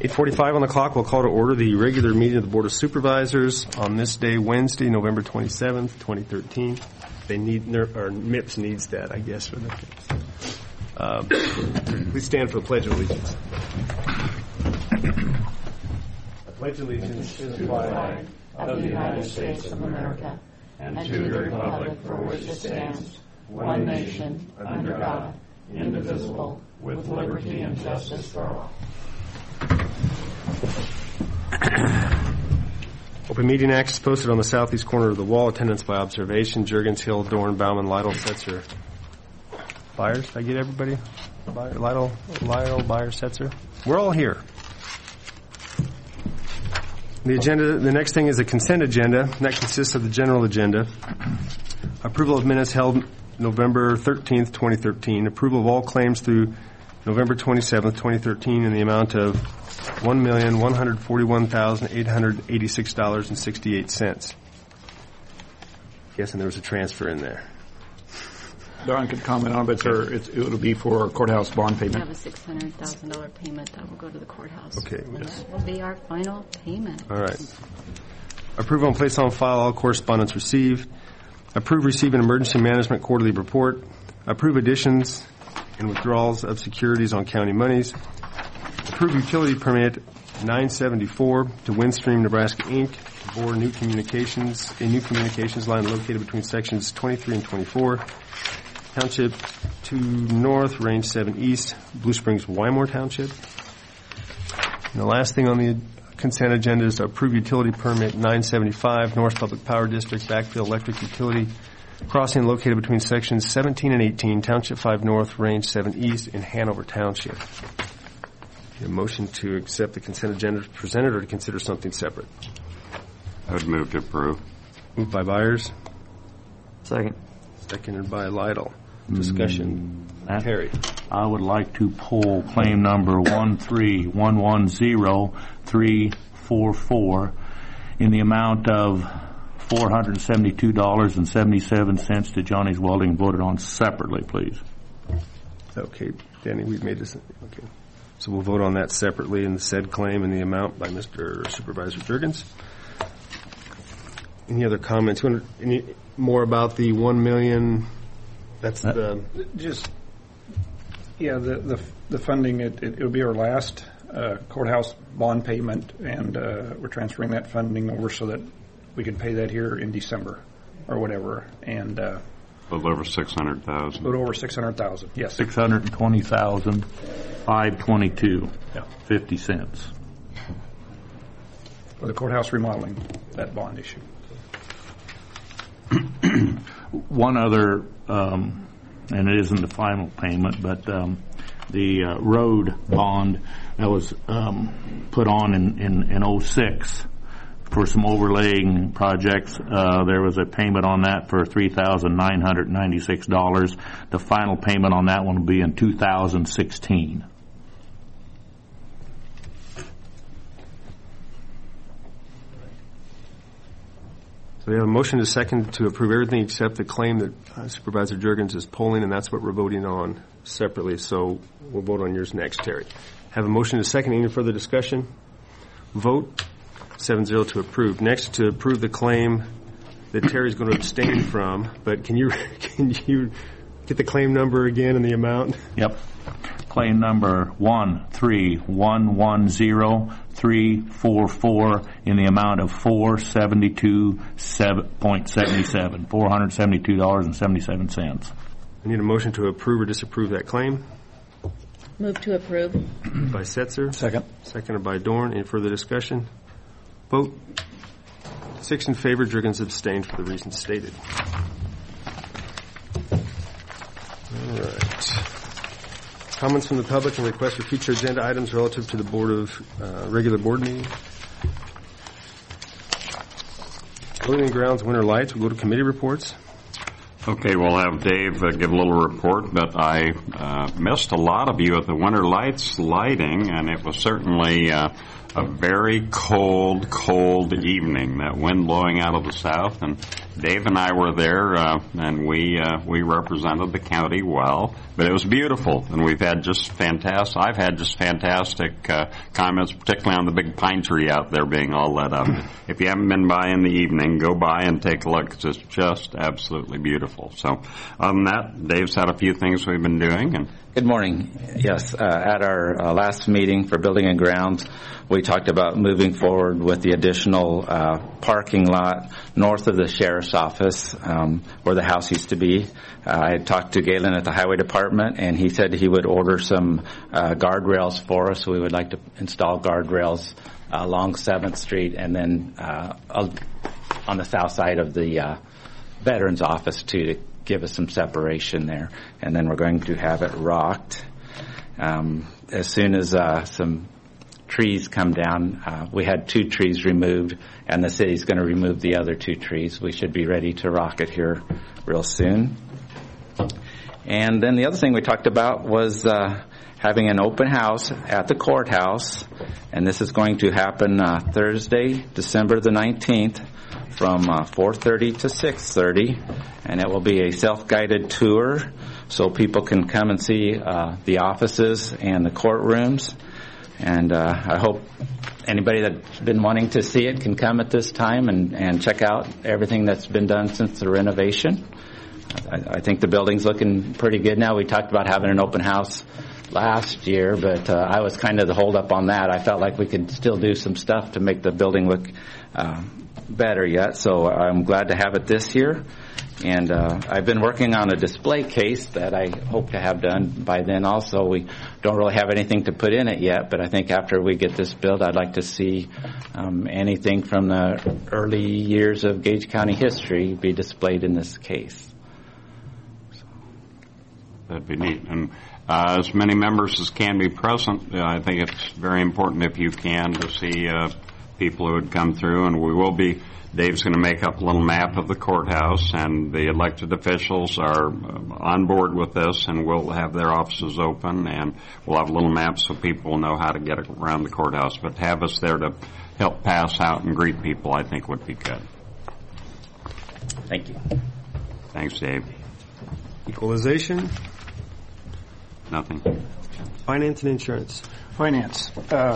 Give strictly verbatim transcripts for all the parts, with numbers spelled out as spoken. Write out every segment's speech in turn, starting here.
eight forty-five on the clock. We'll call to order the regular meeting of the Board of Supervisors on this day, Wednesday, November twenty-seventh, twenty thirteen. They need, or M I P S needs that, I guess. For the, uh, please stand for the Pledge of Allegiance. I pledge allegiance to the flag of the United States of America and to the republic for which it stands, one nation, under God, indivisible, with liberty and justice for all. Open Meeting Act is posted on the southeast corner of the wall. Attendance by observation. Juergens, Hill, Dorn, Bauman, Lytle, Setzer. Byers, did I get everybody? Byers, Lytle, Lytle, Byers, Setzer. We're all here. The agenda. The next thing is a consent agenda. And that consists of the general agenda. Approval of minutes held November thirteenth, twenty thirteen. Approval of all claims through November twenty-seventh, twenty thirteen in the amount of one million, one hundred forty-one thousand, eight hundred eighty-six dollars and sixty-eight cents. Guessing there was a transfer in there. Don could comment on it, but sir, it's, it'll be for courthouse bond payment. We have a six hundred thousand dollars payment that will go to the courthouse. Okay. And Yes. that will be our final payment. All right. Approve and place on file all correspondence received. Approve receive an emergency management quarterly report. Approve additions and withdrawals of securities on county monies. Approve utility permit nine seventy-four to Windstream, Nebraska, Incorporated to bore new communications, a new communications line located between sections twenty-three and twenty-four. Township two North, Range seven East, Blue Springs, Wymore Township. And the last thing on the consent agenda is to approve utility permit nine seventy-five, North Public Power District, backfill electric utility crossing located between sections seventeen and eighteen, Township five North, Range seven East, in Hanover Township. A motion to accept the consent agenda presented or to consider something separate? I would move to approve. Moved by Byers. Second. Seconded by Lytle. Discussion. Mm, Terry. I would like to pull claim number one three one one zero three four four in the amount of four hundred seventy-two dollars and seventy-seven cents to Johnny's Welding, voted on separately, please. Okay, Danny, we've made this. Okay. So we'll vote on that separately in the said claim and the amount by Mister Supervisor Juergens. Any other comments? Any more about the one million? That's uh, the just yeah the the, the funding. It, it it'll be our last uh, courthouse bond payment, and uh, we're transferring that funding over so that we can pay that here in December or whatever, and uh, a little over six hundred thousand. A little over six hundred thousand. Yes, six hundred and twenty thousand five twenty-two yeah. fifty cents for the courthouse remodeling, that bond issue. One other, um, and it isn't the final payment, but um, the uh, road bond that was um, put on in in, in oh six for some overlaying projects. Uh, there was a payment on that for three thousand nine hundred ninety-six dollars. The final payment on that one will be in two thousand sixteen. So we have a motion to second to approve everything except the claim that uh, Supervisor Juergens is polling, and that's what we're voting on separately. So we'll vote on yours next, Terry. Have a motion to second. Any further discussion? Vote seven zero to approve. Next, to approve the claim that Terry's going to abstain from. But can you can you get the claim number again and the amount? Yep. Claim number one three one one zero three four four in the amount of four seventy-two point seven seven, four hundred seventy-two dollars and seventy-seven cents. I need a motion to approve or disapprove that claim. Move to approve. By Setzer. Second. Seconded by Dorn. Any further discussion? Vote. Six in favor. Juergens abstained for the reasons stated. All right. Comments from the public and requests for future agenda items relative to the board of uh, regular board meeting. Building and grounds, winter lights. We'll go to committee reports. Okay, we'll have Dave uh, give a little report, but I uh, missed a lot of you at the Winter Lights lighting, and it was certainly uh, a very cold, cold evening. That wind blowing out of the south, and Dave and I were there, uh, and we uh, we represented the county well. But it was beautiful, and we've had just fantastic. I've had just fantastic uh, comments, particularly on the big pine tree out there being all lit up. If you haven't been by in the evening, go by and take a look. 'Cause it's just absolutely beautiful. So, other than that, Dave's had a few things we've been doing, and. Good morning. Yes, uh, at our uh, last meeting for Building and Grounds, we talked about moving forward with the additional uh, parking lot north of the sheriff's office, um, where the house used to be. Uh, I had talked to Galen at the Highway Department, and he said he would order some uh, guardrails for us. We would like to install guardrails uh, along seventh Street and then uh, on the south side of the uh, Veterans Office, too, to give us some separation there. And then we're going to have it rocked. Um, as soon as uh, some trees come down, uh, we had two trees removed, and the city's going to remove the other two trees. We should be ready to rock it here real soon. And then the other thing we talked about was uh, having an open house at the courthouse, and this is going to happen uh, Thursday, December the nineteenth, from uh, four thirty to six thirty, and it will be a self-guided tour so people can come and see uh, the offices and the courtrooms. And uh, I hope anybody that's been wanting to see it can come at this time and, and check out everything that's been done since the renovation. I, I think the building's looking pretty good now. We talked about having an open house last year, but uh, I was kind of the hold up on that. I felt like we could still do some stuff to make the building look uh, better yet, so I'm glad to have it this year. And uh, I've been working on a display case that I hope to have done by then also. We don't really have anything to put in it yet, but I think after we get this built, I'd like to see um, anything from the early years of Gage County history be displayed in this case. So. That'd be neat. And uh, as many members as can be present, uh, I think it's very important if you can to see uh, people who would come through, and we will be. Dave's going to make up a little map of the courthouse, and the elected officials are on board with this, and we'll have their offices open, and we'll have a little map so people will know how to get around the courthouse. But to have us there to help pass out and greet people, I think would be good. Thank you. Thanks, Dave. Equalization, Nothing. finance, and insurance. Finance. Uh,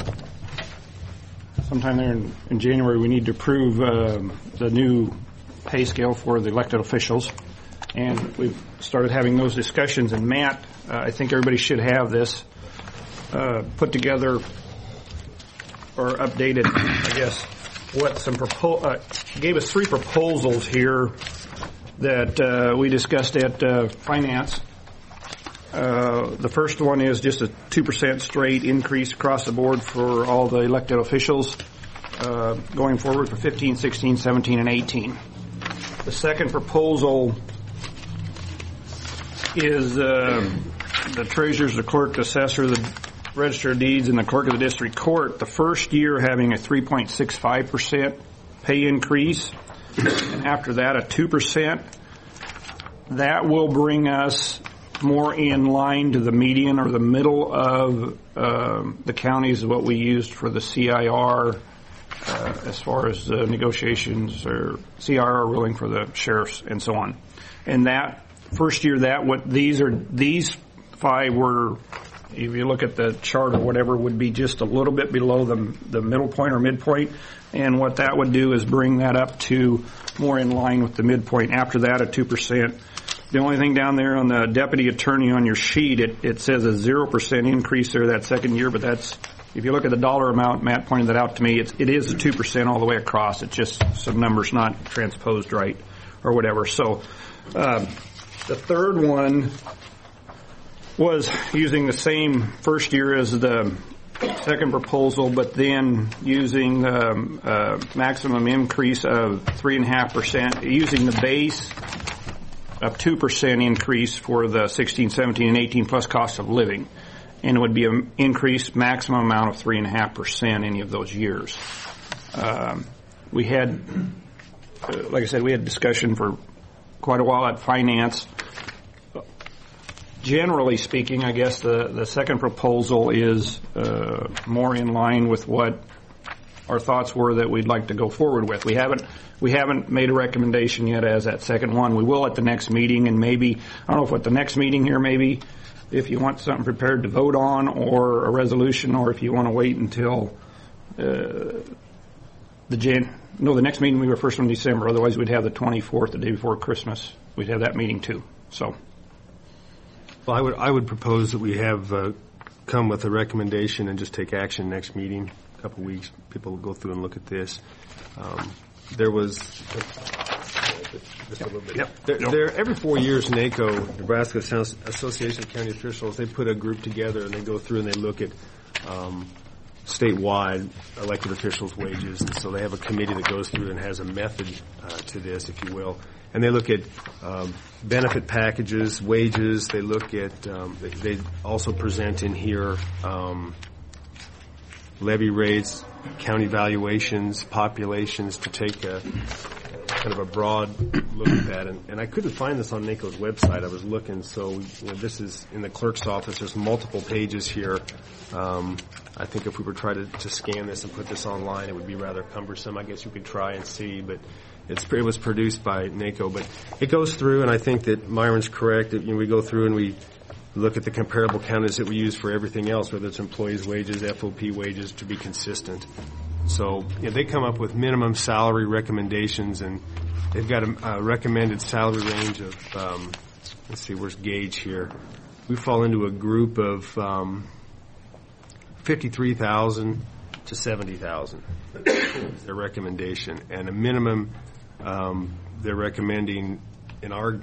Sometime there in, in January, we need to approve um, the new pay scale for the elected officials. And we've started having those discussions. And Matt, uh, I think everybody should have this uh, put together or updated, I guess, what some propo- uh, gave us three proposals here that uh, we discussed at uh, Finance. Uh, the first one is just a two percent straight increase across the board for all the elected officials uh, going forward for fifteen, sixteen, seventeen, and eighteen. The second proposal is uh, the treasurers, the clerk, the assessor, the register of deeds, and the clerk of the district court, the first year having a three point six five percent pay increase, and after that a two percent. That will bring us more in line to the median or the middle of uh, the counties of what we used for the C I R uh, as far as the negotiations or C I R ruling for the sheriffs and so on. And that first year, that what these are, these five were, if you look at the chart or whatever, would be just a little bit below the the middle point or midpoint. And what that would do is bring that up to more in line with the midpoint. After that, a two percent. The only thing down there on the deputy attorney on your sheet, it, it says a zero percent increase there that second year, but that's, if you look at the dollar amount, Matt pointed that out to me, it's, it is a two percent all the way across. It's just some numbers not transposed right or whatever. So um, the third one was using the same first year as the second proposal, but then using the um, uh, maximum increase of three point five percent, using the base of two percent increase for the sixteen, seventeen, and eighteen plus cost of living. And it would be an increased maximum amount of three point five percent any of those years. Um, we had, uh, like I said, we had discussion for quite a while at Finance. generally speaking, I guess the, the second proposal is uh, more in line with what our thoughts were that we'd like to go forward with. We haven't we haven't made a recommendation yet as that second one. We will at the next meeting, and maybe, I don't know if at the next meeting here, maybe if you want something prepared to vote on or a resolution, or if you want to wait until uh, the Jan, no, the next meeting we were first in December. Otherwise, we'd have the twenty-fourth, the day before Christmas. We'd have that meeting too. So, Well, I would, I would propose that we have, uh, come with a recommendation and just take action next meeting. A couple of weeks, people will go through and look at this. Um, there was, just a little bit. Yep. There, there, every four years, NACO, Nebraska Association of County Officials, they put a group together and they go through and they look at, um, statewide elected officials' wages. And so they have a committee that goes through and has a method uh, to this, if you will. And they look at um, benefit packages, wages. They look at, um, they, they also present in here um, levy rates, county valuations, populations, to take a kind of a broad look at that. And, and I couldn't find this on NACO's website. I was looking. So you know, this is in the clerk's office. There's multiple pages here. Um, I think if we were trying to, to scan this and put this online, it would be rather cumbersome. I guess you could try and see, but it's, it was produced by NACO. But it goes through, and I think that Myron's correct. That, you know, we go through and we look at the comparable counties that we use for everything else, whether it's employees' wages, F O P wages, to be consistent. So you know, they come up with minimum salary recommendations, and they've got a, a recommended salary range of, um, let's see, where's Gage here? We fall into a group of um, fifty-three thousand to seventy thousand. Is their recommendation, and a minimum um, they're recommending in our.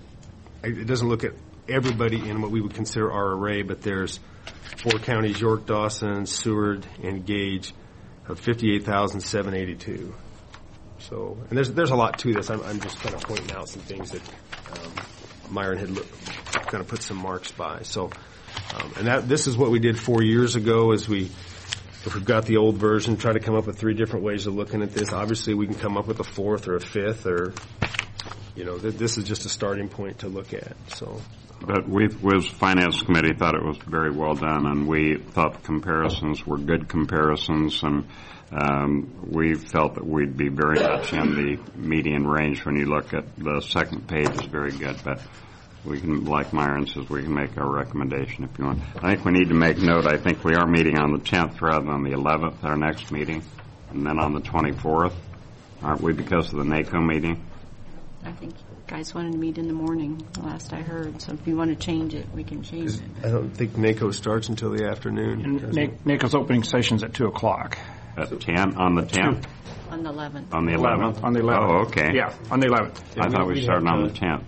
It doesn't look at everybody in what we would consider our array, but there's four counties: York, Dawson, Seward, and Gage, of fifty-eight thousand seven hundred eighty-two. So, and there's there's a lot to this. I'm, I'm just kind of pointing out some things that um, Myron had look, kind of put some marks by. So, um, and that this is what we did four years ago. Is we, if we've got the old version, try to come up with three different ways of looking at this. Obviously, we can come up with a fourth or a fifth, or you know, th- this is just a starting point to look at. So. But we, as Finance Committee, thought it was very well done, and we thought the comparisons were good comparisons, and um, we felt that we'd be very much in the median range. When you look at the second page, is very good, but we can, like Myron says, we can make our recommendation if you want. I think we need to make note, I think we are meeting on the tenth rather than the eleventh, our next meeting, and then on the twenty-fourth, aren't we, because of the NACO meeting? I think guys wanted to meet in the morning, the last I heard. So if you want to change it, we can change it. I don't think NACO starts until the afternoon. And Na- NACO's opening session's at two o'clock. At ten, on the tenth? On the eleventh. On the eleventh? On the eleventh. Oh, okay. Yeah, on the eleventh. I thought we started on the tenth.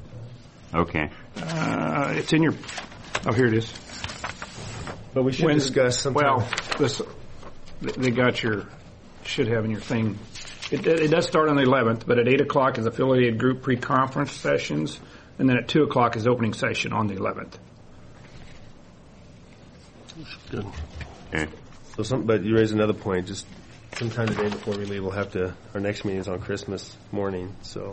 Okay. Uh, it's in your, oh, here it is. But we should When- discuss sometime. Well, this, they got your, should have in your thing. It, it does start on the eleventh, but at eight o'clock is affiliated group pre-conference sessions, and then at two o'clock is opening session on the eleventh. Good. Okay. So some, but you raise another point. Just sometime the day before we leave, we'll have to. Our next meeting is on Christmas morning, so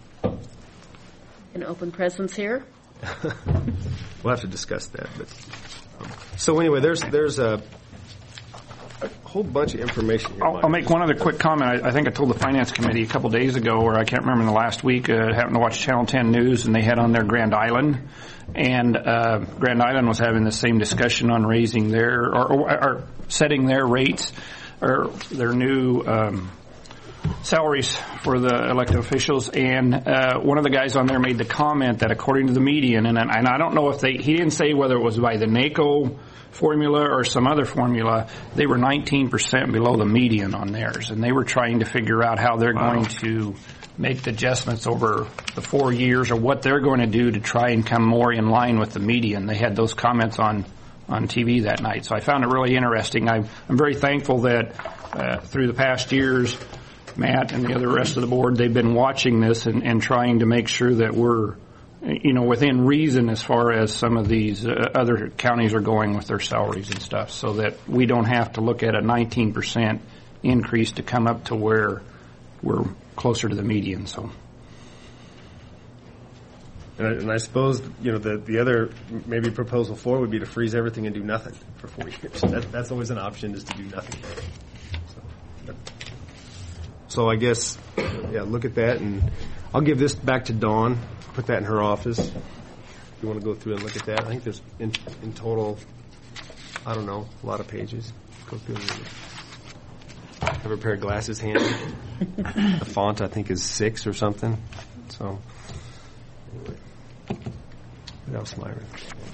And open presents here? we'll have to discuss that. But um, so anyway, there's there's a, a whole bunch of information here. I'll, I'll make one other quick comment. I, I think I told the Finance Committee a couple days ago, or I can't remember in the last week, uh, happened to watch Channel ten News, and they had on their Grand Island. And uh, Grand Island was having the same discussion on raising their, or, or, or setting their rates, or their new um, salaries for the elected officials. And uh, one of the guys on there made the comment that according to the median, and, and I don't know if they, he didn't say whether it was by the NACO formula or some other formula, they were nineteen percent below the median on theirs. And they were trying to figure out how they're wow. going to make the adjustments over the four years or what they're going to do to try and come more in line with the median. They had those comments on, on T V that night. So I found it really interesting. I'm, I'm very thankful that uh, through the past years, Matt and the other rest of the board, they've been watching this and, and trying to make sure that we're, you know, within reason as far as some of these uh, other counties are going with their salaries and stuff, so that we don't have to look at a nineteen percent increase to come up to where we're closer to the median. So And I, and I suppose, you know, the, the other maybe proposal four would be to freeze everything and do nothing for four years. That, that's always an option, is to do nothing. So, but, so I guess, yeah, look at that, and I'll give this back to Dawn, put that in her office. If you want to go through and look at that, I think there's in, in total, I don't know, a lot of pages. Go through and have a pair of glasses handy. The font, I think, is six or something. So, anyway. What else, Myron?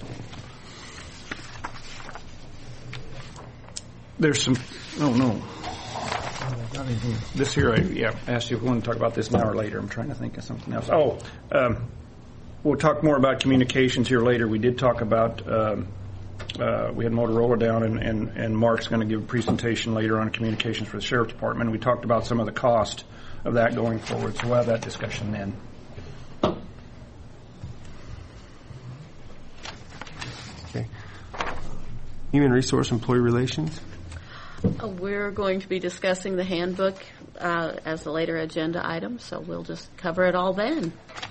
There's some, oh no. This here, I yeah, asked you if we want to talk about this now or later. I'm trying to think of something else. Oh, um, we'll talk more about communications here later. We did talk about, um, uh, we had Motorola down, and, and, and Mark's going to give a presentation later on communications for the Sheriff's Department. We talked about some of the cost of that going forward, so we'll have that discussion then. Okay. Human Resource Employee Relations. Uh, We're going to be discussing the handbook uh, as a later agenda item, so we'll just cover it all then.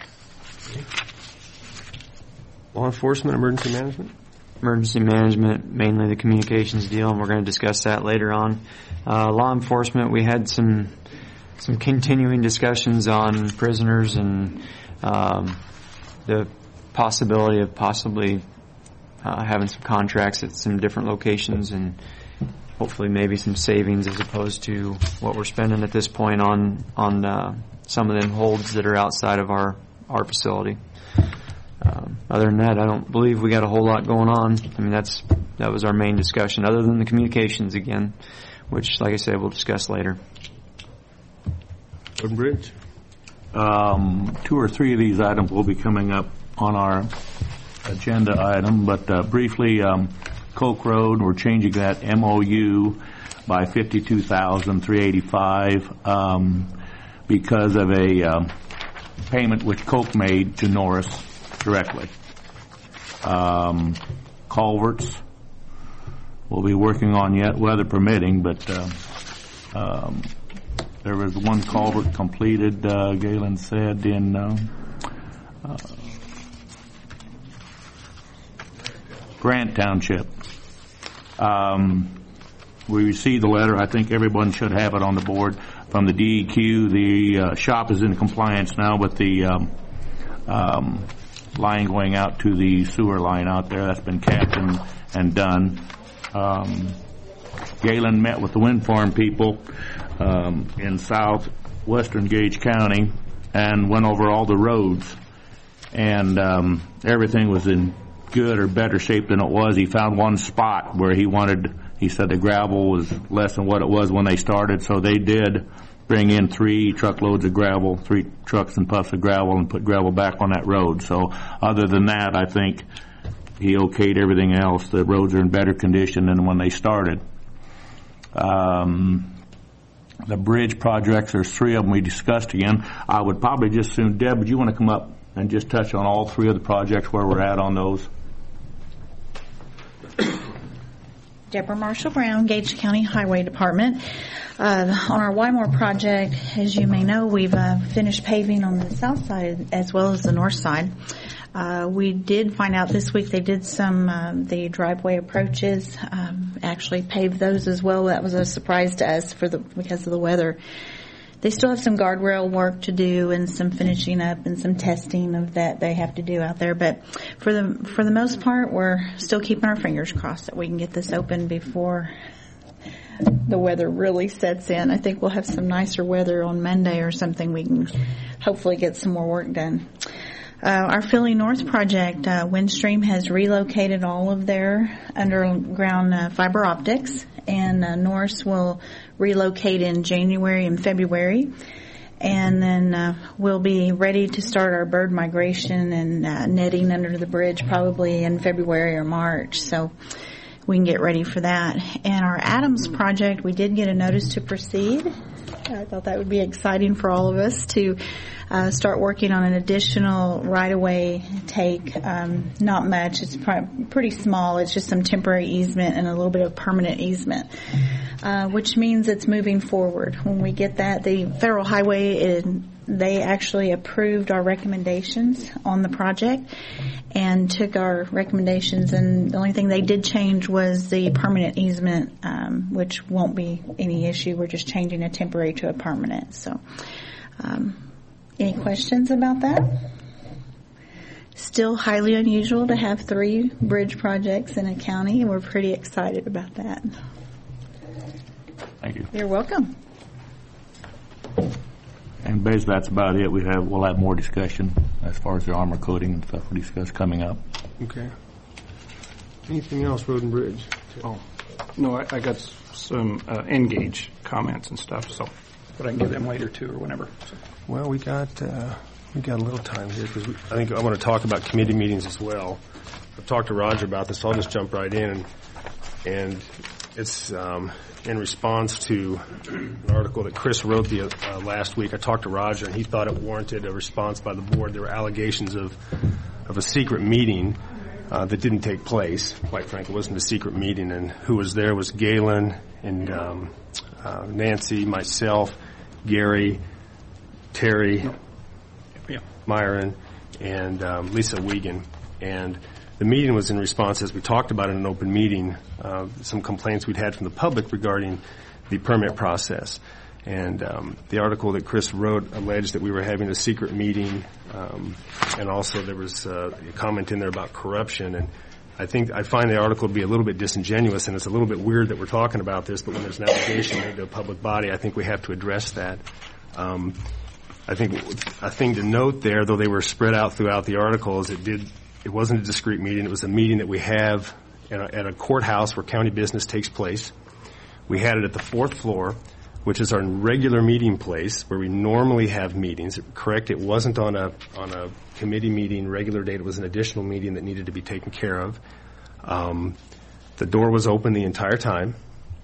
Law Enforcement, Emergency Management. Emergency management, mainly the communications deal, and we're going to discuss that later on. Uh, law enforcement, we had some some continuing discussions on prisoners and um, the possibility of possibly uh, having some contracts at some different locations, and hopefully maybe some savings as opposed to what we're spending at this point on on uh, some of them holds that are outside of our our facility. Um, other than that, I don't believe we got a whole lot going on. I mean, that's that was our main discussion, other than the communications again, which, like I said, we'll discuss later. Road and Bridge. Um, two or three of these items will be coming up on our agenda item, but uh, briefly, um, Coke Road, we're changing that M O U by fifty-two thousand three hundred eighty-five um, because of a um, payment which Coke made to Norris directly. Um, culverts we'll be working on yet, weather permitting, but uh, um, there was one culvert completed, uh, Galen said, in uh, uh, Grant Township. Um, we received the letter. I think everyone should have it on the board from the D E Q. The uh, shop is in compliance now with the um, um, line going out to the sewer line out there. That's been capped and, and done. Um, Galen met with the wind farm people um, in southwestern Gage County and went over all the roads, and um, everything was in good or better shape than it was. He found one spot where he wanted, he said the gravel was less than what it was when they started, so they did bring in three truckloads of gravel, three trucks and puffs of gravel, and put gravel back on that road. So other than that, I think he okayed everything else. The roads are in better condition than when they started. Um, the bridge projects, there's three of them we discussed again. I would probably just soon, Deb, would you want to come up and just touch on all three of the projects, where we're at on those? Deborah Marshall Brown, Gage County Highway Department. Uh, on our Wymore project, as you may know, we've uh, finished paving on the south side as well as the north side. Uh, we did find out this week they did some um, the driveway approaches, um, actually paved those as well. That was a surprise to us for the because of the weather. They still have some guardrail work to do and some finishing up and some testing of that they have to do out there. But for the for the most part, we're still keeping our fingers crossed that we can get this open before the weather really sets in. I think we'll have some nicer weather on Monday or something. We can hopefully get some more work done. Uh, our Philly North project, uh, Windstream has relocated all of their underground uh, fiber optics, and uh, Norris will relocate in January and February. And then uh, we'll be ready to start our bird migration and uh, netting under the bridge probably in February or March. So we can get ready for that. And our Adams project, we did get a notice to proceed. I thought that would be exciting for all of us to uh, start working on an additional right-of-way take. Um, not much. It's pr- pretty small. It's just some temporary easement and a little bit of permanent easement, uh, which means it's moving forward. When we get that, the federal highway, it, they actually approved our recommendations on the project and took our recommendations, and the only thing they did change was the permanent easement, um, which won't be any issue. We're just changing a temporary to a permanent. So, um, any questions about that? Still highly unusual to have three bridge projects in a county. We're pretty excited about that. Thank you. You're welcome. And basically, that's about it. We have we'll have more discussion as far as the armor coating and stuff we discuss coming up. Okay. Anything else, Road and Bridge? Oh, no, I, I got some uh, Engage comments and stuff, so but I can give them later too, or whenever. So. Well, we got uh, we got a little time here because I think I want to talk about committee meetings as well. I've talked to Roger about this, so I'll just jump right in, and, and it's um, in response to an article that Chris wrote the uh, last week. I talked to Roger, and he thought it warranted a response by the board. There were allegations of of a secret meeting uh, that didn't take place. Quite frankly, it wasn't a secret meeting, and who was there was Galen and um, uh, Nancy, myself, Gary, Terry, yeah. Myron, and um, Lisa Wiegand. And the meeting was in response, as we talked about in an open meeting, uh, some complaints we'd had from the public regarding the permit process. And um, the article that Chris wrote alleged that we were having a secret meeting, um, and also there was uh, a comment in there about corruption. And I think I find the article to be a little bit disingenuous, and it's a little bit weird that we're talking about this, but when there's an allegation made to a public body, I think we have to address that. Um, I think a thing to note there, though they were spread out throughout the article, is it did it wasn't a discrete meeting. It was a meeting that we have at a, at a courthouse where county business takes place. We had it at the fourth floor, which is our regular meeting place where we normally have meetings. Correct? It wasn't on a on a committee meeting regular date. It was an additional meeting that needed to be taken care of. Um, the door was open the entire time.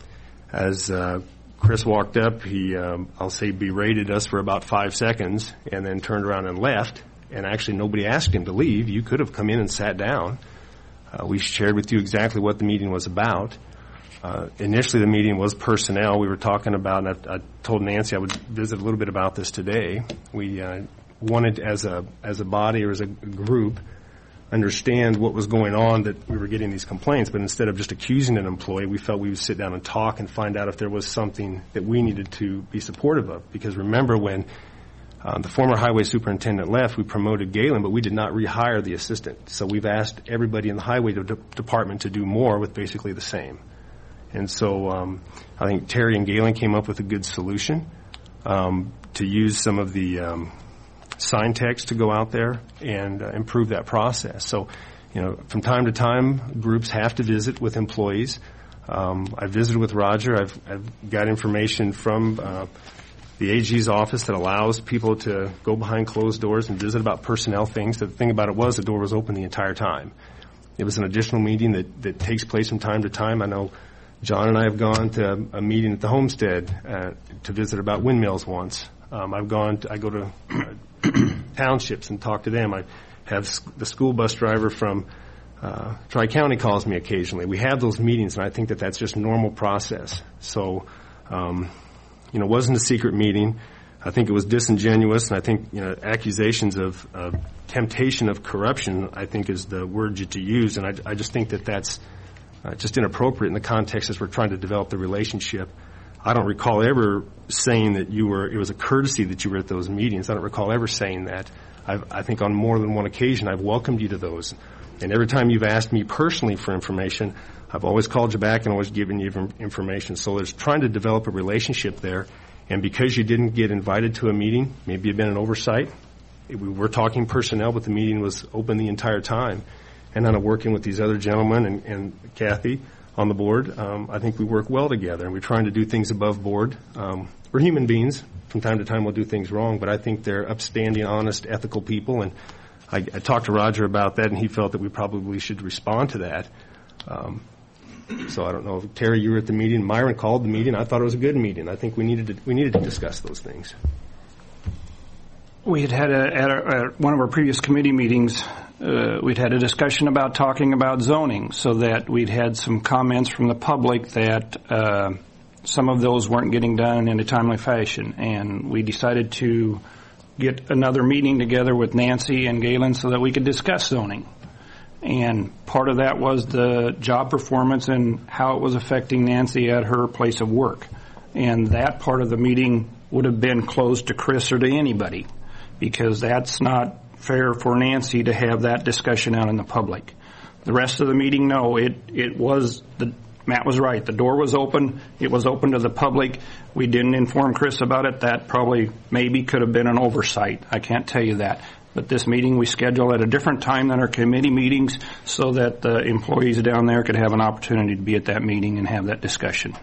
As uh, Chris walked up, he, um, I'll say, berated us for about five seconds and then turned around and left. And actually, nobody asked him to leave. You could have come in and sat down. Uh, we shared with you exactly what the meeting was about. Uh, initially, the meeting was personnel. We were talking about, and I, I told Nancy I would visit a little bit about this today. We uh, wanted, as a as a body or as a group, understand what was going on, that we were getting these complaints. But instead of just accusing an employee, we felt we would sit down and talk and find out if there was something that we needed to be supportive of. Because remember, when uh, the former highway superintendent left, we promoted Galen, but we did not rehire the assistant. So we've asked everybody in the highway de- department to do more with basically the same. And so um, I think Terry and Galen came up with a good solution um, to use some of the um, sign text to go out there and uh, improve that process. So, you know, from time to time, groups have to visit with employees. Um, I visited with Roger. I've, I've got information from uh, the A G's office that allows people to go behind closed doors and visit about personnel things. The thing about it was the door was open the entire time. It was an additional meeting that, that takes place from time to time. I know John and I have gone to a meeting at the Homestead uh, to visit about windmills once. Um, I've gone to, I go to uh, townships and talk to them. I have sc- the school bus driver from uh, Tri-County calls me occasionally. We have those meetings, and I think that that's just normal process. So, um, you know, it wasn't a secret meeting. I think it was disingenuous, and I think, you know, accusations of uh, temptation of corruption, I think, is the word you to use, and I, I just think that that's Uh, just inappropriate in the context as we're trying to develop the relationship. I don't recall ever saying that you were, it was a courtesy that you were at those meetings. I don't recall ever saying that. I've, I think on more than one occasion I've welcomed you to those. And every time you've asked me personally for information, I've always called you back and always given you information. So there's trying to develop a relationship there. And because you didn't get invited to a meeting, maybe you've been an oversight. We were talking personnel, but the meeting was open the entire time. And then working with these other gentlemen and, and Kathy on the board, um, I think we work well together, and we're trying to do things above board. Um, we're human beings. From time to time we'll do things wrong, but I think they're upstanding, honest, ethical people, and I, I talked to Roger about that, and he felt that we probably should respond to that. Um, so I don't know if Terry, you were at the meeting. Myron called the meeting. I thought it was a good meeting. I think we needed to, we needed to discuss those things. We had had a, at, our, at one of our previous committee meetings, uh, we'd had a discussion about talking about zoning, so that we'd had some comments from the public that uh, some of those weren't getting done in a timely fashion, and we decided to get another meeting together with Nancy and Galen so that we could discuss zoning. And part of that was the job performance and how it was affecting Nancy at her place of work. And that part of the meeting would have been closed to Chris or to anybody, because that's not fair for Nancy to have that discussion out in the public. The rest of the meeting, no, it, it was, the, Matt was right. The door was open. It was open to the public. We didn't inform Chris about it. That probably maybe could have been an oversight. I can't tell you that. But this meeting we scheduled at a different time than our committee meetings so that the employees down there could have an opportunity to be at that meeting and have that discussion.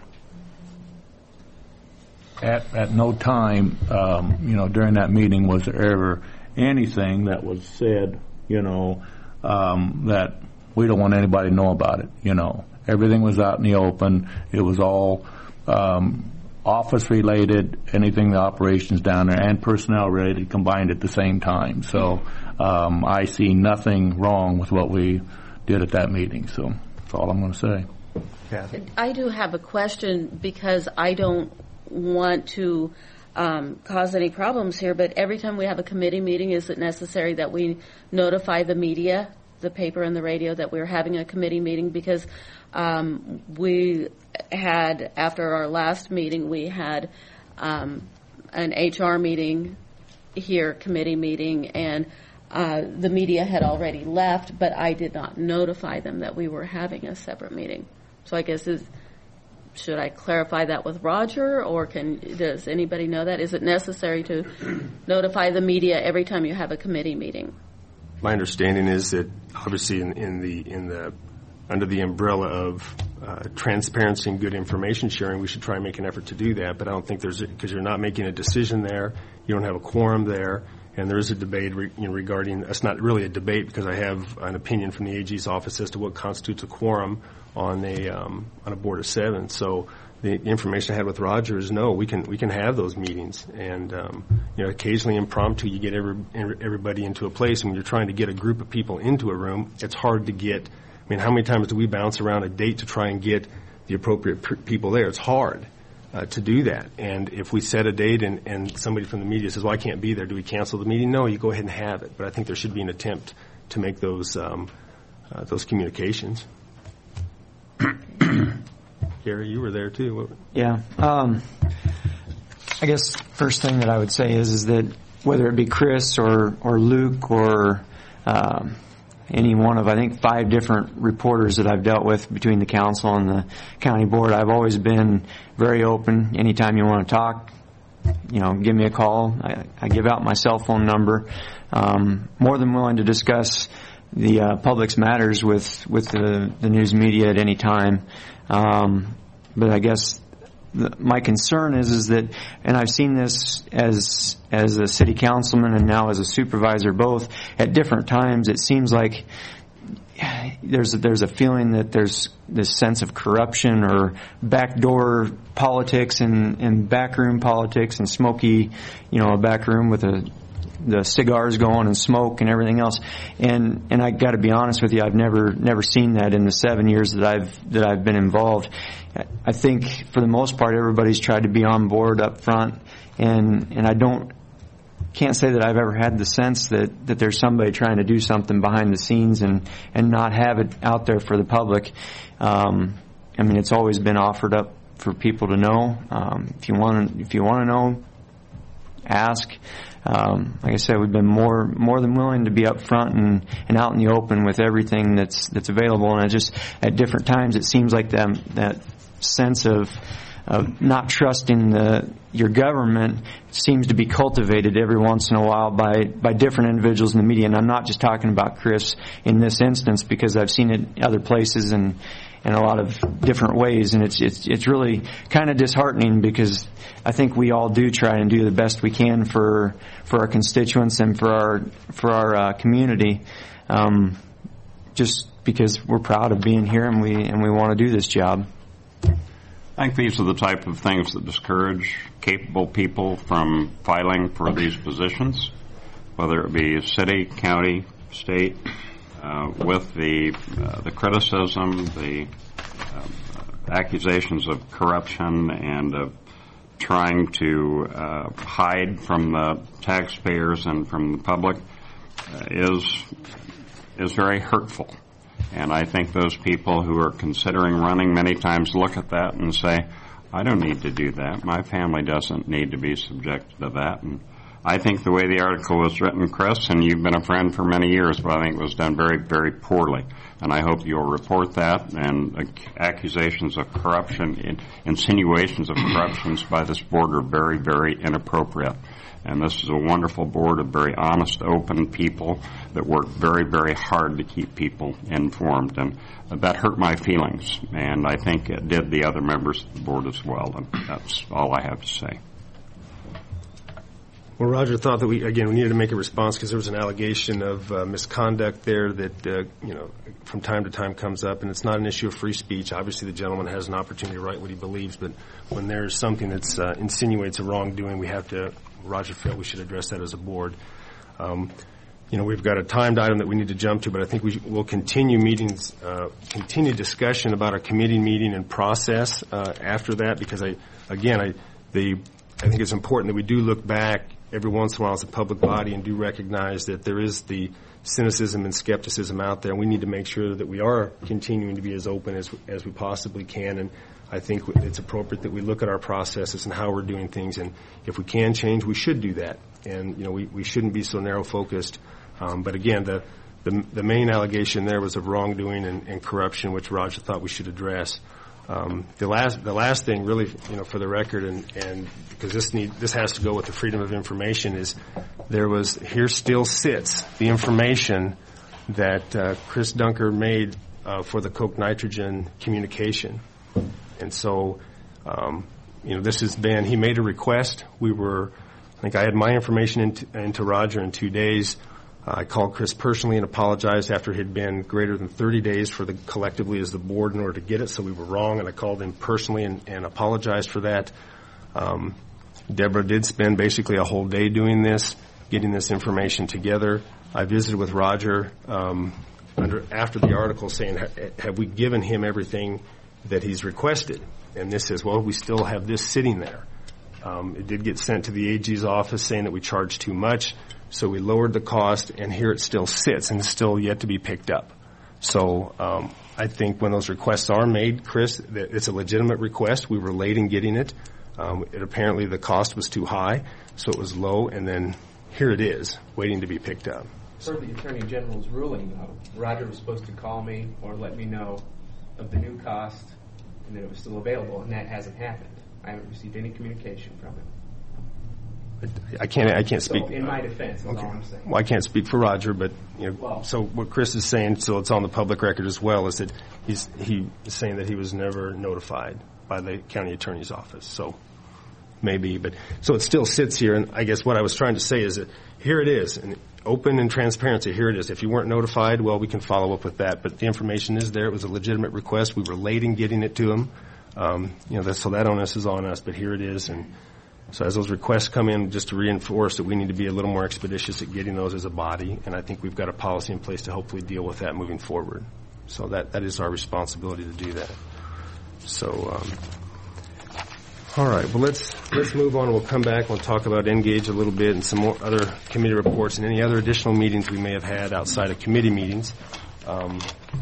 At, at no time, um, you know, during that meeting was there ever anything that was said, you know, um, that we don't want anybody to know about it, you know. Everything was out in the open. It was all um, office-related, anything the operations down there, and personnel-related combined at the same time. So um, I see nothing wrong with what we did at that meeting. So that's all I'm going to say. Kathy? I do have a question, because I don't want to um, cause any problems here, but every time we have a committee meeting, is it necessary that we notify the media, the paper and the radio, that we're having a committee meeting? Because um, we had, after our last meeting, we had um, an H R meeting here, committee meeting, and uh, the media had already left, but I did not notify them that we were having a separate meeting. So I guess is, should I clarify that with Roger, or can does anybody know that? Is it necessary to notify the media every time you have a committee meeting? My understanding is that obviously in, in the in the under the umbrella of uh, transparency and good information sharing, we should try and make an effort to do that. But I don't think there's, because you're not making a decision there, you don't have a quorum there, and there is a debate re, you know, regarding. It's not really a debate, because I have an opinion from the A G's office as to what constitutes a quorum on a um, on a board of seven. So the information I had with Roger is no, we can we can have those meetings, and um, you know, occasionally impromptu, you get every, everybody into a place, and when you're trying to get a group of people into a room, it's hard to get. I mean, how many times do we bounce around a date to try and get the appropriate pr- people there? It's hard uh, to do that. And if we set a date and, and somebody from the media says, well, I can't be there, do we cancel the meeting? No, you go ahead and have it. But I think there should be an attempt to make those um, uh, those communications. Gary, you were there too. What? Yeah. Um, I guess first thing that I would say is is that whether it be Chris or, or Luke or um, any one of, I think, five different reporters that I've dealt with between the council and the county board, I've always been very open. Anytime you want to talk, you know, give me a call. I, I give out my cell phone number. Um, more than willing to discuss the uh, public's matters with, with the, the news media at any time. Um, but I guess the, my concern is is that, and I've seen this as as a city councilman and now as a supervisor both, at different times it seems like there's a, there's a feeling that there's this sense of corruption or backdoor politics and, and backroom politics and smoky, you know, a back room with a the cigars going and smoke and everything else. And and I got to be honest with you, I've never never seen that in the seven years that I've that I've been involved. I think for the most part everybody's tried to be on board up front, and and I don't can't say that I've ever had the sense that that there's somebody trying to do something behind the scenes and and not have it out there for the public. Um, I mean, it's always been offered up for people to know. Um, if you want if you want to know, ask. Um, like I said, we've been more more than willing to be up front and, and out in the open with everything that's that's available. And it just at different times it seems like that that sense of of not trusting the your government seems to be cultivated every once in a while by by different individuals in the media. And I'm not just talking about Chris in this instance, because I've seen it other places and in a lot of different ways, and it's it's it's really kind of disheartening, because I think we all do try and do the best we can for for our constituents and for our for our uh, community, um, just because we're proud of being here and we and we want to do this job. I think these are the type of things that discourage capable people from filing for these positions, whether it be city, county, state. Uh, with the uh, the criticism, the uh, accusations of corruption and of trying to uh, hide from the taxpayers and from the public uh, is is very hurtful. And I think those people who are considering running many times look at that and say, I don't need to do that. My family doesn't need to be subjected to that. And I think the way the article was written, Chris, and you've been a friend for many years, but I think it was done very, very poorly. And I hope you'll report that. And ac- accusations of corruption, in, insinuations of corruptions by this board are very, very inappropriate. And this is a wonderful board of very honest, open people that work very, very hard to keep people informed. And that hurt my feelings, and I think it did the other members of the board as well. And that's all I have to say. Well, Roger thought that we, again, we needed to make a response because there was an allegation of uh, misconduct there that, uh, you know, from time to time comes up, and it's not an issue of free speech. Obviously, the gentleman has an opportunity to write what he believes, but when there's something that uh, insinuates a wrongdoing, we have to, Roger felt we should address that as a board. Um, you know, we've got a timed item that we need to jump to, but I think we will continue meetings, uh, continue discussion about our committee meeting and process uh, after that, because I, again, I, the, I think it's important that we do look back every once in a while as a public body and do recognize that there is the cynicism and skepticism out there, and we need to make sure that we are continuing to be as open as as we possibly can. And I think it's appropriate that we look at our processes and how we're doing things, and if we can change, we should do that. And you know, we, we shouldn't be so narrow focused. Um, but again, the, the the main allegation there was of wrongdoing and, and corruption, which Roger thought we should address. Um, the last, the last thing, really, you know, for the record, and, and because this need, this has to go with the freedom of information, is there was here still sits the information that uh, Chris Dunker made uh, for the coke nitrogen communication, and so, um, you know, this has been. He made a request. We were, I think, I had my information into, into Roger in two days. I called Chris personally and apologized after it had been greater than thirty days for the collectively as the board in order to get it, so we were wrong, and I called him personally and, and apologized for that. Um, Deborah did spend basically a whole day doing this, getting this information together. I visited with Roger um, under, after the article saying, have we given him everything that he's requested? And this says, well, we still have this sitting there. Um, it did get sent to the A G's office saying that we charged too much. So we lowered the cost, and here it still sits, and it's still yet to be picked up. So um, I think when those requests are made, Chris, that it's a legitimate request. We were late in getting it. Um, it apparently the cost was too high, so it was low, and then here it is, waiting to be picked up. Per the Attorney General's ruling, though, Roger was supposed to call me or let me know of the new cost and that it was still available, and that hasn't happened. I haven't received any communication from him. I can't. I can't speak. So in my defense, that's okay. all I'm saying. Well, I can't speak for Roger, but you know. Well, so what Chris is saying, so it's on the public record as well, is that he's he is saying that he was never notified by the county attorney's office. So maybe, but so it still sits here. And I guess what I was trying to say is that here it is, and open and transparency. Here it is. If you weren't notified, well, we can follow up with that. But the information is there. It was a legitimate request. We were late in getting it to him. Um, you know, that, so that onus is on us. But here it is, and. So as those requests come in, just to reinforce that we need to be a little more expeditious at getting those as a body, and I think we've got a policy in place to hopefully deal with that moving forward. So that that is our responsibility to do that. So, um, all right. Well, let's let's move on. We'll come back. We'll talk about Engage a little bit and some more other committee reports and any other additional meetings we may have had outside of committee meetings. Um,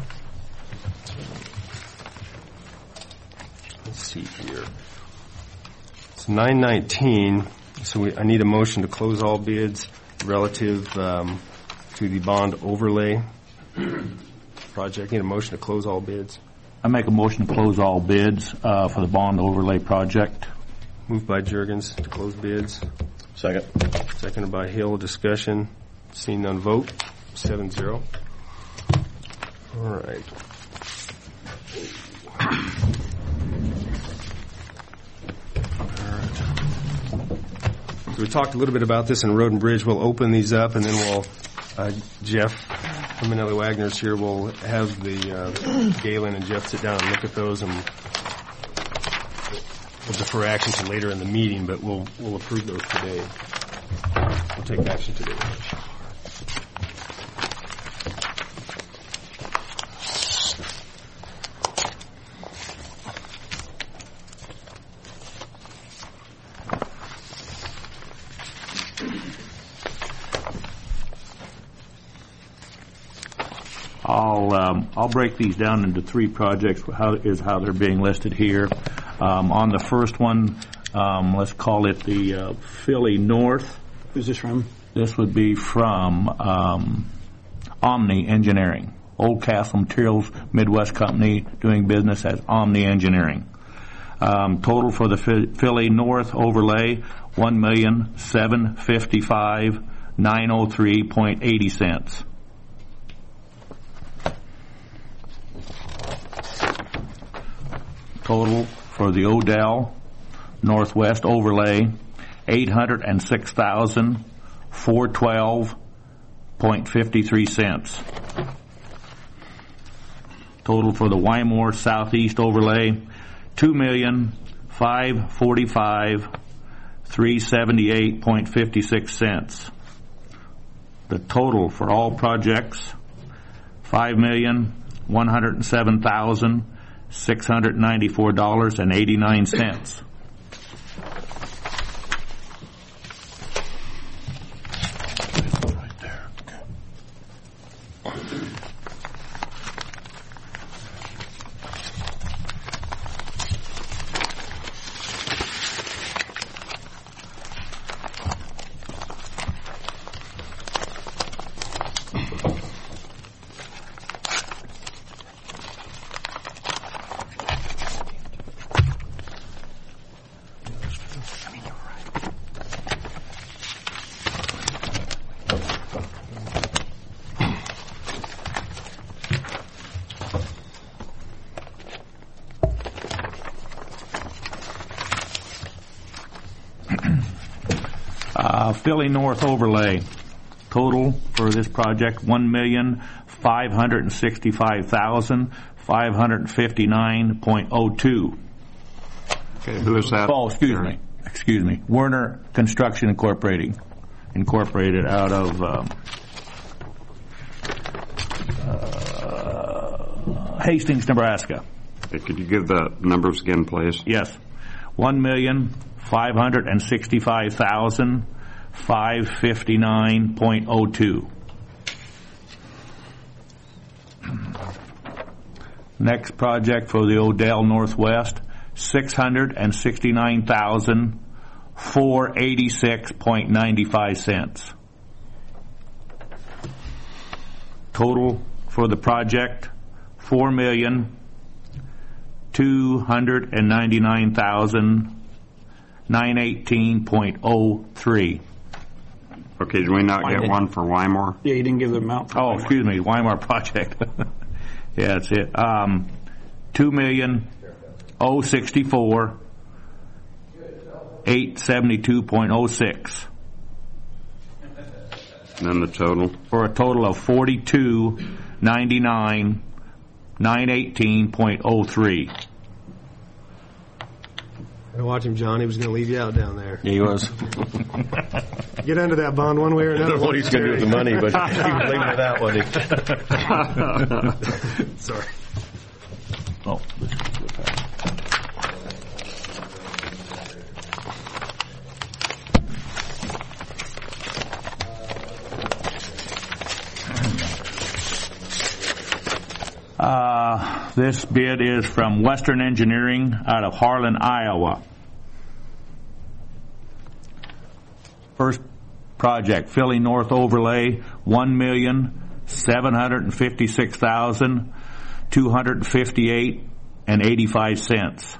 let's see here. nine nineteen, so we, I need a motion to close all bids relative um, to the bond overlay project. I need a motion to close all bids. I make a motion to close all bids uh, for the bond overlay project. Moved by Juergens to close bids. Second. Seconded by Hill. Discussion. Seeing none, vote. Seven zero. All right. So we talked a little bit about this in Road and Bridge. We'll open these up, and then we'll, uh, Jeff from Manelli Wagner's here, will have the uh, Galen and Jeff sit down and look at those, and we'll defer action to later in the meeting, but we'll we'll approve those today. We'll take action today. I'll um, I'll break these down into three projects. How is how they're being listed here. Um, on the first one, um, let's call it the uh, Philly North. Who's this from? This would be from um, Omni Engineering, Old Castle Materials Midwest Company, doing business as Omni Engineering. Um, total for the Philly North overlay, one million seven fifty five nine oh three point eighty cents. Total for the Odell Northwest overlay, eight hundred and six thousand four twelve point fifty three cents. Total for the Wymore Southeast overlay, two million five forty five three seventy eight point fifty six cents. The total for all projects, five million one hundred seven thousand six hundred ninety four dollars and eighty nine cents. Uh, Philly North overlay, total for this project, one million five hundred sixty-five thousand five hundred fifty-nine point oh two. Okay, who is that? Oh, excuse me. Excuse me. Werner Construction Incorporated, incorporated out of um, uh, Hastings, Nebraska. Okay, could you give the numbers again, please? Yes. One million five hundred and sixty-five thousand five fifty-nine point oh two. Next project for the Odell Northwest, six hundred and sixty-nine thousand four eighty-six point ninety five cents. Total for the project, four million two hundred and ninety-nine thousand nine eighteen point oh three. Okay, did we not get one for Wymore? Yeah, you didn't give the amount. Oh, excuse me, Wymore project. Yeah, that's it. Um, two million oh sixty four eight seventy two point oh six. And then the total for a total of forty two ninety nine nine eighteen point oh three. Watch him, John. He was going to leave you out down there. Yeah, he was. Get under that bond one way or another. I don't know what he's going to do with the money, but he was leaving it that one. Sorry. Oh, this is Uh, this bid is from Western Engineering out of Harlan, Iowa. First project, Philly North overlay, one million seven hundred fifty-six thousand two hundred fifty-eight and eighty-five cents.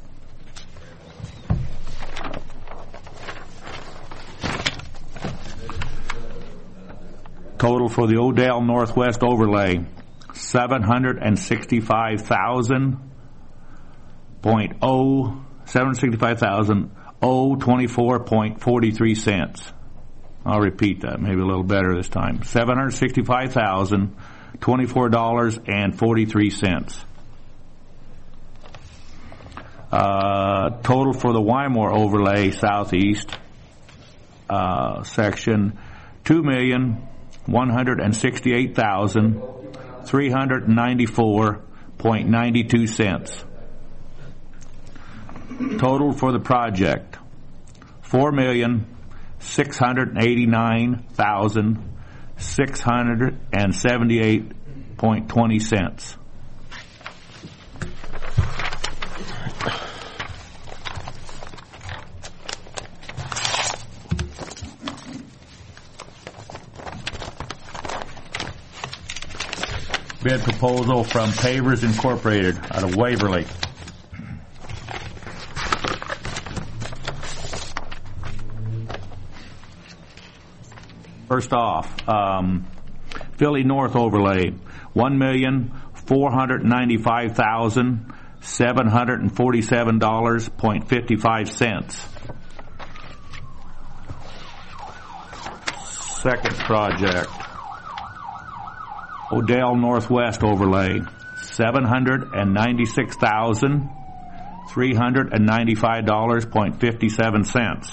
Total for the Odell Northwest overlay, seven hundred and sixty-five thousand point oh seven sixty-five thousand oh twenty four point forty three cents. I'll repeat that, maybe a little better this time. Seven hundred sixty-five thousand twenty four dollars and forty three cents. Uh, total for the Wymore overlay southeast uh, section, two million one hundred and sixty eight thousand three hundred ninety-four point nine two cents. Total for the project, four million six hundred eighty-nine thousand six hundred seventy-eight point twenty cents. Bid proposal from Pavers Incorporated out of Waverly. First off, um, Philly North overlay, one million four hundred ninety-five thousand seven hundred forty-seven dollars point fifty-five cents. Second project, Odell Northwest overlay, seven hundred ninety-six thousand three hundred ninety-five dollars point fifty-seven cents.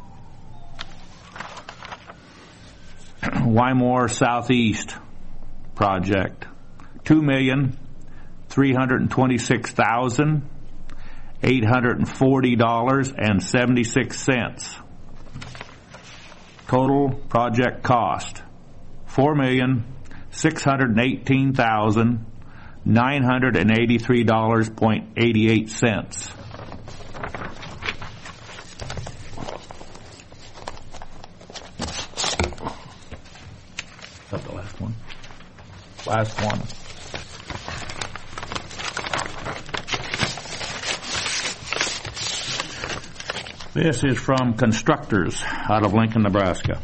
Wymore Southeast project, two million three hundred twenty-six thousand eight hundred forty dollars and seventy-six cents. Total project cost, four million six hundred eighteen thousand nine hundred eighty-three dollars point eighty-eight cents. That's the last one. Last one. This is from Constructors out of Lincoln, Nebraska.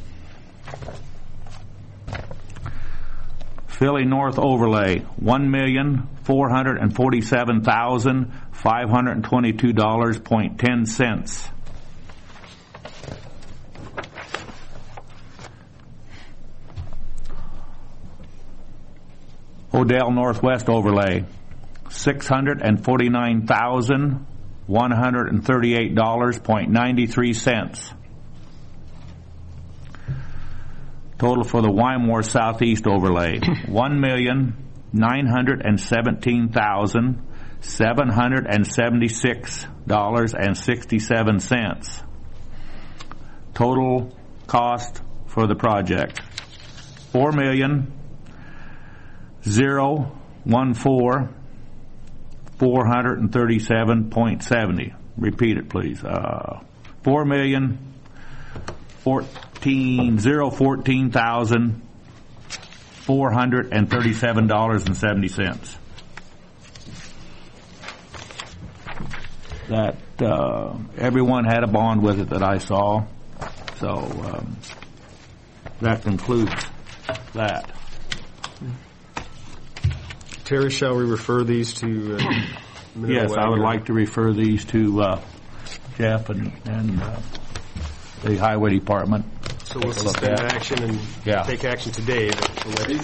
Philly North overlay, one million four hundred forty-seven thousand five hundred twenty-two dollars point ten cents. Odell Northwest overlay, six hundred forty-nine thousand one hundred thirty-eight dollars point ninety-three cents. Total for the Wymore Southeast overlay, one million nine hundred seventeen thousand seven hundred seventy-six dollars and sixty-seven cents. Total cost for the project, four million zero one four four hundred thirty-seven point seventy. Repeat it, please. Uh, four million fourteen zero fourteen thousand four hundred and thirty-seven dollars and seventy cents. That uh, everyone had a bond with it that I saw, so um, that concludes that. Terry, shall we refer these to? Uh, yes, I would like to refer these to uh, Jeff and, and uh, the Highway Department. So we'll suspend action and yeah. take action today. But we'll let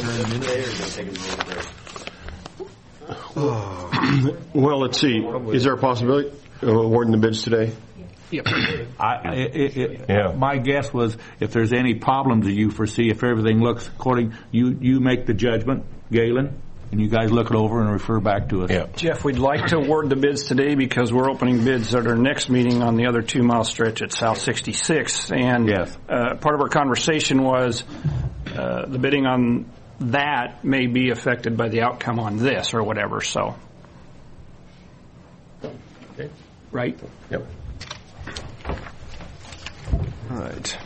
you well, let's see. Is there a possibility of awarding the bids today? Yep. I, it, it, yeah. My guess was if there's any problems that you foresee, if everything looks according, you, you make the judgment, Galen, and you guys look it over and refer back to us. Yeah. Jeff, we'd like to award the bids today because we're opening bids at our next meeting on the other two-mile stretch at South sixty-six. And yes. uh, part of our conversation was uh, the bidding on that may be affected by the outcome on this or whatever. So, okay. Right? Yep. All right.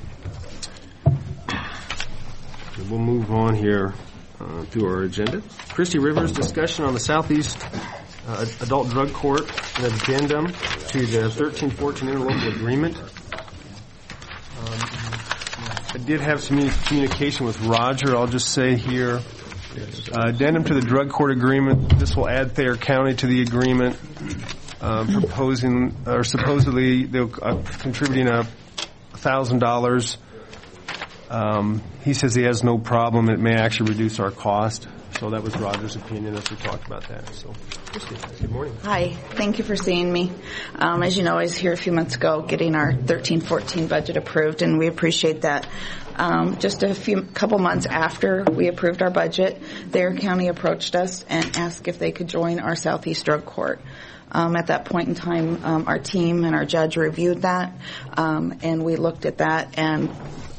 We'll move on here. Uh, through our agenda. Christy Rivers, discussion on the Southeast uh, Adult Drug Court, an addendum to the thirteen fourteen interlocal agreement. Um, I did have some communication with Roger. I'll just say here, uh, addendum to the drug court agreement. This will add Thayer County to the agreement, uh, proposing or supposedly they're uh, contributing a thousand dollars. Um, he says he has no problem. It may actually reduce our cost. So that was Roger's opinion as we talked about that. So, Christy, good morning. Hi. Thank you for seeing me. Um, as you know, I was here a few months ago getting our thirteen fourteen budget approved, and we appreciate that. Um, just a few couple months after we approved our budget, Thayer County approached us and asked if they could join our Southeast Drug Court. Um, at that point in time, um, our team and our judge reviewed that, um, and we looked at that and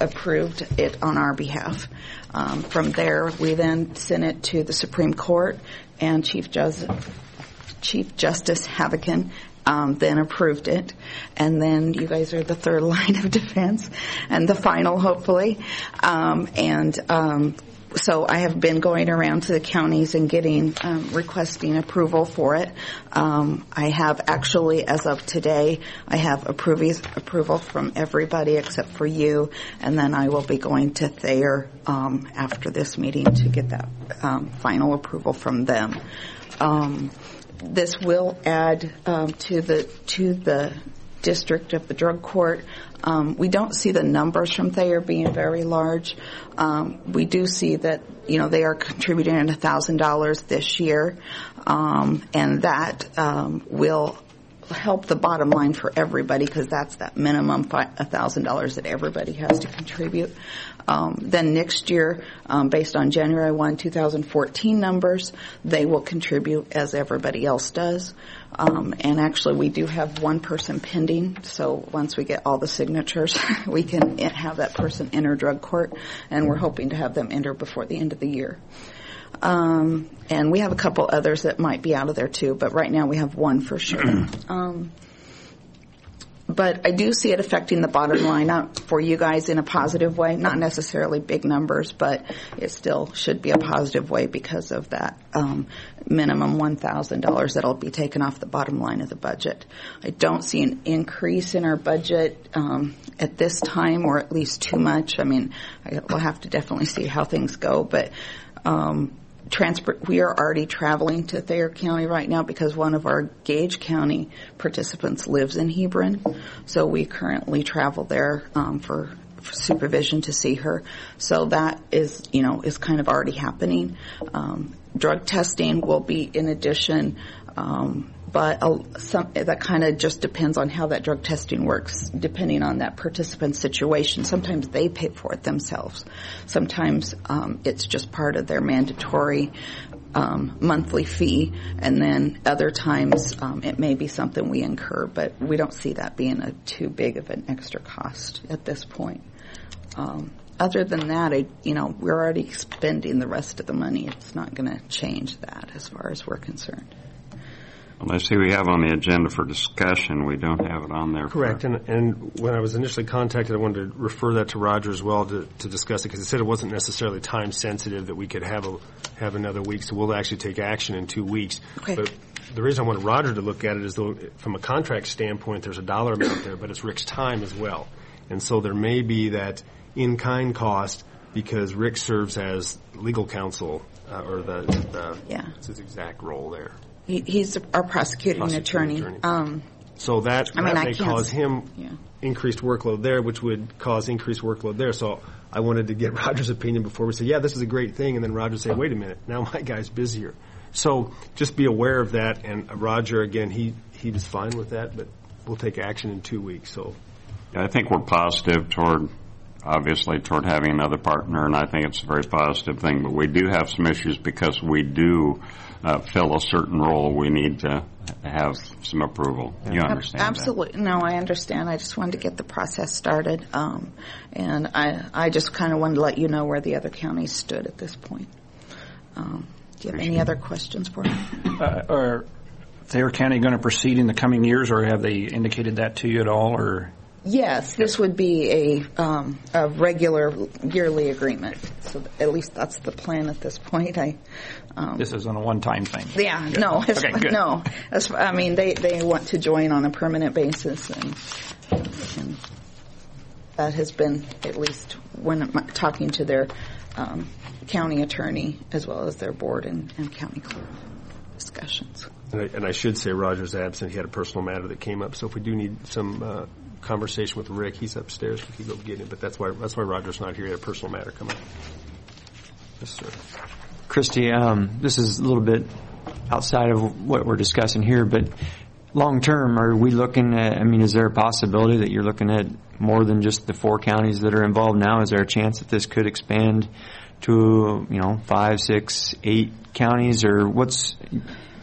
approved it on our behalf. Um, from there, we then sent it to the Supreme Court, and Chief Justice, Chief Justice Havokin um, then approved it. And then you guys are the third line of defense and the final, hopefully. Um, and um, so I have been going around to the counties and getting, um, requesting approval for it. Um, I have actually, as of today, I have approvies, approval from everybody except for you, and then I will be going to Thayer um, after this meeting to get that um, final approval from them. Um, this will add um, to the to the district of the drug court. Um, we don't see the numbers from Thayer being very large. Um, we do see that, you know, they are contributing one thousand dollars this year, um, and that um, will help the bottom line for everybody because that's that minimum one thousand dollars that everybody has to contribute. Um, then next year, um, based on January first, two thousand fourteen numbers, they will contribute as everybody else does. Um, and actually, we do have one person pending, so once we get all the signatures, we can have that person enter drug court, and we're hoping to have them enter before the end of the year. Um, and we have a couple others that might be out of there too, but right now we have one for sure. um, but I do see it affecting the bottom line, not for you guys in a positive way, not necessarily big numbers, but it still should be a positive way because of that um, minimum one thousand dollars that will be taken off the bottom line of the budget. I don't see an increase in our budget um, at this time, or at least too much. I mean, I, we'll have to definitely see how things go, but um, Transport, we are already traveling to Thayer County right now because one of our Gage County participants lives in Hebron. So we currently travel there um, for, for supervision to see her. So that is, you know, is kind of already happening. Um, drug testing will be in addition, um, but uh, some, that kind of just depends on how that drug testing works, depending on that participant's situation. Sometimes they pay for it themselves. Sometimes um, it's just part of their mandatory um, monthly fee, and then other times um, it may be something we incur, but we don't see that being a too big of an extra cost at this point. Um, other than that, I, you know, we're already spending the rest of the money. It's not going to change that as far as we're concerned. Well, I see we have on the agenda for discussion. We don't have it on there. Correct. And, and when I was initially contacted, I wanted to refer that to Roger as well to, to discuss it because it said it wasn't necessarily time sensitive that we could have a, have another week. So we'll actually take action in two weeks. Okay. But the reason I wanted Roger to look at it is though from a contract standpoint, there's a dollar amount there, but it's Rick's time as well. And so there may be that in-kind cost because Rick serves as legal counsel uh, or the, the yeah. what's his exact role there? He, he's our prosecuting, prosecuting attorney. attorney. Um, so that, I mean, that I may can't, cause him yeah. increased workload there, which would cause increased workload there. So I wanted to get Roger's opinion before we say, yeah, this is a great thing, and then Roger say, wait a minute, now my guy's busier. So just be aware of that. And Roger, again, he he was fine with that, but we'll take action in two weeks. So I think we're positive toward, obviously, toward having another partner, and I think it's a very positive thing. But we do have some issues because we do uh, fill a certain role. We need to have some approval. You understand Absolutely. that? No, I understand. I just wanted to get the process started. Um, and I, I just kind of wanted to let you know where the other counties stood at this point. Um, do you have any other questions for me? Uh, are Thayer County going to proceed in the coming years, or have they indicated that to you at all, or... Yes, this would be a, um, a regular yearly agreement. So at least that's the plan at this point. I. Um, this isn't a one-time thing. Yeah, good. no, Okay, good. no. As, I mean, they, they want to join on a permanent basis, and, and that has been at least when I'm talking to their um, county attorney as well as their board and, and county clerk discussions. And I, and I should say Roger's absent. He had a personal matter that came up. So if we do need some uh, conversation with Rick, he's upstairs. We can go get him. But that's why that's why Roger's not here. He had a personal matter come up. Yes, sir. Christy, um, this is a little bit outside of what we're discussing here, but long term, are we looking at, I mean, is there a possibility that you're looking at more than just the four counties that are involved now? Is there a chance that this could expand to, you know, five, six, eight counties, or what's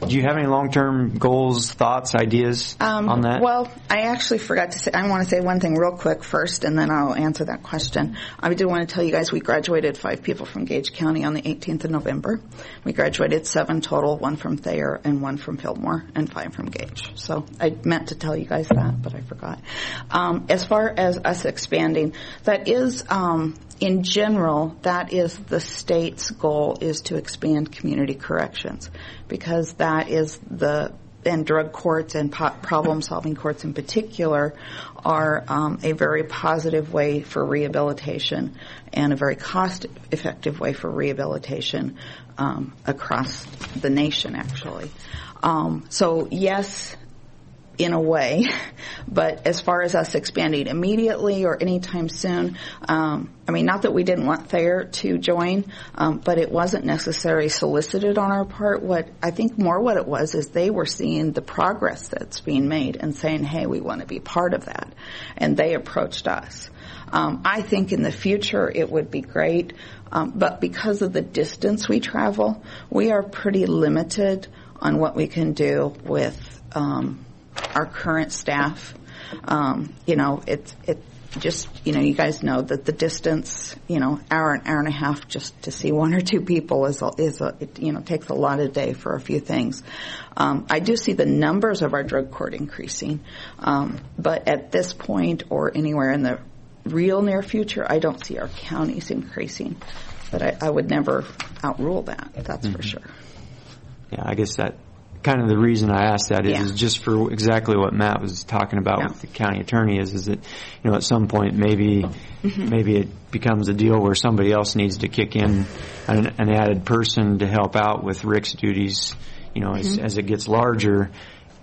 do you have any long-term goals, thoughts, ideas Um, on that? Well, I actually forgot to say, I want to say one thing real quick first, and then I'll answer that question. I do want to tell you guys we graduated five people from Gage County on the eighteenth of November. We graduated seven total, one from Thayer and one from Fillmore, and five from Gage. So I meant to tell you guys that, but I forgot. Um, as far as us expanding, that is, um, in general, that is the state's goal, is to expand community corrections, because that is the, and drug courts and po- problem-solving courts in particular are um, a very positive way for rehabilitation and a very cost-effective way for rehabilitation um, across the nation, actually. Um, so, yes, in a way, but as far as us expanding immediately or anytime soon, um, I mean, not that we didn't want Thayer to join, um, but it wasn't necessarily solicited on our part. What I think more what it was is they were seeing the progress that's being made and saying, hey, we want to be part of that, and they approached us. Um, I think in the future it would be great, um, but because of the distance we travel, we are pretty limited on what we can do with um, our current staff. Um, you know, it's it just, you know, you guys know that the distance, you know, hour and hour and a half just to see one or two people is a, is a it, you know, takes a lot of day for a few things. Um, I do see the numbers of our drug court increasing, um, but at this point or anywhere in the real near future, I don't see our counties increasing. But I, I would never outrule that. That's mm-hmm. for sure. Yeah, I guess that. Kind of the reason I asked that is, Yeah. is just for exactly what Matt was talking about Yeah. with the county attorney is, is that, you know, at some point maybe, mm-hmm. maybe it becomes a deal where somebody else needs to kick in an, an added person to help out with Rick's duties, you know, as, Mm-hmm. as it gets larger.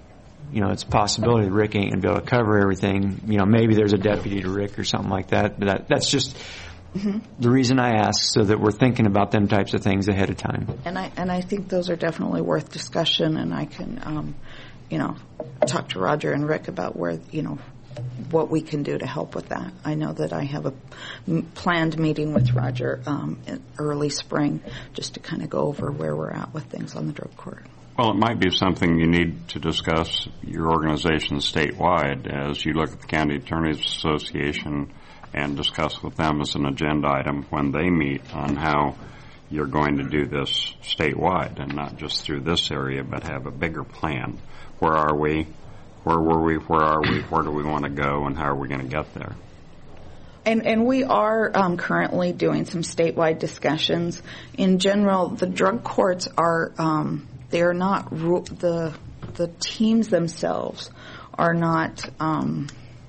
You know, it's a possibility that Rick ain't going to be able to cover everything. You know, maybe there's a deputy to Rick or something like that, but that, that's just Mm-hmm. the reason I ask, so that we're thinking about them types of things ahead of time. And I and I think those are definitely worth discussion, and I can, um, you know, talk to Roger and Rick about where, you know, what we can do to help with that. I know that I have a m- planned meeting with Roger um, in early spring, just to kind of go over where we're at with things on the drug court. Well, it might be something you need to discuss your organization statewide as you look at the County Attorneys Association and discuss with them as an agenda item when they meet on how you're going to do this statewide and not just through this area, but have a bigger plan. Where are we? Where were we? Where are we? Where do we want to go? And how are we going to get there? And, and we are um, currently doing some statewide discussions. In general, the drug courts are um, they're not ru- the the teams themselves are not um,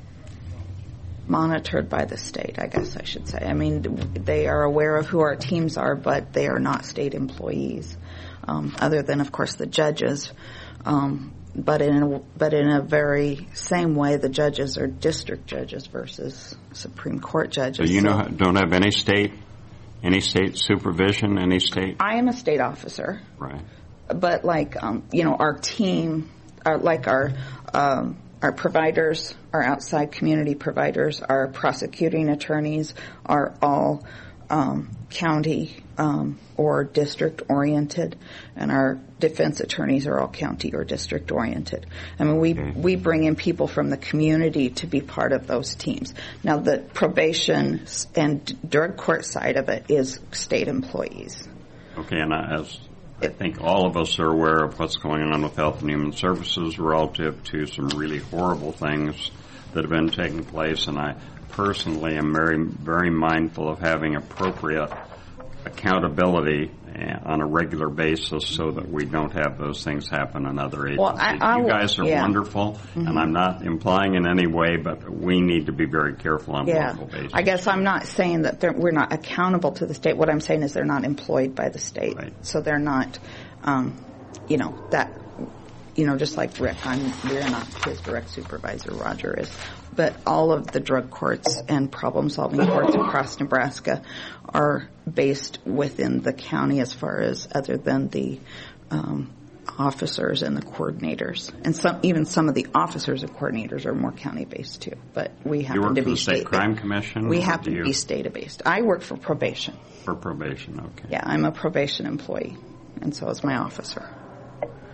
monitored by the state, I guess I should say. I mean, they are aware of who our teams are, but they are not state employees, um, other than, of course, the judges. Um, but in a, but in a very same way, the judges are district judges versus Supreme Court judges. So you know, don't have any state, any state supervision, any state? I am a state officer. Right. But like, um, you know, our team, our, like our, um, our providers, our outside community providers, our prosecuting attorneys are all um, county um, or district oriented, and our defense attorneys are all county or district oriented. I mean, we Okay. we bring in people from the community to be part of those teams. Now, the probation and drug court side of it is state employees. Okay, and I, as I think all of us are aware of what's going on with Health and Human Services relative to some really horrible things that have been taking place, and I personally am very, very mindful of having appropriate accountability on a regular basis so that we don't have those things happen in other agencies. Well, I, I you will- guys are yeah. wonderful, Mhm. and I'm not implying in any way, but we need to be very careful on a Yeah, local basis. I guess I'm not saying that they're, we're not accountable to the state. What I'm saying is they're not employed by the state, Right. so they're not, um, you know, that, you know, just like Rick, I'm we're not his direct supervisor. Roger is, but all of the drug courts and problem-solving courts across Nebraska are based within the county, as far as other than the um, officers and the coordinators, and some even some of the officers and coordinators are more county-based too. But we happen you work to for be the State state Crime Commission? We or happen do to you- be state-based. I work for probation. For probation, okay. Yeah, I'm a probation employee, and so is my officer.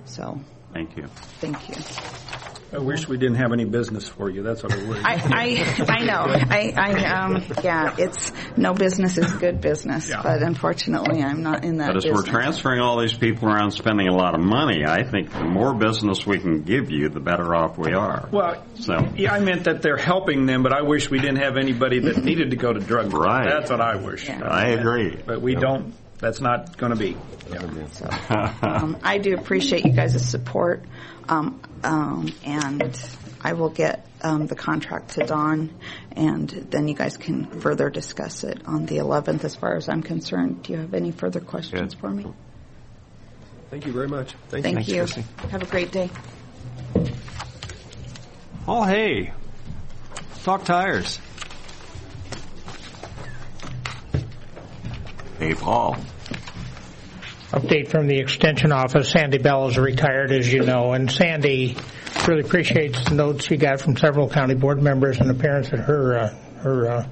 So, Thank you. thank you. I wish we didn't have any business for you. That's what I would. I, I, I know. I, I, um, yeah, it's, no business is good business, Yeah. but unfortunately I'm not in that But as business. we're transferring all these people around spending a lot of money, I think the more business we can give you, the better off we are. Well, So, yeah, I meant that they're helping them, but I wish we didn't have anybody that needed to go to drug court. Right. That's what I wish. Yeah. I agree. But we don't. That's not going to be. So, um, I do appreciate you guys' support, um, um, and I will get um, the contract to Dawn, and then you guys can further discuss it on the eleventh as far as I'm concerned. Do you have any further questions Good. for me? Thank you very much. Thank, Thank you. you. Chrissy. Have a great day. Oh, hey. Talk tires. Hey, Paul. Update from the Extension office. Sandy Bell is retired, as you know, and Sandy really appreciates the notes she got from several county board members and the parents at her uh, her uh,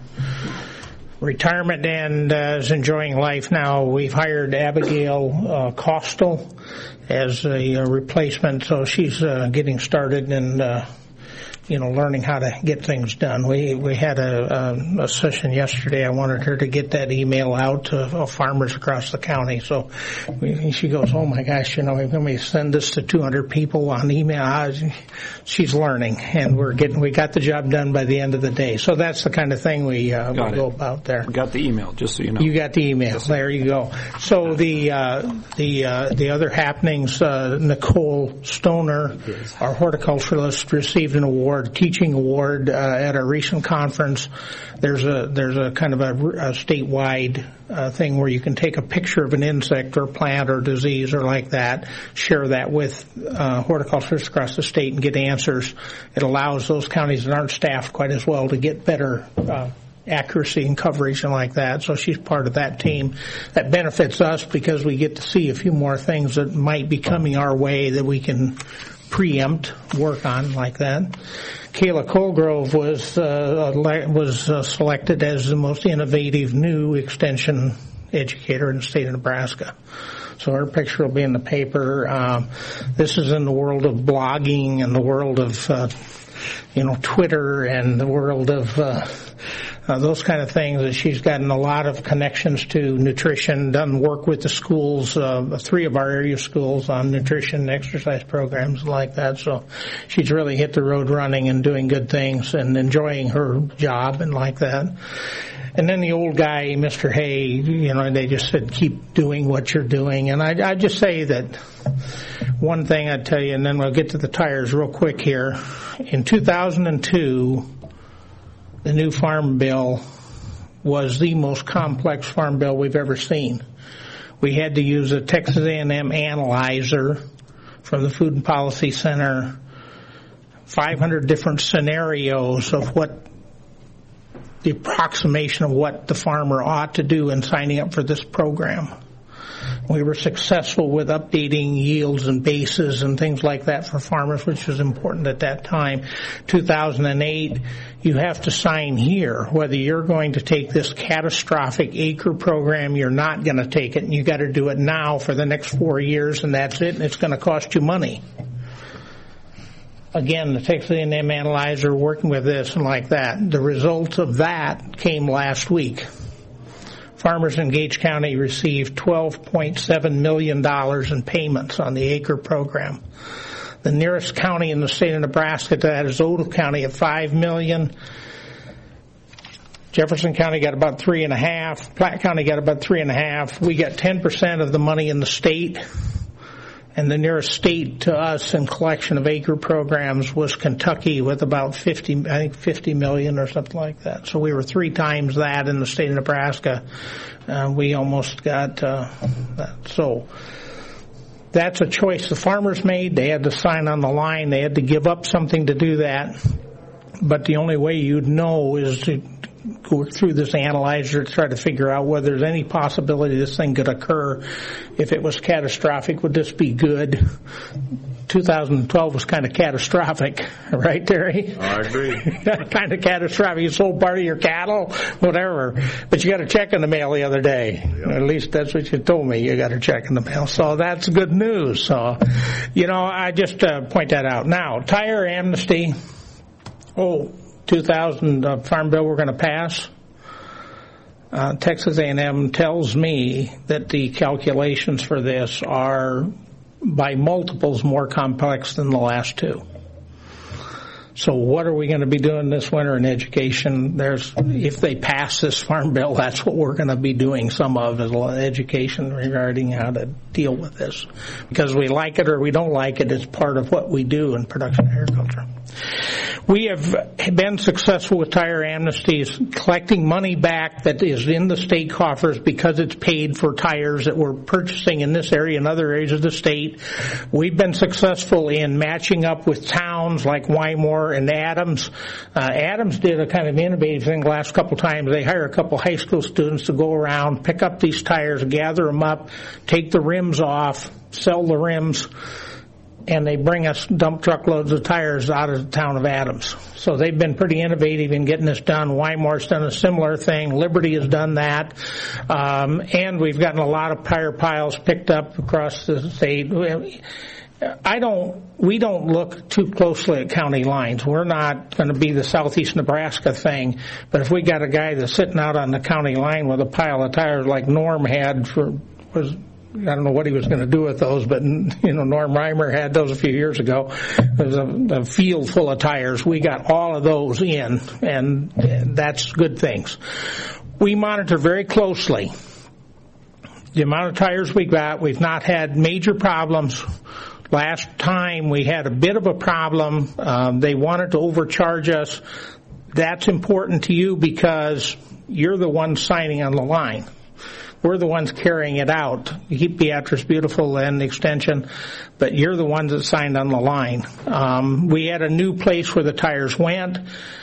retirement, and uh, is enjoying life now. We've hired Abigail uh, Costal as a, uh replacement, so she's uh, getting started and uh, you know, learning how to get things done. We we had a, a, a session yesterday. I wanted her to get that email out to uh, farmers across the county. So we, she goes, oh my gosh, you know, when we send this to two hundred people on email, I, she's learning, and we're getting we got the job done by the end of the day. So that's the kind of thing we, uh, we go about there. We got the email, just so you know. You got the email. There you go. So the uh, the uh, the other happenings, uh, Nicole Stoner, our horticulturalist, received an award, teaching award, uh, at a recent conference. There's a there's a kind of a, a statewide uh, thing where you can take a picture of an insect or plant or disease or like that, share that with uh, horticulturists across the state and get answers. It allows those counties that aren't staffed quite as well to get better uh, accuracy and coverage and like that. So she's part of that team. That benefits us because we get to see a few more things that might be coming our way that we can preempt, work on like that. Kayla Colgrove was uh, was uh, selected as the most innovative new extension educator in the state of Nebraska. So her picture will be in the paper. Um, this is in the world of blogging and the world of uh, you know Twitter and the world of uh, Uh, those kind of things. That she's gotten a lot of connections to nutrition, done work with the schools, uh, three of our area schools on nutrition and exercise programs like that. So she's really hit the road running and doing good things and enjoying her job and like that. And then the old guy, Mister Hay, you know, they just said, keep doing what you're doing. And I, I just say that one thing I'd tell you, and then we'll get to the tires real quick here. In two thousand two, the new farm bill was the most complex farm bill we've ever seen. We had to use a Texas A and M analyzer from the Food and Policy Center, five hundred different scenarios of what the approximation of what the farmer ought to do in signing up for this program. We were successful with updating yields and bases and things like that for farmers, which was important at that time. two thousand eight, you have to sign here whether you're going to take this catastrophic acre program, you're not going to take it, and you got to do it now for the next four years, and that's it, and it's going to cost you money. Again, the Texas A and M analyzer working with this and like that. The results of that came last week. Farmers in Gage County received twelve point seven million dollars in payments on the acre program. The nearest county in the state of Nebraska to that is Ogle County at five million dollars. Jefferson County got about three and a half. Platte County got about three and a half. We got ten percent of the money in the state. And the nearest state to us in collection of acre programs was Kentucky with about fifty, I think fifty million or something like that. So we were three times that in the state of Nebraska. Uh, we almost got uh, that. So that's a choice the farmers made. They had to sign on the line. They had to give up something to do that. But the only way you'd know is to go through this analyzer to try to figure out whether there's any possibility this thing could occur. If it was catastrophic, would this be good? two thousand twelve was kind of catastrophic, right, Terry? I agree. Kind of catastrophic. You sold part of your cattle, whatever, but you got a check in the mail the other day. Yep. At least that's what you told me. You got a check in the mail, so that's good news. So, you know, I just uh, point that out. Now, tire amnesty. Oh, two thousand uh, Farm Bill we're going to pass. Uh, Texas A and M tells me that the calculations for this are by multiples more complex than the last two. So what are we going to be doing this winter in education? There's, if they pass this Farm Bill, that's what we're going to be doing some of, is education regarding how to deal with this. Because we like it or we don't like it, it's part of what we do in production agriculture. We have been successful with tire amnesties, collecting money back that is in the state coffers because it's paid for tires that we're purchasing in this area and other areas of the state. We've been successful in matching up with towns like Wymore and Adams. Uh, Adams did a kind of innovative thing the last couple times. They hire a couple high school students to go around, pick up these tires, gather them up, take the rims off, sell the rims, and they bring us dump truckloads of tires out of the town of Adams. So they've been pretty innovative in getting this done. Wymore's done a similar thing. Liberty has done that. Um, and we've gotten a lot of tire piles picked up across the state. I don't, we don't look too closely at county lines. We're not going to be the Southeast Nebraska thing, but if we got a guy that's sitting out on the county line with a pile of tires like Norm had for, was, I don't know what he was going to do with those, but, you know, Norm Reimer had those a few years ago. There was a, a field full of tires. We got all of those in, and, and that's good things. We monitor very closely the amount of tires we got. We've not had major problems. Last time we had a bit of a problem. Um, they wanted to overcharge us. That's important to you because you're the one signing on the line. We're the ones carrying it out. You keep Beatrice Beautiful and the extension, but you're the ones that signed on the line. Um, we had a new place where the tires went.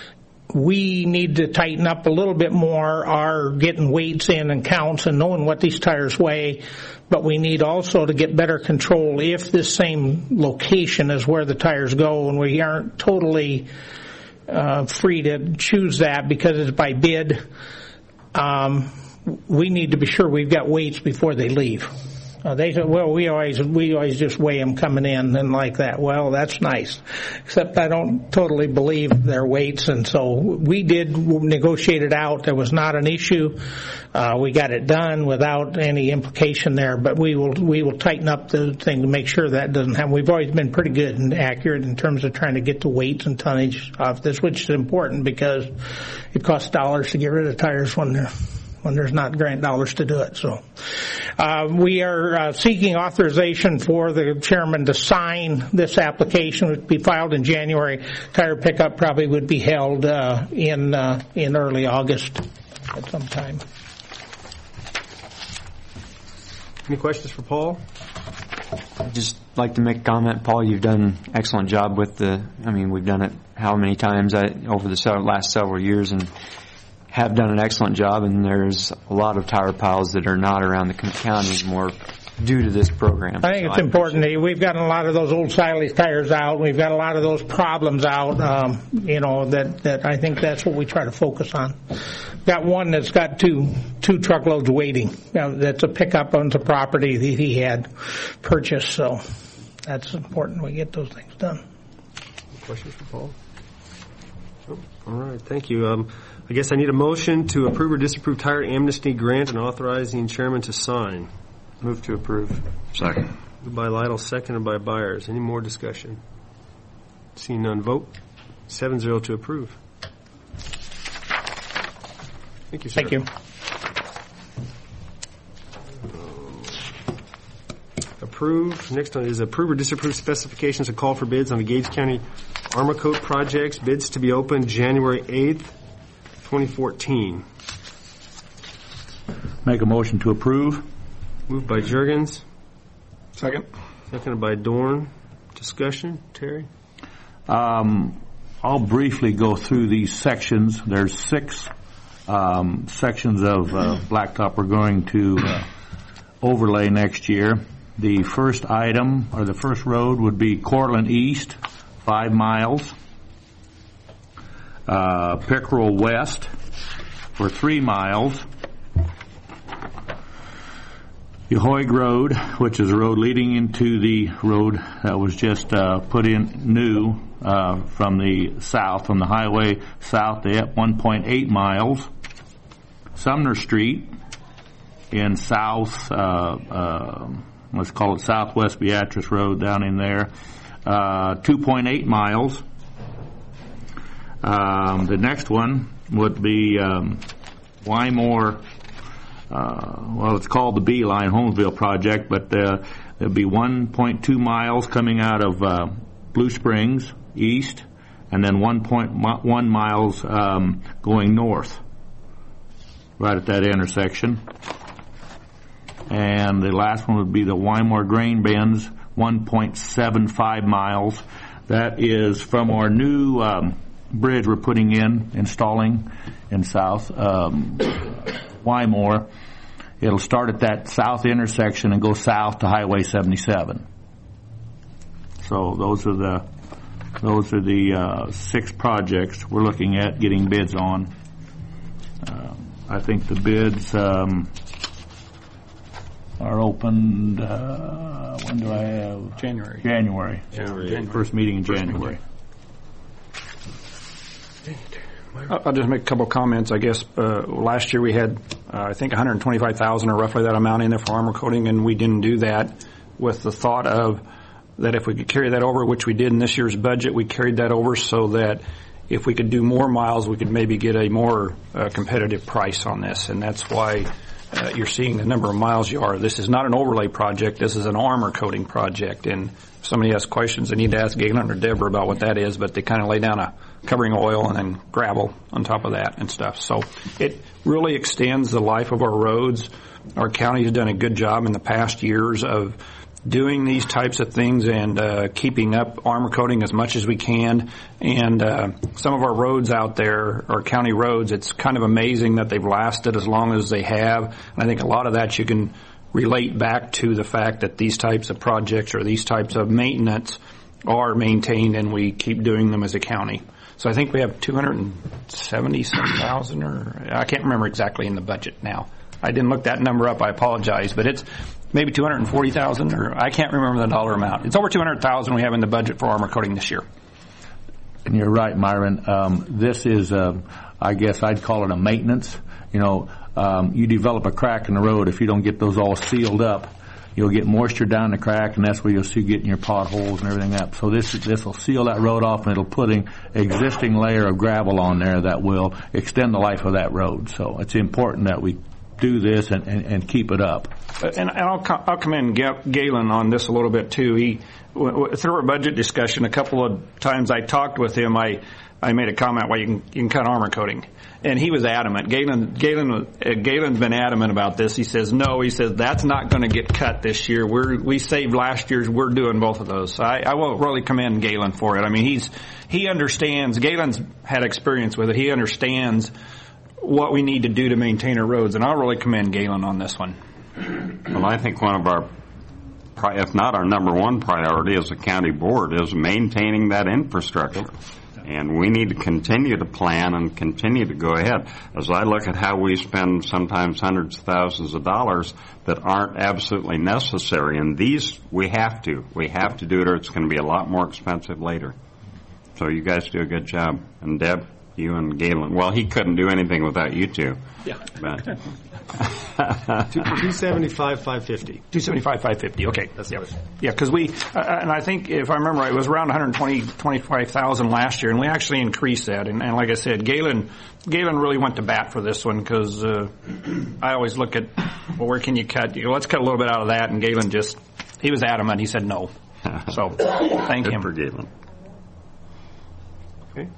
We need to tighten up a little bit more our getting weights in and counts and knowing what these tires weigh, but we need also to get better control if this same location is where the tires go, and we aren't totally uh, free to choose that because it's by bid. Um, we need to be sure we've got weights before they leave. Uh, they said, well, we always we always just weigh them coming in and like that. Well, that's nice, except I don't totally believe their weights, and so we did negotiate it out. There was not an issue. Uh, we got it done without any implication there, but we will we will tighten up the thing to make sure that doesn't happen. We've always been pretty good and accurate in terms of trying to get the weights and tonnage off this, which is important because it costs dollars to get rid of tires when they're when there's not grant dollars to do it. So uh, we are uh, seeking authorization for the chairman to sign this application. It would be filed in January. Tire pickup probably would be held uh, in uh, in early August at some time. Any questions for Paul? I'd just like to make a comment. Paul, you've done an excellent job with the, I mean, we've done it how many times I, over the several, last several years, and have done an excellent job, and there's a lot of tire piles that are not around the county anymore due to this program. I think so it's I important. We've gotten a lot of those old Siley tires out. We've got a lot of those problems out, um, you know, that, that I think that's what we try to focus on. Got one that's got two two truckloads waiting. Now, that's a pickup on the property that he had purchased, so that's important we get those things done. Questions for Paul? Oh, all right, thank you. Um, I guess I need a motion to approve or disapprove tire amnesty grant and authorizing chairman to sign. Move to approve. Second. Moved by Lytle, seconded by Byers. Any more discussion? Seeing none, vote. Seven zero to approve. Thank you, sir. Thank you. Approve. Next one is approve or disapprove specifications and call for bids on the Gage County Armacote projects. Bids to be open January eighth, twenty fourteen. Make a motion to approve. Moved by Juergens. Second. Seconded by Dorn. Discussion, Terry? Um, I'll briefly go through these sections. There's six um, sections of uh, blacktop we're going to uh, overlay next year. the first item, or the first road, would be Cortland East, five miles. Uh, Pickerel West for three miles. Yehoig Road, which is a road leading into the road that was just uh, put in new uh, from the south, from the highway south at one point eight miles. Sumner Street in south, uh, uh, let's call it Southwest Beatrice Road down in there, uh, two point eight miles. Um, the next one would be um, Wymore. Uh, well, it's called the Beeline Holmesville Project, but uh, there'll be one point two miles coming out of uh, Blue Springs east, and then one point one miles um, going north, right at that intersection. And the last one would be the Wymore Grain Bins, one point seven five miles. That is from our new um, bridge we're putting in, installing in South um, Wymore. It'll start at that south intersection and go south to Highway seventy-seven. So those are the those are the uh, six projects we're looking at getting bids on. Uh, I think the bids um, are opened. Uh, when do I have? January. January. January. January. First meeting in January. I'll just make a couple comments. I guess uh, last year we had, uh, I think, one hundred twenty-five thousand dollars or roughly that amount in there for armor coating, and we didn't do that with the thought of that if we could carry that over, which we did in this year's budget, we carried that over so that if we could do more miles, we could maybe get a more uh, competitive price on this, and that's why uh, you're seeing the number of miles you are. This is not an overlay project. This is an armor coating project, and if somebody has questions, they need to ask Galen or Deborah about what that is, but they kind of lay down a covering oil and then gravel on top of that and stuff. So it really extends the life of our roads. Our county has done a good job in the past years of doing these types of things and uh, keeping up armor coating as much as we can. And uh, some of our roads out there, our county roads, it's kind of amazing that they've lasted as long as they have. And I think a lot of that you can relate back to the fact that these types of projects or these types of maintenance are maintained and we keep doing them as a county. So I think we have two hundred seventy some thousand, or I can't remember exactly in the budget now. I didn't look that number up. I apologize, but it's maybe two hundred forty thousand, or I can't remember the dollar amount. It's over two hundred thousand we have in the budget for armor coating this year. And you're right, Myron. Um, this is, uh, I guess I'd call it a maintenance. You know, um, you develop a crack in the road. If you don't get those all sealed up, you'll get moisture down the crack, and that's where you'll see getting your potholes and everything up. So this this will seal that road off, and it'll put an existing layer of gravel on there that will extend the life of that road. So it's important that we do this and, and, and keep it up. And, and I'll, I'll commend Galen on this a little bit too. He through our budget discussion, a couple of times I talked with him, I I made a comment, well, you can you can cut armor coating. And he was adamant. Galen, Galen, uh, Galen's been adamant about this. He says, no, he says, that's not going to get cut this year. We're, we saved last year's. We're doing both of those. So I, I will really commend Galen for it. I mean, he's, he understands, Galen's had experience with it. He understands what we need to do to maintain our roads. And I'll really commend Galen on this one. Well, I think one of our, if not our number one priority as a county board is maintaining that infrastructure. And we need to continue to plan and continue to go ahead. As I look at how we spend sometimes hundreds of thousands of dollars that aren't absolutely necessary, and these we have to. We have to do it or it's going to be a lot more expensive later. So you guys do a good job. And Deb, you and Galen. Well, he couldn't do anything without you two. Yeah. But two seventy-five, five fifty. two seventy-five, five fifty. Okay. That's yeah. it. Yeah, because we, uh, and I think if I remember right, it was around one hundred twenty, twenty-five thousand last year, and we actually increased that. And, and like I said, Galen, Galen really went to bat for this one because uh, I always look at, well, where can you cut? You go, let's cut a little bit out of that. And Galen just, he was adamant. He said no. So thank Good him. for Galen. Okay.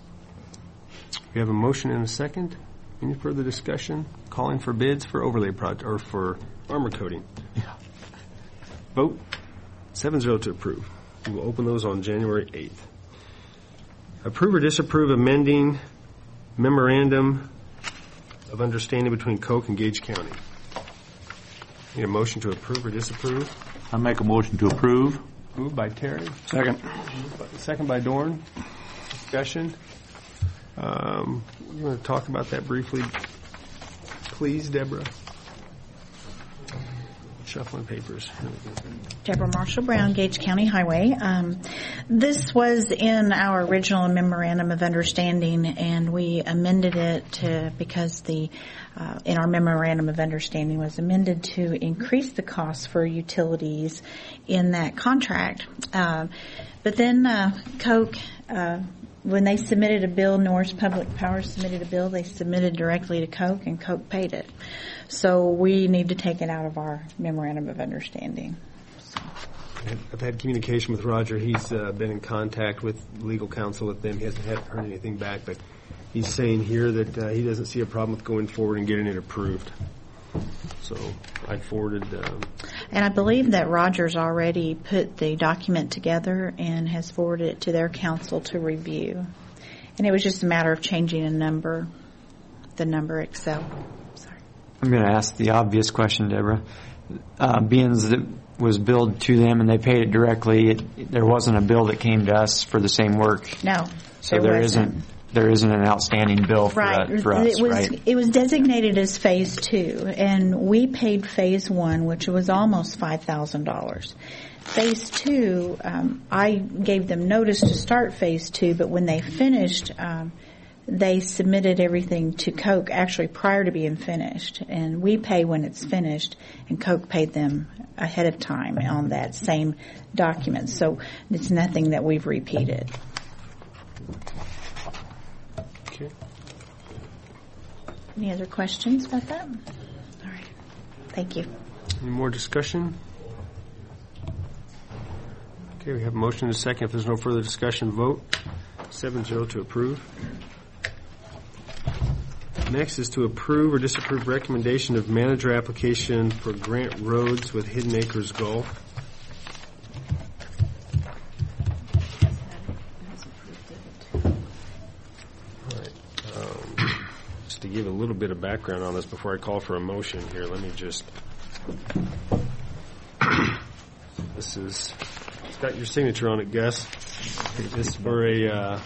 We have a motion and a second. Any further discussion? Calling for bids for overlay project or for armor coating. Yeah. Vote seven zero to approve. We will open those on January eighth. Approve or disapprove amending memorandum of understanding between Koch and Gage County. Need a motion to approve or disapprove? I make a motion to approve. Moved by Terry. Second. Second by Dorn. Discussion. Um, you want to talk about that briefly, please, Deborah? Shuffling papers. Deborah Marshall Brown, Gage County Highway. Um, this was in our original memorandum of understanding, and we amended it to, because the uh, in our memorandum of understanding was amended to increase the cost for utilities in that contract. Uh, but then uh, Coke, uh, when they submitted a bill, Norris Public Power submitted a bill, they submitted directly to Coke, and Coke paid it. So we need to take it out of our memorandum of understanding. I've had communication with Roger. He's uh, been in contact with legal counsel with them. He hasn't had, heard anything back, but he's saying here that uh, he doesn't see a problem with going forward and getting it approved. So I forwarded. Um, and I believe that Roger's already put the document together and has forwarded it to their counsel to review. And it was just a matter of changing a number, the number Excel. I'm going to ask the obvious question, Deborah. Uh, being that it was billed to them and they paid it directly, it, there wasn't a bill that came to us for the same work. No, so there, there isn't. There isn't an outstanding bill for, right. uh, for us, it was, right? It was designated as phase two, and we paid phase one, which was almost five thousand dollars. Phase two, um, I gave them notice to start phase two, but when they finished, um, they submitted everything to Coke actually prior to being finished, and we pay when it's finished, and Coke paid them ahead of time on that same document. So it's nothing that we've repeated. Okay. Any other questions about that? All right. Thank you. Any more discussion? Okay, we have a motion and a second. If there's no further discussion, vote. seven zero to approve. Next is to approve or disapprove recommendation of manager application for Grant Roads with Hidden Acres Golf. All right. Um, just to give a little bit of background on this before I call for a motion here, let me just. This is. It's got your signature on it, Gus. This is for a. Uh,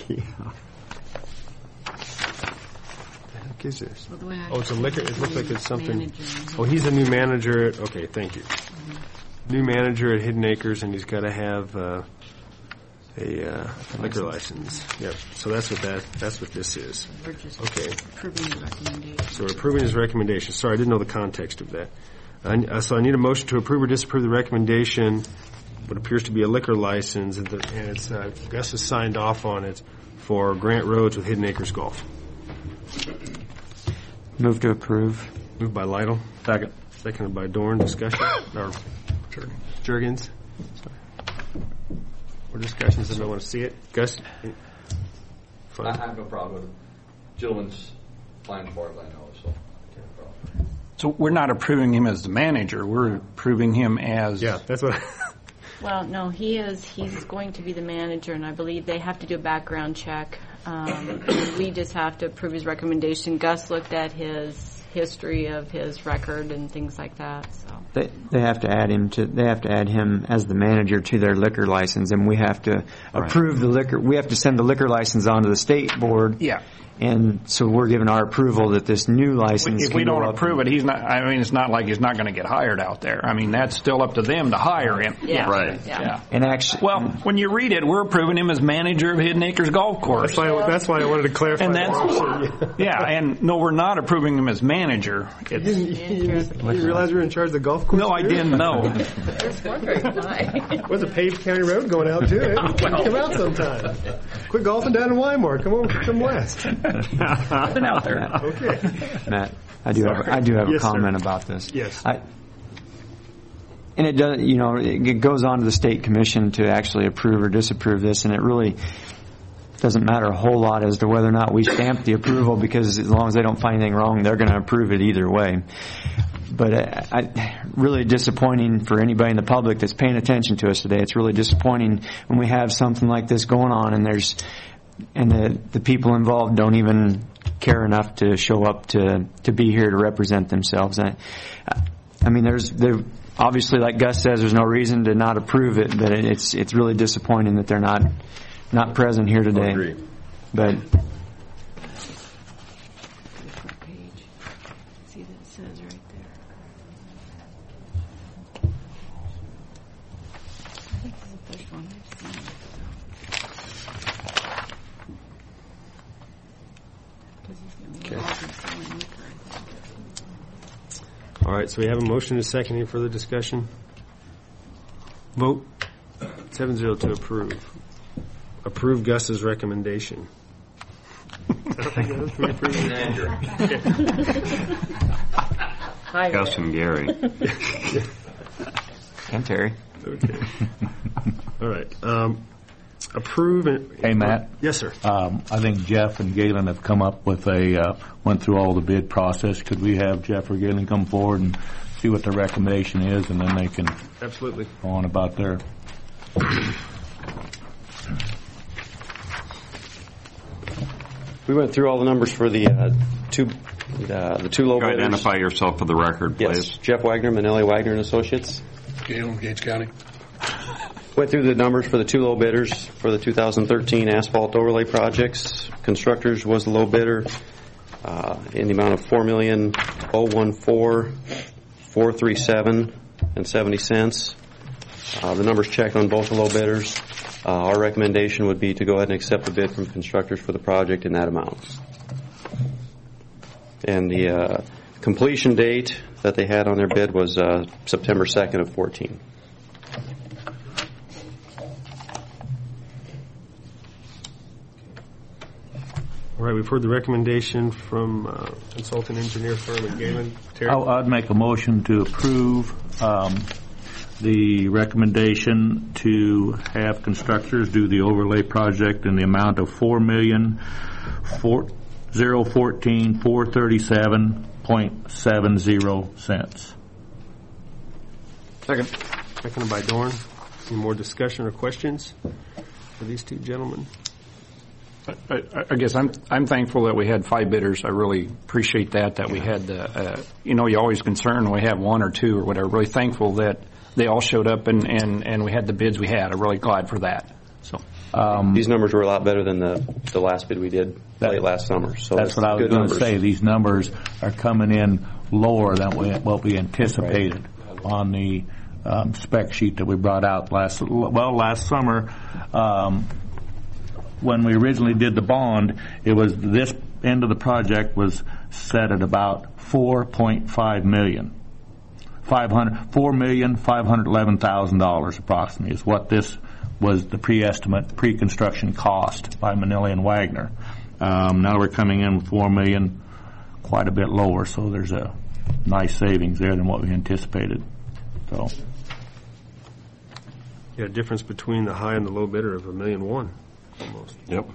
Is this? Oh, it's a liquor. It looks like it's something. Oh, he's a new manager at. Okay, thank you. Mm-hmm. New manager at Hidden Acres, and he's got to have uh, a uh, liquor license. Yep. So that's what that. That's what this is. We're just okay. approving the recommendation. So we're approving his recommendation. Sorry, I didn't know the context of that. I, uh, so I need a motion to approve or disapprove the recommendation. What appears to be a liquor license, and, the, and it's uh, Gus has signed off on it for Grant Roads with Hidden Acres Golf. Move to approve. Moved by Lytle. Second. Seconded by Dorn. Discussion? or Jurgens? Sorry. More discussions if I want to see it. Gus? Fine. I have no problem with it. Gentleman's fine for it, I know, so I can't have a problem. So we're not approving him as the manager. We're approving him as... Yeah, that's what... Well, no, he is. He's going to be the manager, and I believe they have to do a background check. Um, we just have to approve his recommendation. Gus looked at his history of his record and things like that. So they they have to add him to. They have to add him as the manager to their liquor license, and we have to right. approve the liquor. We have to send the liquor license on to the state board. Yeah. And so we're given our approval that this new license. If can we don't go up approve it, he's not. I mean, it's not like he's not going to get hired out there. I mean, that's still up to them to hire him. Yeah. Right. Yeah. yeah. And actually, well, when you read it, we're approving him as manager of Hidden Acres Golf Course. That's why. That's why I wanted to clarify. And that's yeah. And no, we're not approving him as manager. It's, you, didn't, you, you realize you're in charge of the golf course? No, I didn't know. What's a paved county road going out to it? Well, come out sometime. Quit golfing down in Weimar. Come on, come west. I've been out there. Matt, okay. Matt, I do Sorry. have I do have yes, a comment sir. about this. Yes. I, and it does, you know, it goes on to the state commission to actually approve or disapprove this, and it really doesn't matter a whole lot as to whether or not we stamp the approval, because as long as they don't find anything wrong, they're going to approve it either way. But I, I, really disappointing for anybody in the public that's paying attention to us today. It's really disappointing when we have something like this going on, and there's and the the people involved don't even care enough to show up to to be here to represent themselves. I, I mean, there's there obviously, like Gus says, there's no reason to not approve it, but it, it's it's really disappointing that they're not not present here today. I agree. But All right, so we have a motion and a second. Any further discussion? Vote. Seven zero to approve. Approve Gus's recommendation. Hi, Gus and Gary. And Terry. Okay. All right. Um, approve. And, Hey, Matt. Yes, sir. Um, I think Jeff and Galen have come up with a, uh, went through all the bid process. Could we have Jeff or Galen come forward and see what the recommendation is, and then they can Absolutely. go on about their... We went through all the numbers for the uh, two uh, the two low Go bidders. identify yourself for the record, please. Yes, Jeff Wagner, Manelli Wagner and Associates. Galen, Gage County. Went through the numbers for the two low bidders for the two thousand thirteen asphalt overlay projects. Constructors was the low bidder uh, in the amount of four million oh one four four three seven and seventy cents. Uh, the numbers checked on both the low bidders. Uh, our recommendation would be to go ahead and accept the bid from constructors for the project in that amount. And the uh, completion date that they had on their bid was uh, September second of fourteen. All right, we've heard the recommendation from uh, consultant engineer firm and Galen. Terry? I'll- I'd make a motion to approve um, the recommendation to have constructors do the overlay project in the amount of four million four zero fourteen four thirty seven point seven zero cents. Second. Seconded by Dorn. Any more discussion or questions for these two gentlemen? I, I guess I'm I'm thankful that we had five bidders. I really appreciate that. That we had the, uh, you know, you're always concerned when we have one or two or whatever. Really thankful that they all showed up and, and, and we had the bids we had. I'm really glad for that. So um, these numbers were a lot better than the the last bid we did that, late last summer. So that's what I was good going to numbers. say. These numbers are coming in lower than we, what we anticipated right. on the um, spec sheet that we brought out last well last summer. Um, When we originally did the bond, it was this end of the project was set at about four point five million. five hundred, four million five hundred eleven thousand dollars approximately is what this was the pre-estimate, pre-construction cost by Manelli and Wagner. Um, now we're coming in with four million, quite a bit lower, so there's a nice savings there than what we anticipated. So, You got a difference between the high and the low bidder of a million one. Almost. Yep.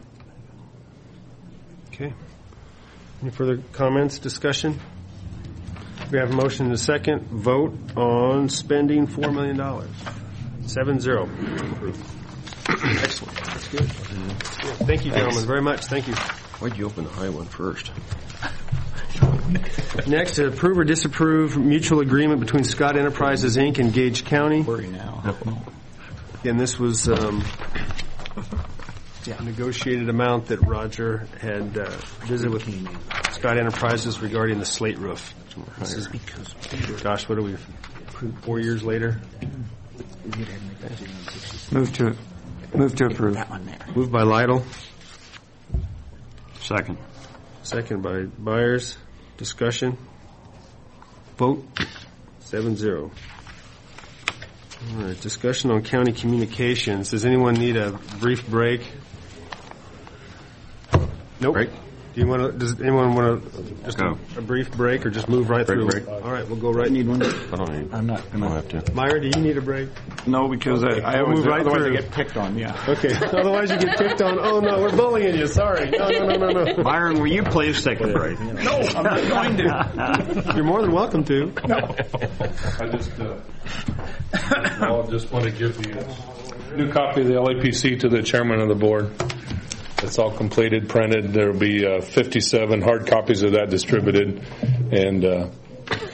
Okay. Any further comments, discussion? We have a motion and a second. Vote on spending four million dollars. Seven zero. Excellent. That's good. That's good. Thank you, gentlemen, very much. Thank you. Why'd you open the high one first? Next, to approve or disapprove mutual agreement between Scott Enterprises, Incorporated and Gage County. worry now. Again, this was um, a negotiated amount that Roger had uh, visited with Scott Enterprises regarding the slate roof. This is because, gosh, what are we, four years later? Move to move to approve. Moved by Lytle. Second. Second by Byers. Discussion. Vote. Seven zero. All right. Discussion on county communications. Does anyone need a brief break? Nope. Break. Do you want to? Does anyone want to just a, a brief break, or just move right break, through? Break. All right, we'll go right. Need one? I don't need. I'm not going to have to. Meyer, do you need a break? No, because okay. I, I we'll always move right otherwise through. I get picked on. Yeah. Okay. Otherwise, you get picked on. Oh no, we're bullying you. Sorry. No, no, no, no, no. Byron, will you please take a break? No, I'm not going to. You're more than welcome to. No. I just, uh, well, I just want to give the new copy of the L A P C to the chairman of the board. It's all completed, printed. There will be uh, fifty-seven hard copies of that distributed, and uh,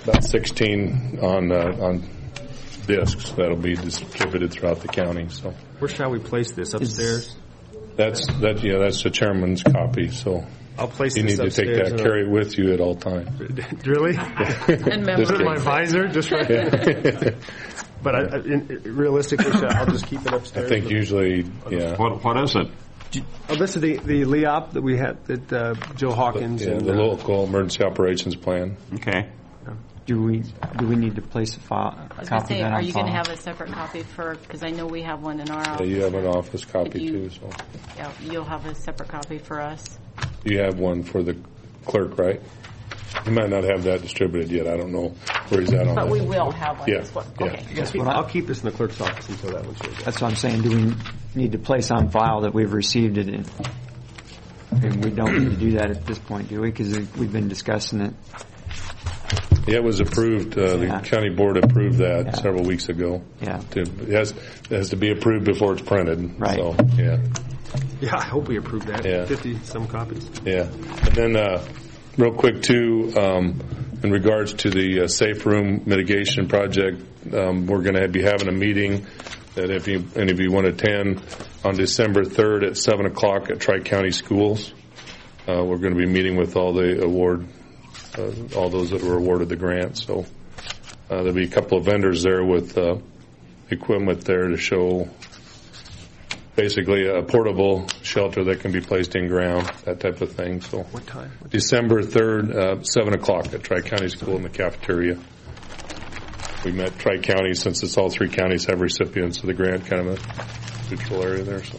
about sixteen on uh, on discs that'll be distributed throughout the county. So where shall we place this? Upstairs? That's that. Yeah, that's the chairman's copy. So I'll place you this need to take upstairs that, carry it with you at all times. Really? And Just in my visor, just right there. But I, I, in, realistically, I'll just keep it upstairs. I think usually, yeah. What what is it? Oh, this is the the L E O P that we had that uh, Joe Hawkins. Yeah, and, the uh, local emergency operations plan. Okay. Do we do we need to place a file? I was going A to copy say, of that are on you going to file? have a separate copy for, because I know we have one in our Yeah, office. you have an office copy You- too. So Yeah, you'll have a separate copy for us. you have one for the clerk, right? You might not have that distributed yet. I don't know where he's at on But that. we will have one Yeah, as well. yeah. Okay. I'll keep, I'll keep this in the clerk's office until that one shows up. That's what I'm saying. Do we need to place on file that we've received it? In, and we don't need to do that at this point, do we? Because we've been discussing it. Yeah, it was approved. Uh, Yeah. The county board approved that Yeah. several weeks ago. Yeah. To, it, has, it has to be approved before it's printed. Right. So, yeah. Yeah, I hope we approve that. Yeah. Fifty some copies. Yeah. And then, uh, real quick too, um, in regards to the uh, safe room mitigation project, um, we're going to be having a meeting that if you, any of you want to attend on December third at seven o'clock at Tri-County Schools. Uh, we're going to be meeting with all the award, uh, all those that were awarded the grant. So uh, there'll be a couple of vendors there with uh, equipment there to show basically a portable shelter that can be placed in ground, that type of thing. So What time? What December third, uh, seven o'clock at Tri-County School in the cafeteria. We met Tri-County since it's all three counties have recipients of the grant, kind of a neutral area there. So,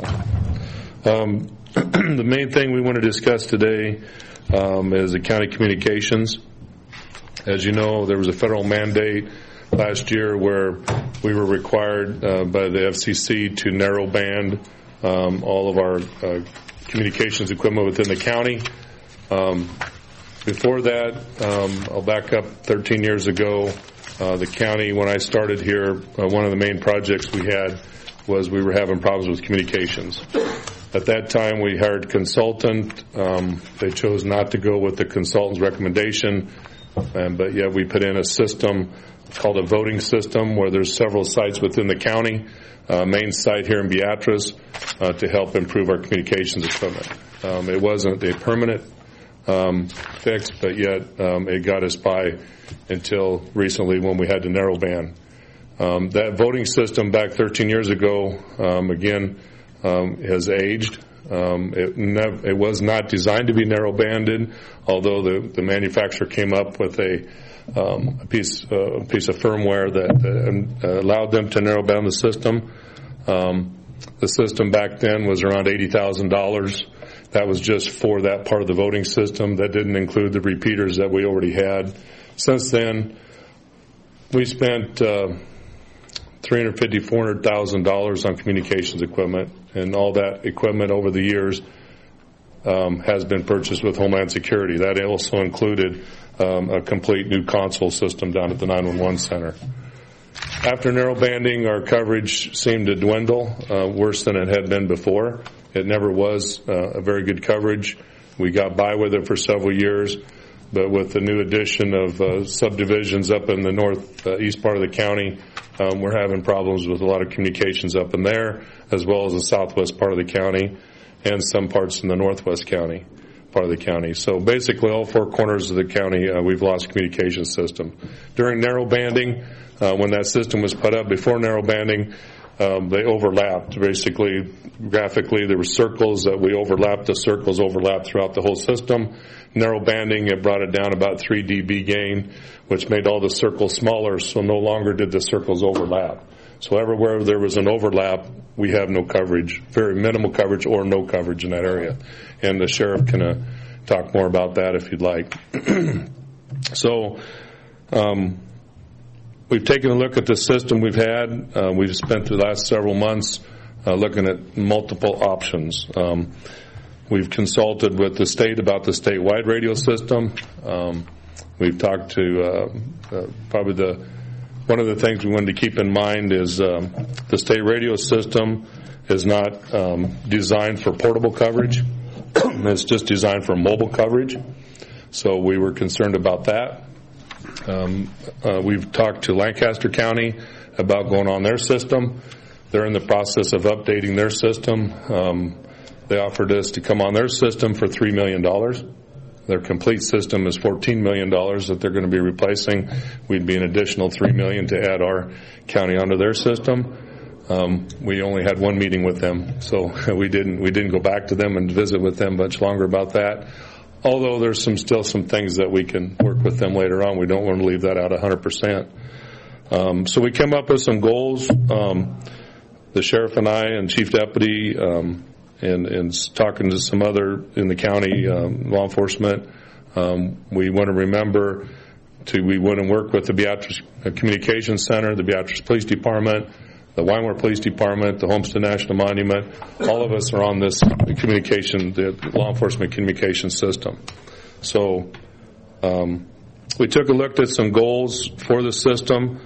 um, the main thing we want to discuss today um, is the county communications. As you know, there was a federal mandate last year where we were required uh, by the F C C to narrow band um, all of our uh, communications equipment within the county. Um, before that, um, I'll back up thirteen years ago. Uh, the county, when I started here, uh, one of the main projects we had was we were having problems with communications. At that time, we hired a consultant. Um, they chose not to go with the consultant's recommendation, um, but yet we put in a system called a voting system where there's several sites within the county, uh, main site here in Beatrice, uh, to help improve our communications equipment. Um, it wasn't a permanent um, fix, but yet um, it got us by until recently when we had to narrow band. Um, that voting system back thirteen years ago, um, again, um, has aged. Um, it, nev- it was not designed to be narrow banded, although the, the manufacturer came up with a, um, a piece uh, a piece of firmware that uh, allowed them to narrow band the system. Um, the system back then was around eighty thousand dollars. That was just for that part of the voting system. That didn't include the repeaters that we already had. Since then, we spent uh, three hundred fifty thousand dollars, four hundred thousand dollars on communications equipment, and all that equipment over the years um, has been purchased with Homeland Security. That also included um, a complete new console system down at the nine one one center. After narrow banding, our coverage seemed to dwindle uh, worse than it had been before. It never was uh, a very good coverage. We got by with it for several years, but with the new addition of uh, subdivisions up in the north uh, east part of the county, um, we're having problems with a lot of communications up in there, as well as the southwest part of the county and some parts in the northwest county part of the county. So basically all four corners of the county, uh, we've lost communication system. During narrow banding, uh, when that system was put up before narrow banding, um, they overlapped. Basically, graphically, there were circles that we overlapped. The circles overlapped throughout the whole system. Narrow banding, it brought it down about three decibels gain, which made all the circles smaller, so no longer did the circles overlap. So everywhere there was an overlap, we have no coverage, very minimal coverage or no coverage in that area. And the sheriff can uh, talk more about that if you'd like. So um, we've taken a look at the system we've had. Uh, we've spent the last several months uh, looking at multiple options. Um, we've consulted with the state about the statewide radio system. Um, we've talked to uh, uh, probably the one of the things we wanted to keep in mind is um, the state radio system is not um, designed for portable coverage. It's just designed for mobile coverage. So we were concerned about that. Um, uh, we've talked to Lancaster County about going on their system. They're in the process of updating their system. Um, they offered us to come on their system for three million dollars. Their complete system is fourteen million dollars that they're going to be replacing. We'd be an additional three million dollars to add our county onto their system. Um, we only had one meeting with them, so we didn't we didn't go back to them and visit with them much longer about that. Although there's some still some things that we can work with them later on. We don't want to leave that out one hundred percent. Um, so we came up with some goals. Um, the sheriff and I and chief deputy um, and, and talking to some other in the county um, law enforcement, um, we want to remember to we want to work with the Beatrice Communications Center, the Beatrice Police Department, the Wymore Police Department, the Homestead National Monument. All of us are on this communication, the law enforcement communication system. So um, we took a look at some goals for the system,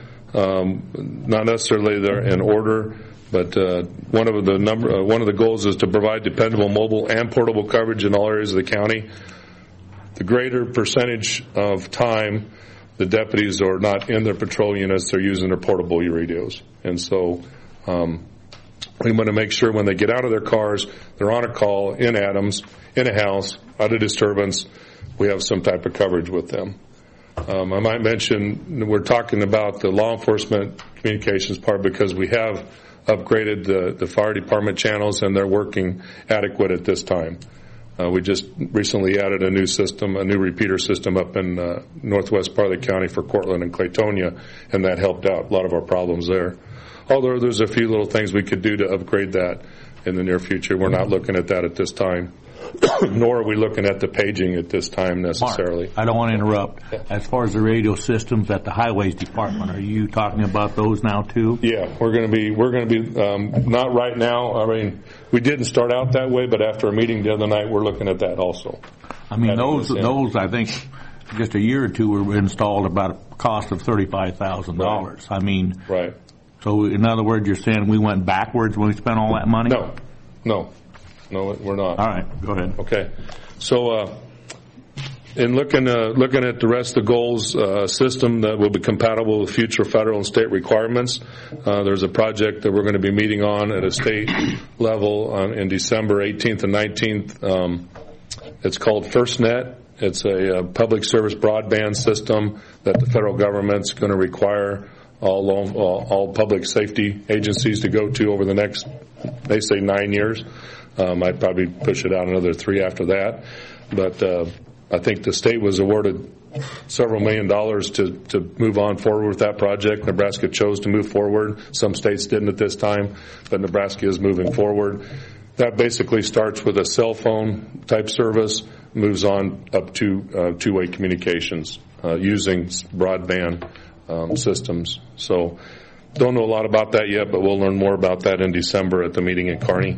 um, not necessarily they're in order, but uh, one of the number uh, one of the goals is to provide dependable mobile and portable coverage in all areas of the county. The greater percentage of time the deputies are not in their patrol units, they're using their portable radios. And so um, we want to make sure when they get out of their cars, they're on a call in Adams, in a house, out of disturbance, we have some type of coverage with them. Um, I might mention we're talking about the law enforcement communications part because we have upgraded the, the fire department channels and they're working adequate at this time. Uh, we just recently added a new system, a new repeater system up in uh, northwest part of the county for Cortland and Claytonia, and that helped out a lot of our problems there. Although there's a few little things we could do to upgrade that in the near future. We're not looking at that at this time, nor are we looking at the paging at this time necessarily. Mark, I don't want to interrupt. As far as the radio systems at the highways department, are you talking about those now too? Yeah, we're going to be, we're going to be, um, not right now. I mean, we didn't start out that way, but after a meeting the other night, we're looking at that also. I mean, those, those, I think, just a year or two were installed about a cost of thirty-five thousand dollars. Right. I mean, right. So in other words, you're saying we went backwards when we spent all that money? No, no. No, we're not. All right, go ahead. Okay. So, uh, in looking uh, looking at the rest of the goals, uh, system that will be compatible with future federal and state requirements, uh, there's a project that we're going to be meeting on at a state level on, in December eighteenth and nineteenth. Um, it's called FirstNet. It's a, a public service broadband system that the federal government's going to require all, all, all public safety agencies to go to over the next, they say, nine years. Um, I'd probably push it out another three after that. But uh, I think the state was awarded several million dollars to, to move on forward with that project. Nebraska chose to move forward. Some states didn't at this time, but Nebraska is moving forward. That basically starts with a cell phone type service, moves on up to uh, two-way communications uh, using broadband um, systems. So don't know a lot about that yet, but we'll learn more about that in December at the meeting in Kearney.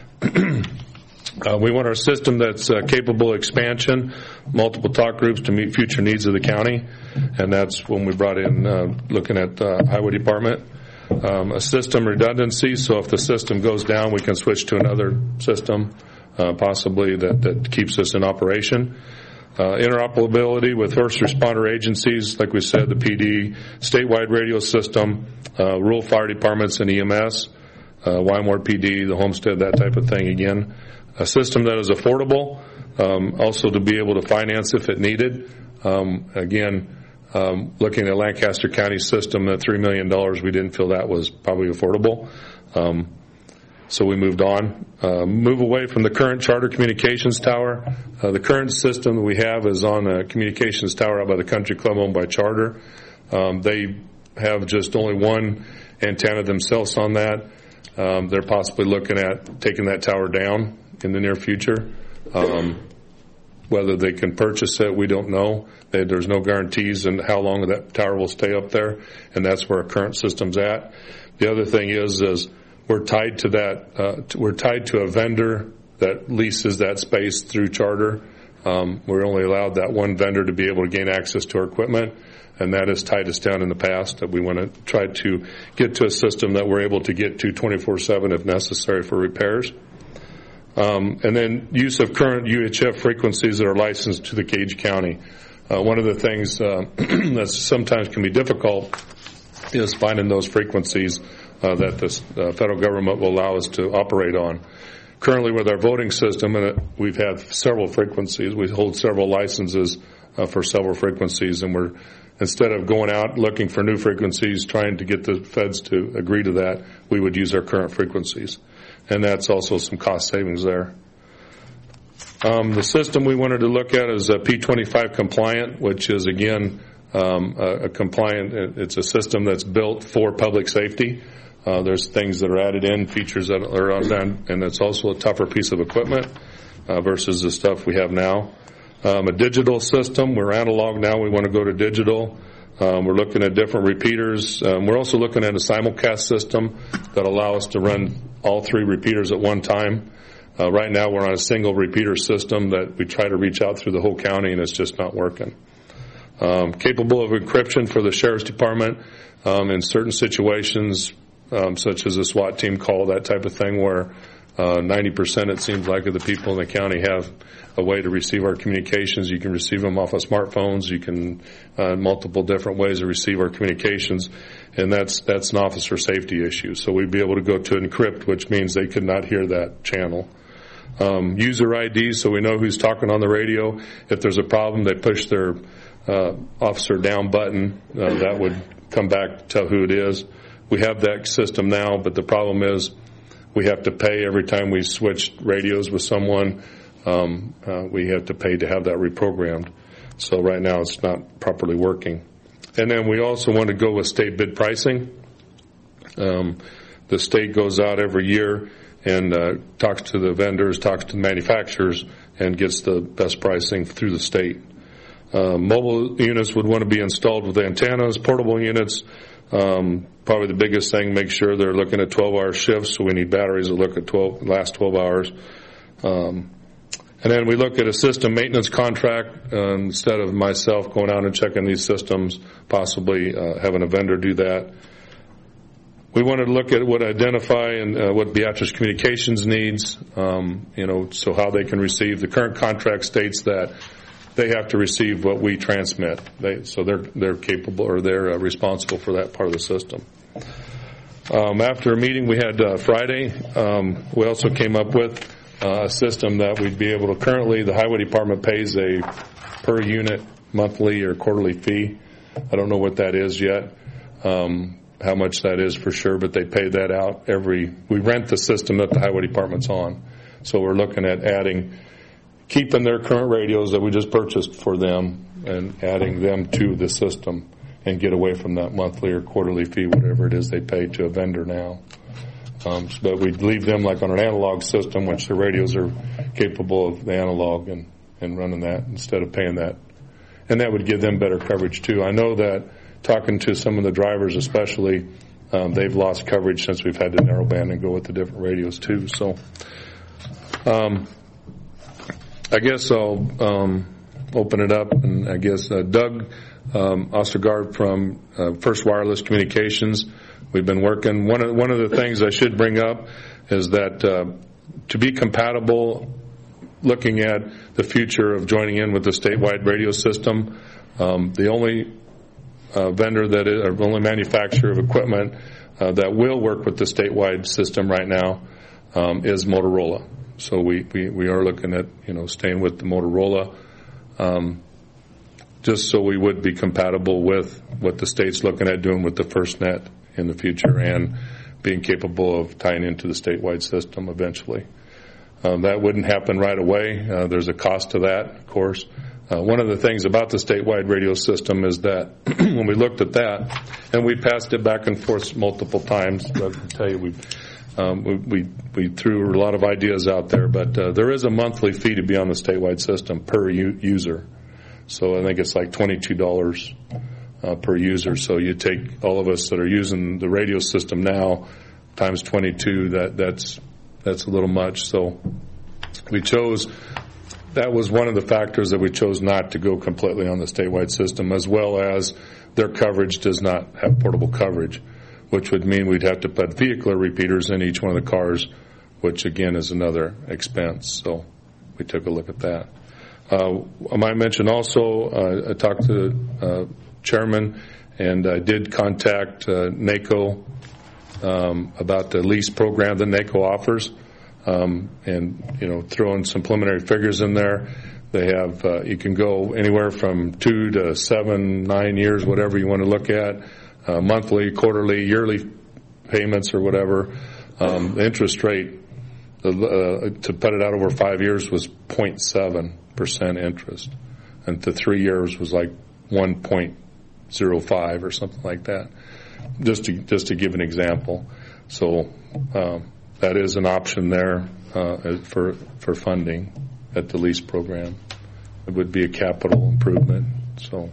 Uh, we want our system that's uh, capable of expansion, multiple talk groups to meet future needs of the county, and that's when we brought in uh, looking at uh, highway department. Um, a system redundancy, so if the system goes down, we can switch to another system, uh, possibly that, that keeps us in operation. Uh, interoperability with first responder agencies, like we said, the P D, statewide radio system, uh, rural fire departments and E M S, uh, Wymore P D, the Homestead, that type of thing again. A system that is affordable, um, also to be able to finance if it needed. Um, again, um, looking at Lancaster County system at three million dollars, we didn't feel that was probably affordable. Um, so we moved on. Uh, move away from the current Charter Communications Tower. Uh, the current system that we have is on a communications tower out by the Country Club owned by Charter. Um, they have just only one antenna themselves on that. Um, they're possibly looking at taking that tower down in the near future. Um, whether they can purchase it, we don't know. They, there's no guarantees on how long that tower will stay up there, and that's where our current system's at. The other thing is, is we're tied to that. Uh, to, we're tied to a vendor that leases that space through Charter. Um, we're only allowed that one vendor to be able to gain access to our equipment, and that has tied us down in the past. That we want to try to get to a system that we're able to get to twenty-four seven if necessary for repairs. Um, and then use of current U H F frequencies that are licensed to the Gage County. Uh, one of the things uh, that sometimes can be difficult is finding those frequencies uh, that the uh, federal government will allow us to operate on. Currently, with our voting system, and we've had several frequencies. We hold several licenses uh, for several frequencies, and we're instead of going out looking for new frequencies, trying to get the feds to agree to that, we would use our current frequencies, and that's also some cost savings there. Um, the system we wanted to look at is a P twenty-five compliant, which is again um, a, a compliant. It's a system that's built for public safety. Uh, there's things that are added in, features that are on that, and it's also a tougher piece of equipment uh, versus the stuff we have now. Um, a digital system. We're analog now. We want to go to digital. Um, we're looking at different repeaters. Um, we're also looking at a simulcast system that allow us to run all three repeaters at one time. Uh, right now we're on a single repeater system that we try to reach out through the whole county, and it's just not working. Um, capable of encryption for the Sheriff's Department um, in certain situations, um, such as a SWAT team call, that type of thing, where uh, ninety percent it seems like of the people in the county have a way to receive our communications. You can receive them off of smartphones. You can uh, multiple different ways to receive our communications, and that's that's an officer safety issue. So we'd be able to go to encrypt, which means they could not hear that channel. Um, user I D, so we know who's talking on the radio. If there's a problem, they push their uh, officer down button. Uh, that would come back, tell who it is. We have that system now, but the problem is we have to pay every time we switch radios with someone. Um, uh, we have to pay to have that reprogrammed. So right now it's not properly working. And then we also want to go with state bid pricing. Um, the state goes out every year and uh, talks to the vendors, talks to the manufacturers, and gets the best pricing through the state. Uh, mobile units would want to be installed with antennas. Portable units, um, probably the biggest thing, make sure they're looking at twelve-hour shifts, so we need batteries that look at twelve, last twelve hours. Um, and then we look at a system maintenance contract. Uh, instead of myself going out and checking these systems, possibly uh, having a vendor do that. We wanted to look at what identify and uh, what Beatrice Communications needs, um, you know, so how they can receive. The current contract states that they have to receive what we transmit. They, so they're they're capable or they're uh, responsible for that part of the system. Um, after a meeting we had uh, Friday, um, we also came up with uh, a system that we'd be able to. Currently, the Highway Department pays a per unit monthly or quarterly fee. I don't know what that is yet. Um, how much that is for sure, but they pay that out every, we rent the system that the Highway Department's on. So we're looking at adding, keeping their current radios that we just purchased for them and adding them to the system and get away from that monthly or quarterly fee, whatever it is they pay to a vendor now. Um, but we'd leave them like on an analog system, which the radios are capable of the analog and, and running that instead of paying that. And that would give them better coverage too. I know that talking to some of the drivers especially, um, they've lost coverage since we've had to narrowband and go with the different radios too. So um, I guess I'll um, open it up, and I guess uh, Doug um, Ostergaard from uh, First Wireless Communications, we've been working. One of, one of the things I should bring up is that uh, to be compatible, looking at the future of joining in with the statewide radio system, um, the only Uh, vendor that is, or only manufacturer of equipment uh, that will work with the statewide system right now um, is Motorola. So we, we, we are looking at, you know, staying with the Motorola um, just so we would be compatible with what the state's looking at doing with the FirstNet in the future and being capable of tying into the statewide system eventually. Um, that wouldn't happen right away. Uh, there's a cost to that, of course. Uh, one of the things about the statewide radio system is that when we looked at that, and we passed it back and forth multiple times, I can tell you we um, we, we we threw a lot of ideas out there, but uh, there is a monthly fee to be on the statewide system per u- user. So I think it's like twenty-two dollars uh, per user. So you take all of us that are using the radio system now times twenty-two. That that's that's a little much. So we chose. That was one of the factors that we chose not to go completely on the statewide system, as well as their coverage does not have portable coverage, which would mean we'd have to put vehicular repeaters in each one of the cars, which again is another expense. So we took a look at that. Uh, I might mention also, uh, I talked to the uh, chairman, and I did contact uh, NACO um, about the lease program that NACO offers, um, and you know, throwing some preliminary figures in there. They have uh, you can go anywhere from two to seven, nine years, whatever you want to look at, uh, monthly, quarterly, yearly payments or whatever. Um, the interest rate uh, to put it out over five years was zero point seven percent interest, and to three years was like one point zero five or something like that. Just to just to give an example, so um, that is an option there uh, for for funding at the lease program. It would be a capital improvement. So,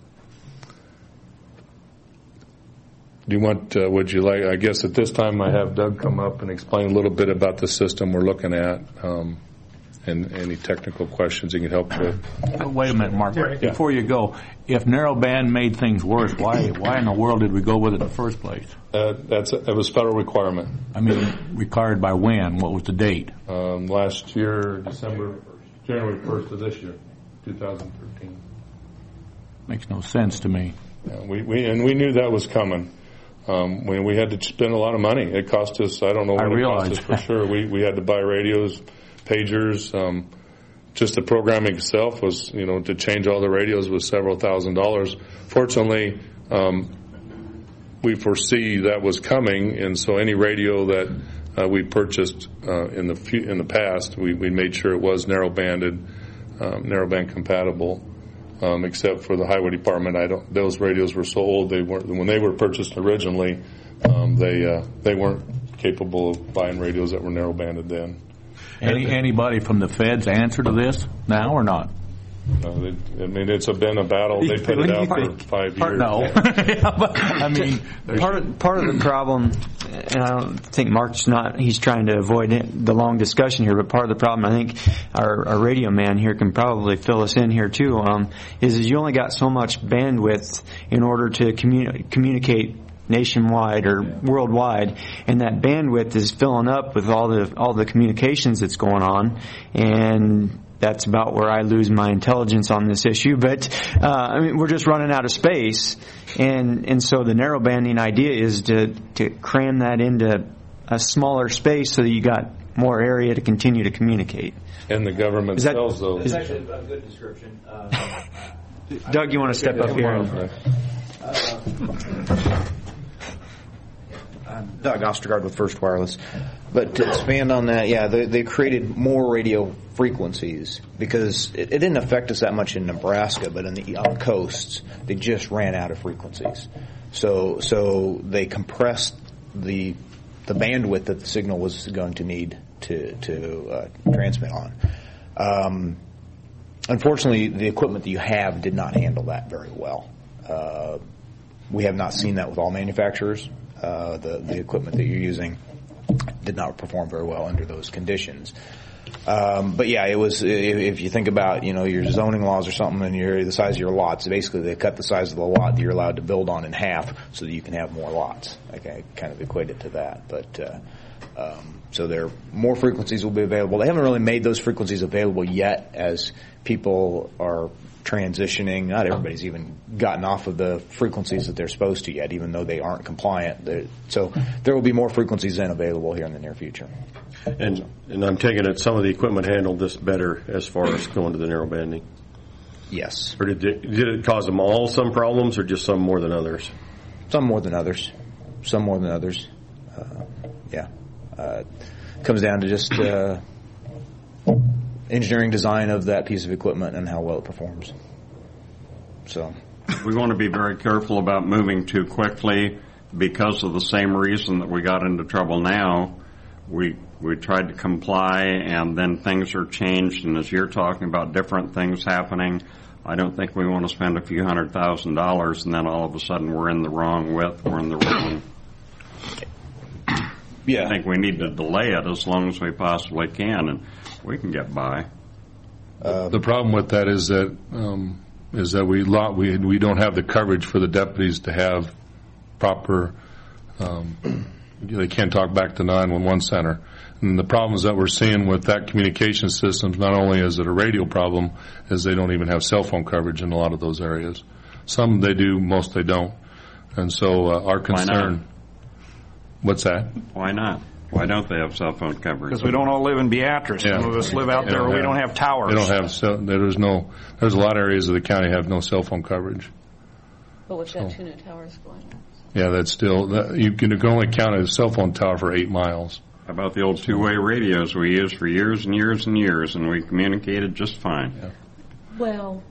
do you want? Uh, would you like? I guess at this time I have Doug come up and explain a little bit about the system we're looking at, um, and any technical questions he can help with. Wait a minute, Mark. Yeah. Before you go, if narrowband made things worse, why why in the world did we go with it in the first place? Uh, that's it was federal requirement. I mean, required by when? What was the date? Um, last year, December, January first of this year, two thousand thirteen. Makes no sense to me. Yeah, we, we and we knew that was coming. Um, we we had to spend a lot of money. It cost us. I don't know what I it cost us for sure. We we had to buy radios, pagers. Um, just the programming itself was, you know, to change all the radios was several thousand dollars. Fortunately, um, we foresee that was coming, and so any radio that uh, we purchased uh, in the few, in the past, we, we made sure it was narrow-banded, um, narrowband compatible. Um, except for the highway department, I don't. Those radios were so old they weren't. When they were purchased originally, um, they uh, they weren't capable of buying radios that were narrow-banded then. Any anybody from the feds answer to this now or not? Uh, they, I mean, it's a, been a battle. They put it out for five years. No, yeah, but, I mean, part of, part of the problem, and I don't think Mark's not. He's trying to avoid it, the long discussion here. But part of the problem, I think, our, our radio man here can probably fill us in here too. Um, is, is you only got so much bandwidth in order to communi- communicate nationwide or worldwide, and that bandwidth is filling up with all the all the communications that's going on, and that's about where I lose my intelligence on this issue. But uh, I mean, we're just running out of space, and and so the narrowbanding idea is to to cram that into a smaller space so that you got more area to continue to communicate. And the government that, sells those. That's actually a good description. Uh, Doug, you want to step up here? And, uh, I'm Doug Ostergaard with First Wireless. But to expand on that, yeah, they, they created more radio frequencies because it, it didn't affect us that much in Nebraska, but in the on coasts, they just ran out of frequencies. So so they compressed the the bandwidth that the signal was going to need to to uh, transmit on. Um, unfortunately, the equipment that you have did not handle that very well. Uh, we have not seen that with all manufacturers. Uh, the, the equipment that you're using did not perform very well under those conditions. Um, but yeah, it was, if, if you think about, you know, your zoning laws or something and your, the size of your lots, basically they cut the size of the lot that you're allowed to build on in half so that you can have more lots. Okay, kind of equate it to that. But, uh, um, so there, more frequencies will be available. They haven't really made those frequencies available yet as people are transitioning. Not everybody's even gotten off of the frequencies that they're supposed to yet, even though they aren't compliant. They're, so there will be more frequencies then available here in the near future. And and I'm taking it some of the equipment handled this better as far as going to the narrowbanding. Yes. Or did it, did it cause them all some problems, or just some more than others? Some more than others. Some more than others. Uh, yeah. Uh, comes down to just uh, engineering design of that piece of equipment and how well it performs. So we want to be very careful about moving too quickly because of the same reason that we got into trouble now. We we tried to comply, and then things are changed, and as you're talking about different things happening, I don't think we want to spend a few hundred thousand dollars and then all of a sudden we're in the wrong width, we're in the wrong. Yeah. I think we need to delay it as long as we possibly can, and we can get by. Uh, the problem with that is that um, is that we lot we we don't have the coverage for the deputies to have proper um, they can't talk back to nine one one center. And the problems that we're seeing with that communication systems, not only is it a radio problem, is they don't even have cell phone coverage in a lot of those areas. Some they do, most they don't. And so uh, our concern... Why not? What's that? Why not? Why don't they have cell phone coverage? Because we don't all live in Beatrice. Yeah. Some of us live out there where we don't have towers. They don't have cell, there's no, there's a lot of areas of the county have no cell phone coverage. But we've got two new towers going up. Yeah, that's still, that, you can, you can only count a cell phone tower for eight miles. How about the old two-way radios we used for years and years and years, and we communicated just fine? Yeah. Well...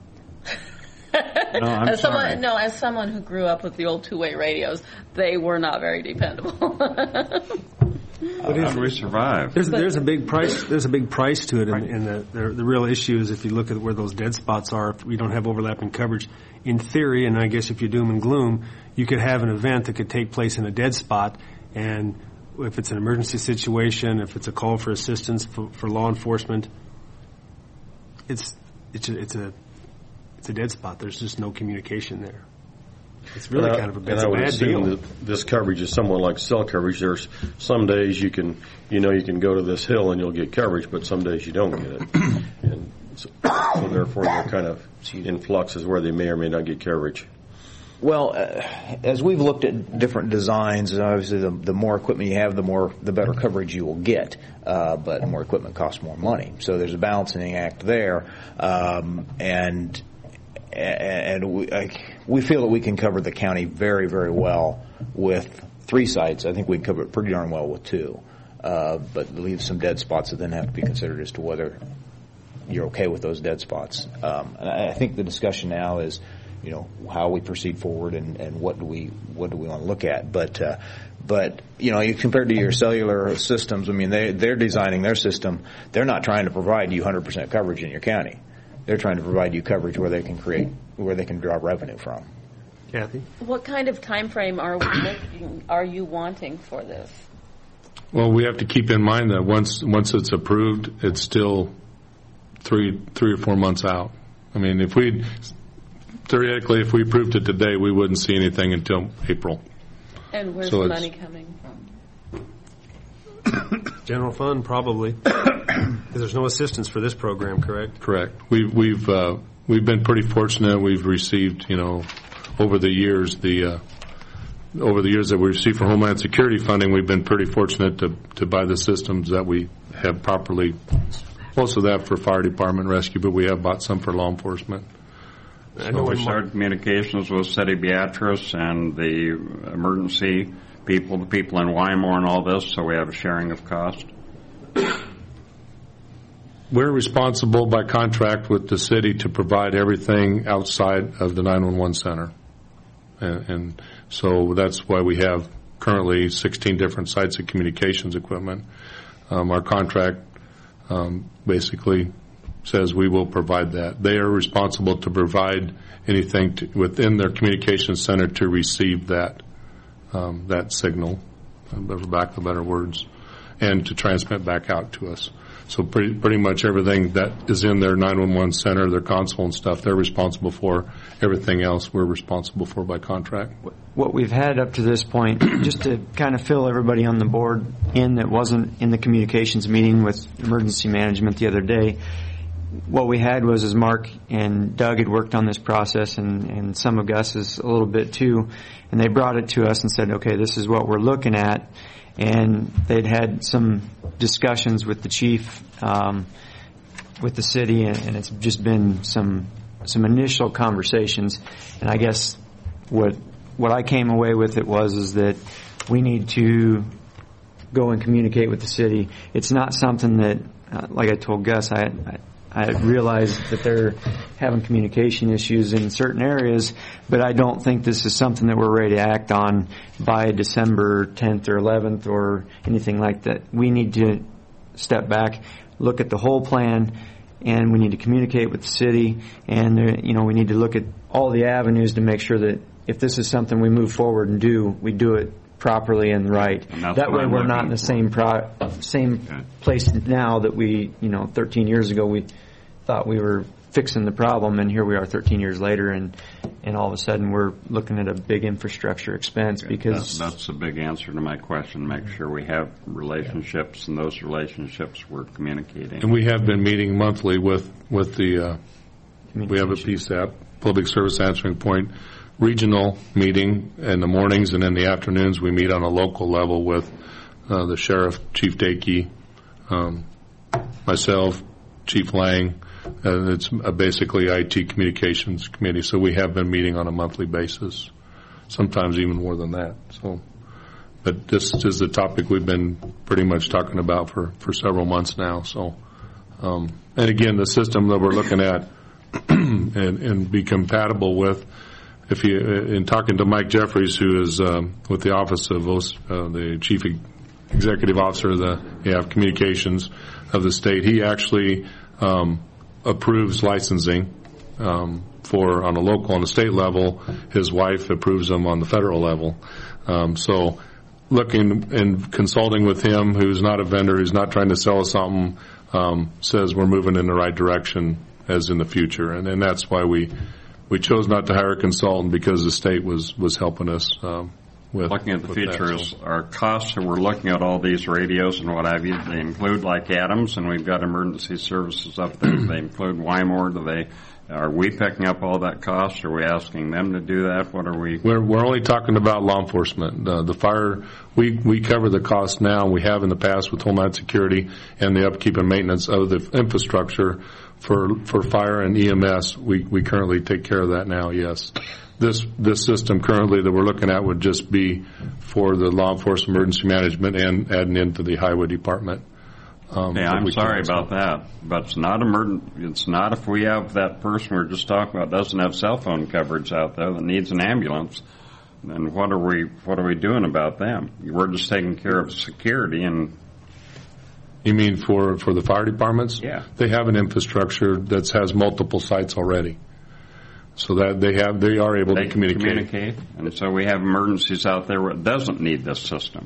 No, I'm as sorry. someone, no, as someone who grew up with the old two-way radios, they were not very dependable. How did we survive? There's, there's a big price. There's a big price to it, and, and the, the the real issue is if you look at where those dead spots are. If we don't have overlapping coverage, in theory, and I guess if you doom and gloom, you could have an event that could take place in a dead spot, and if it's an emergency situation, if it's a call for assistance for, for law enforcement, it's it's a, it's a it's a dead spot. There's just no communication there. It's really and kind of a, and it's I a would bad assume deal. that this coverage is somewhat like cell coverage. There's some days you can, you know, you can go to this hill and you'll get coverage, but some days you don't get it. And so, so therefore they're kind of in flux as where they may or may not get coverage. Well, uh, as we've looked at different designs, obviously the, the more equipment you have, the more the better coverage you will get. Uh, but more equipment costs more money, so there's a balancing act there. Um, and and we I, we feel that we can cover the county very, very well with three sites. I think we can cover it pretty darn well with two. Uh, but leave some dead spots that then have to be considered as to whether you're okay with those dead spots. Um, and I, I think the discussion now is, you know, how we proceed forward and, and what do we what do we want to look at. But uh, but you know, you compared to your cellular systems, I mean, they they're designing their system. They're not trying to provide you one hundred percent coverage in your county. They're trying to provide you coverage where they can create where they can draw revenue from. Kathy, what kind of time frame are we looking, are you wanting for this? Well, we have to keep in mind that once once it's approved, it's still three three or four months out. I mean, if we theoretically, if we approved it today, we wouldn't see anything until April. And where's So the it's- money coming from? general fund probably. Because there's no assistance for this program, correct? Correct. We've we've uh, we've been pretty fortunate. We've received, you know, over the years the uh, over the years that we received for Homeland Security funding, we've been pretty fortunate to to buy the systems that we have properly. Most of that for fire department rescue, but we have bought some for law enforcement. I know we started communications with City Beatrice and the emergency people, the people in Wymore and all this, so we have a sharing of cost. We're responsible by contract with the city to provide everything outside of the nine one one center. And, and so that's why we have currently sixteen different sites of communications equipment. Um, our contract um, basically says we will provide that. They are responsible to provide anything to, within their communications center to receive that um, that signal, for lack of better words, and to transmit back out to us. So pretty, pretty much everything that is in their nine one one center, their console and stuff, they're responsible for. Everything else we're responsible for by contract. What we've had up to this point, just to kind of fill everybody on the board in that wasn't in the communications meeting with emergency management the other day, what we had was is Mark and Doug had worked on this process, and, and some of Gus's a little bit too, and they brought it to us and said, okay, this is what we're looking at. And they'd had some discussions with the chief, um, with the city, and, and it's just been some some initial conversations. And I guess what what I came away with it was is that we need to go and communicate with the city. It's not something that, uh, like I told Gus, I, I I realize that they're having communication issues in certain areas, but I don't think this is something that we're ready to act on by December tenth or eleventh or anything like that. We need to step back, look at the whole plan, and we need to communicate with the city, and uh, you know, we need to look at all the avenues to make sure that if this is something we move forward and do, we do it properly and right. And that's that what way I'm we're not looking in the for. same pro- same Okay. place now that we, you know, thirteen years ago we thought we were fixing the problem, and here we are thirteen years later, and and all of a sudden we're looking at a big infrastructure expense because That, that's a big answer to my question. Make sure we have relationships, and those relationships we're communicating. And we have been meeting monthly with, with the, uh, we have a P S A P, Public Service Answering Point, regional meeting in the mornings, and in the afternoons we meet on a local level with uh, the Sheriff, Chief Dakey, um, myself, Chief Lang. And it's uh, basically I T communications committee, so we have been meeting on a monthly basis, sometimes even more than that. So, but this is the topic we've been pretty much talking about for, for several months now. So, um, and again, the system that we're looking at and, and be compatible with, if you, in talking to Mike Jeffries, who is um, with the Office of uh, the Chief Executive Officer of the yeah, Communications of the state, he actually um, approves licensing um, for on a local, on the state level. His wife approves them on the federal level. Um, so looking and consulting with him, who's not a vendor, who's not trying to sell us something, um, says we're moving in the right direction as in the future. And, and that's why we we chose not to hire a consultant, because the state was, was helping us um, with looking at the with future. that, Is so. our costs, and we're looking at all these radios and what have you, they include like Adams, and we've got emergency services up there. They include Wymore. Do they? Are we picking up all that cost? Are we asking them to do that? What are we? We're we're only talking about law enforcement. Uh, the fire, we we cover the cost now. We have in the past with Homeland Security and the upkeep and maintenance of the infrastructure for for fire and E M S. We we currently take care of that now. Yes. This this system currently that we're looking at would just be for the law enforcement emergency management and adding into the highway department. Um, Yeah, I'm sorry about that, but it's not emergent. It's not if we have that person we were just talking about doesn't have cell phone coverage out there that needs an ambulance. Then what are we what are we doing about them? We're just taking care of security. And you mean for for the fire departments? Yeah, they have an infrastructure that has multiple sites already. So that they have, they are able they to communicate. communicate, and so we have emergencies out there where it doesn't need this system.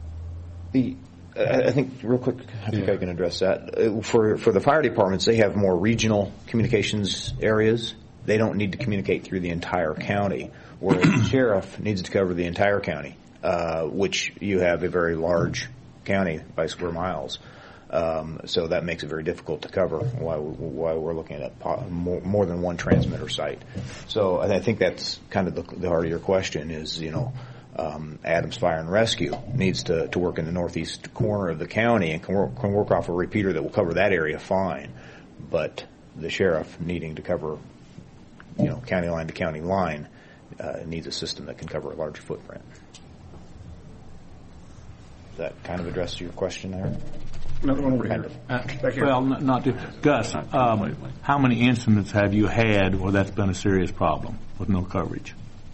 The, I think, real quick, I think yeah. I can address that. Uh, For for the fire departments, they have more regional communications areas. They don't need to communicate through the entire county, whereas the sheriff needs to cover the entire county, uh, which you have a very large county by square miles. Um, so that makes it very difficult to cover why, we, why we're looking at po- more, more than one transmitter site. So I think that's kind of the, the heart of your question is, you know, um, Adams Fire and Rescue needs to, to work in the northeast corner of the county and can work, can work off a repeater that will cover that area fine. But the sheriff needing to cover, you know, county line to county line uh, needs a system that can cover a larger footprint. Does that kind of address your question there? Another one over here. Uh, well, not, not to, Gus, um, how many incidents have you had where that's been a serious problem with no coverage?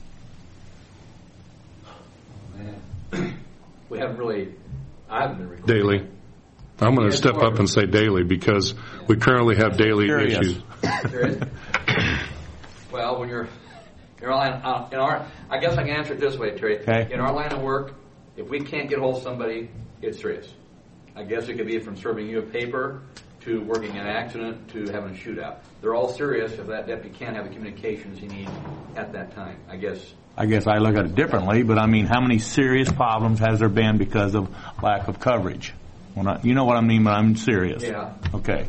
Man. We haven't really, I haven't been recording. Daily. I'm going to step up and say daily because we currently have daily Serious. issues. There is. Well, when you're, you're all in, uh, in our, I guess I can answer it this way, Terry. Okay. In our line of work, if we can't get hold of somebody, it's serious. I guess it could be from serving you a paper to working an accident to having a shootout. They're all serious if that deputy can't have the communications he needs at that time. I guess. I guess I look at it differently, but I mean, how many serious problems has there been because of lack of coverage? When I, you know what I mean when I'm serious. Yeah. Okay.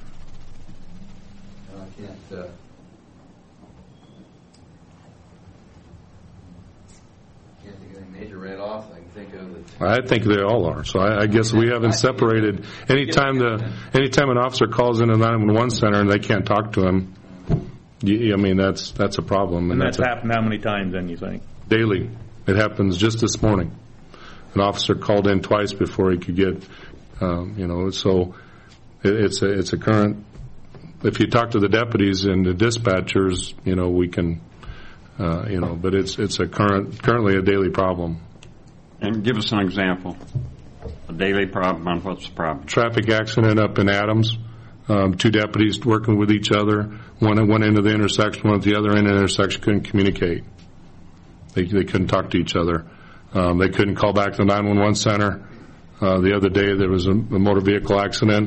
I can't. Uh, can't think of any major write-offs. I can think of it. I think they all are. So I, I guess we haven't separated. Anytime the anytime an officer calls in a nine one one center and they can't talk to him, you, I mean that's that's a problem. And, and that's, that's happened how many times then you think? Daily. It happens just this morning. An officer called in twice before he could get, um, you know. So it, it's a it's a current. If you talk to the deputies and the dispatchers, you know we can, uh, you know. But it's it's a current currently a daily problem. And give us an example. A daily problem on what's the problem? Traffic accident up in Adams. Um, two deputies working with each other. One at one end of the intersection, one at the other end of the intersection couldn't communicate. They they couldn't talk to each other. Um, they couldn't call back to the nine one one center. Uh, the other day there was a, a motor vehicle accident.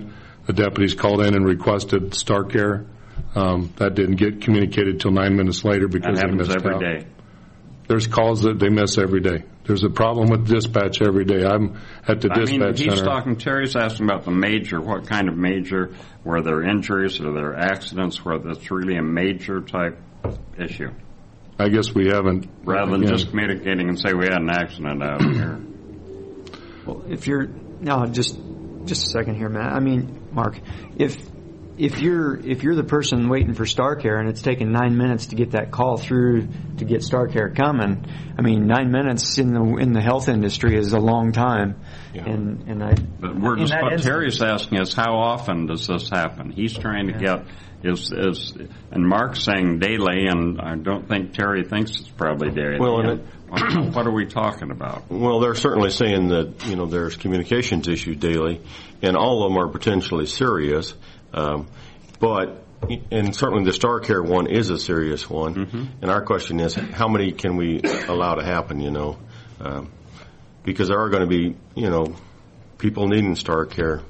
the deputies called in and requested Star Care. Um, that didn't get communicated till nine minutes later because that they happens missed every out. day. There's calls that they miss every day. There's a problem with dispatch every day. I'm at the I dispatch mean, he's center. talking, Terry's asking about the major, what kind of major, where there are injuries or there are accidents, where that's really a major type issue. I guess we haven't. Rather than again, just communicating and say we had an accident out here. Well, if you're, no, just, just a second here, Matt. I mean, Mark, if, if you're, if you're the person waiting for Star Care and it's taking nine minutes to get that call through to get Star Care coming, I mean, nine minutes in the, in the health industry is a long time. Yeah. And, and I, But we're in just, that what instance- Terry's asking is how often does this happen? He's trying to get, is, is, and Mark's saying daily, and I don't think Terry thinks it's probably daily. Well, and And what are we talking about? Well, they're certainly saying that, you know, there's communications issues daily, and all of them are potentially serious. Um, but, and certainly the Star Care one is a serious one. Mm-hmm. And our question is, how many can we allow to happen, you know? Um, because there are going to be, you know, people needing Star Care.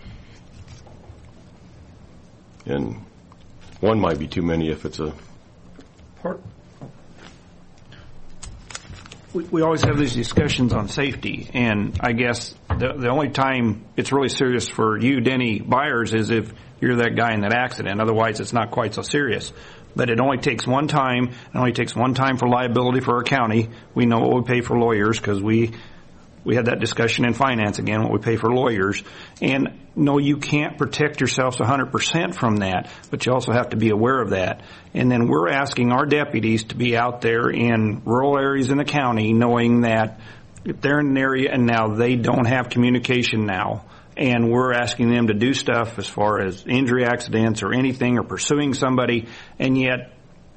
And one might be too many if it's a... Part, we, we always have these discussions on safety, and I guess the, the only time it's really serious for you, Denny Byers, is if you're that guy in that accident. Otherwise, it's not quite so serious. But it only takes one time. It only takes one time for liability for our county. We know what we pay for lawyers because we we had that discussion in finance again, what we pay for lawyers. And no, you can't protect yourselves one hundred percent from that, but you also have to be aware of that. And then we're asking our deputies to be out there in rural areas in the county knowing that if they're in an area and now they don't have communication now, and we're asking them to do stuff as far as injury accidents or anything or pursuing somebody, and yet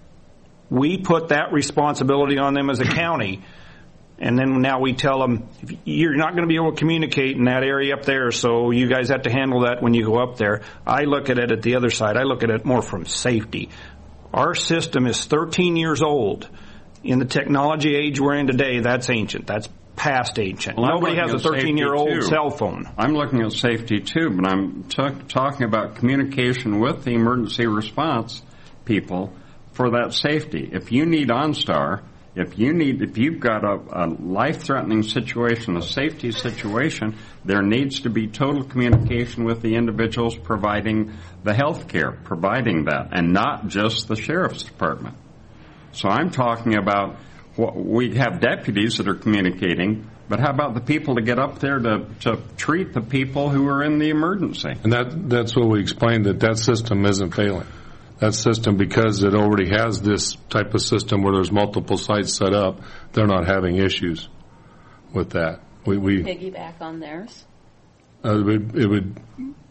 we put that responsibility on them as a county. And then now we tell them, you're not going to be able to communicate in that area up there, so you guys have to handle that when you go up there. I look at it at the other side. I look at it more from safety. Our system is thirteen years old. In the technology age we're in today, that's ancient. That's past ancient. Well, Nobody has a thirteen-year-old cell phone. I'm looking at safety too, but I'm t- talking about communication with the emergency response people for that safety. If you need OnStar, if you need, if you've got a, a life-threatening situation, a safety situation, there needs to be total communication with the individuals providing the health care, providing that, and not just the sheriff's department. So I'm talking about, we have deputies that are communicating, but how about the people to get up there to, to treat the people who are in the emergency? And that that's what we explained, that that system isn't failing. That system, because it already has this type of system where there's multiple sites set up, they're not having issues with that. We, we Piggyback on theirs. uh, it would, it would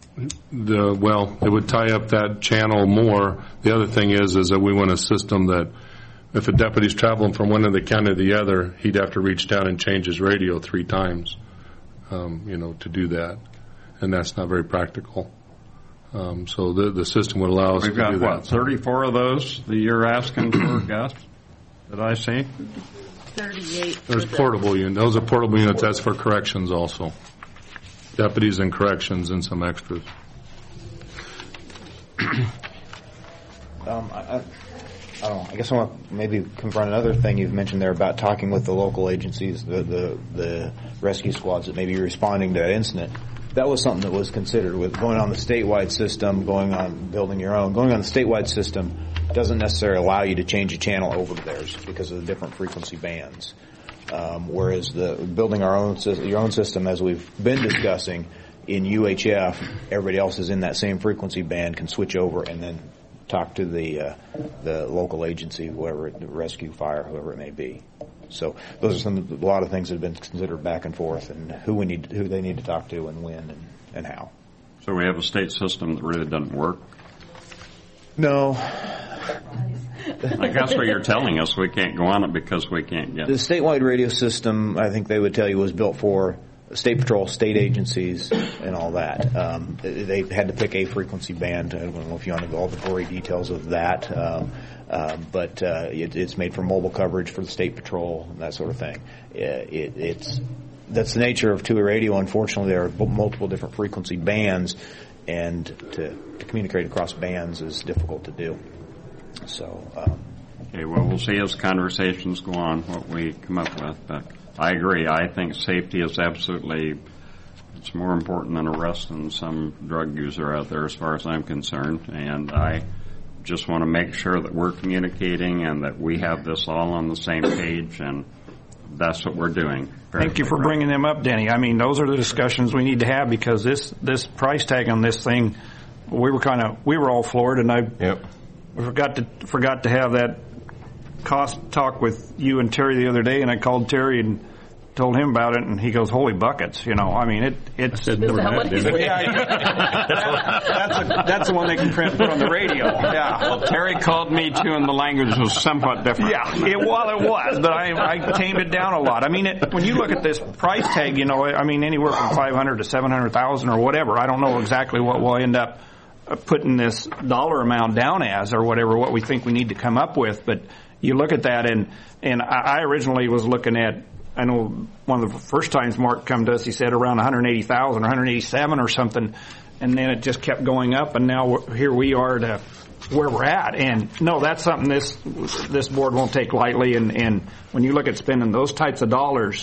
the, well, it would tie up that channel more. The other thing is, is that we want a system that if a deputy's traveling from one end of the county to the other, he'd have to reach down and change his radio three times, um, you know, to do that. And that's not very practical. Um, so the the system would allow us We've to got, do what, that. thirty-four of those that you're asking for, Gus? Did I see? thirty-eight. for There's the- portable units. Those are portable units. That's for corrections also. Deputies and corrections and some extras. Um, I, I, I don't know. I guess I want to maybe confront another thing you've mentioned there about talking with the local agencies, the, the, the rescue squads that may be responding to that incident. That was something that was considered with going on the statewide system, going on building your own. Going on the statewide system doesn't necessarily allow you to change a channel over to theirs because of the different frequency bands. Um, whereas the building our own your own system, as we've been discussing in U H F, everybody else is in that same frequency band, can switch over and then talk to the uh, the local agency, whoever it, rescue, fire, whoever it may be. So those are some a lot of things that have been considered back and forth, and who we need, who they need to talk to, and when, and, and how. So we have a state system that really doesn't work? No. Like that's what you're telling us. We can't go on it because we can't get The statewide radio system, I think they would tell you, was built for state patrol, state agencies, and all that. Um, they had to pick a frequency band. I don't know if you want to go all the gory details of that, um, uh, but uh, it, it's made for mobile coverage for the state patrol and that sort of thing. It, it, it's that's the nature of two-way radio. Unfortunately, there are multiple different frequency bands, and to, to communicate across bands is difficult to do. So, um, okay, well, we'll see as conversations go on what we come up with. But I agree. I think safety is absolutely, it's more important than arresting some drug user out there as far as I'm concerned. And I just want to make sure that we're communicating and that we have this all on the same page, and that's what we're doing. Thank you for bringing them up, Denny. I mean, those are the discussions we need to have, because this this price tag on this thing, we were kind of we were all floored, and I yep. forgot to forgot to have that cost talk with you and Terry the other day, and I called Terry and told him about it, and he goes, "Holy buckets!" You know, I mean, it it's Is that what he said? that's a, that's the one they can print and put on the radio. Yeah. Well, Terry called me too, and the language was somewhat different. Yeah, it, well, it was, but I, I tamed it down a lot. I mean, it, when you look at this price tag, you know, I mean, anywhere from five hundred to seven hundred thousand or whatever. I don't know exactly what we'll end up putting this dollar amount down as, or whatever, what we think we need to come up with. But you look at that, and and I originally was looking at, I know one of the first times Mark come to us, he said around one hundred eighty thousand or one hundred eighty-seven or something, and then it just kept going up, and now we're, here we are to where we're at. And no, that's something this this board won't take lightly. And, and when you look at spending those types of dollars,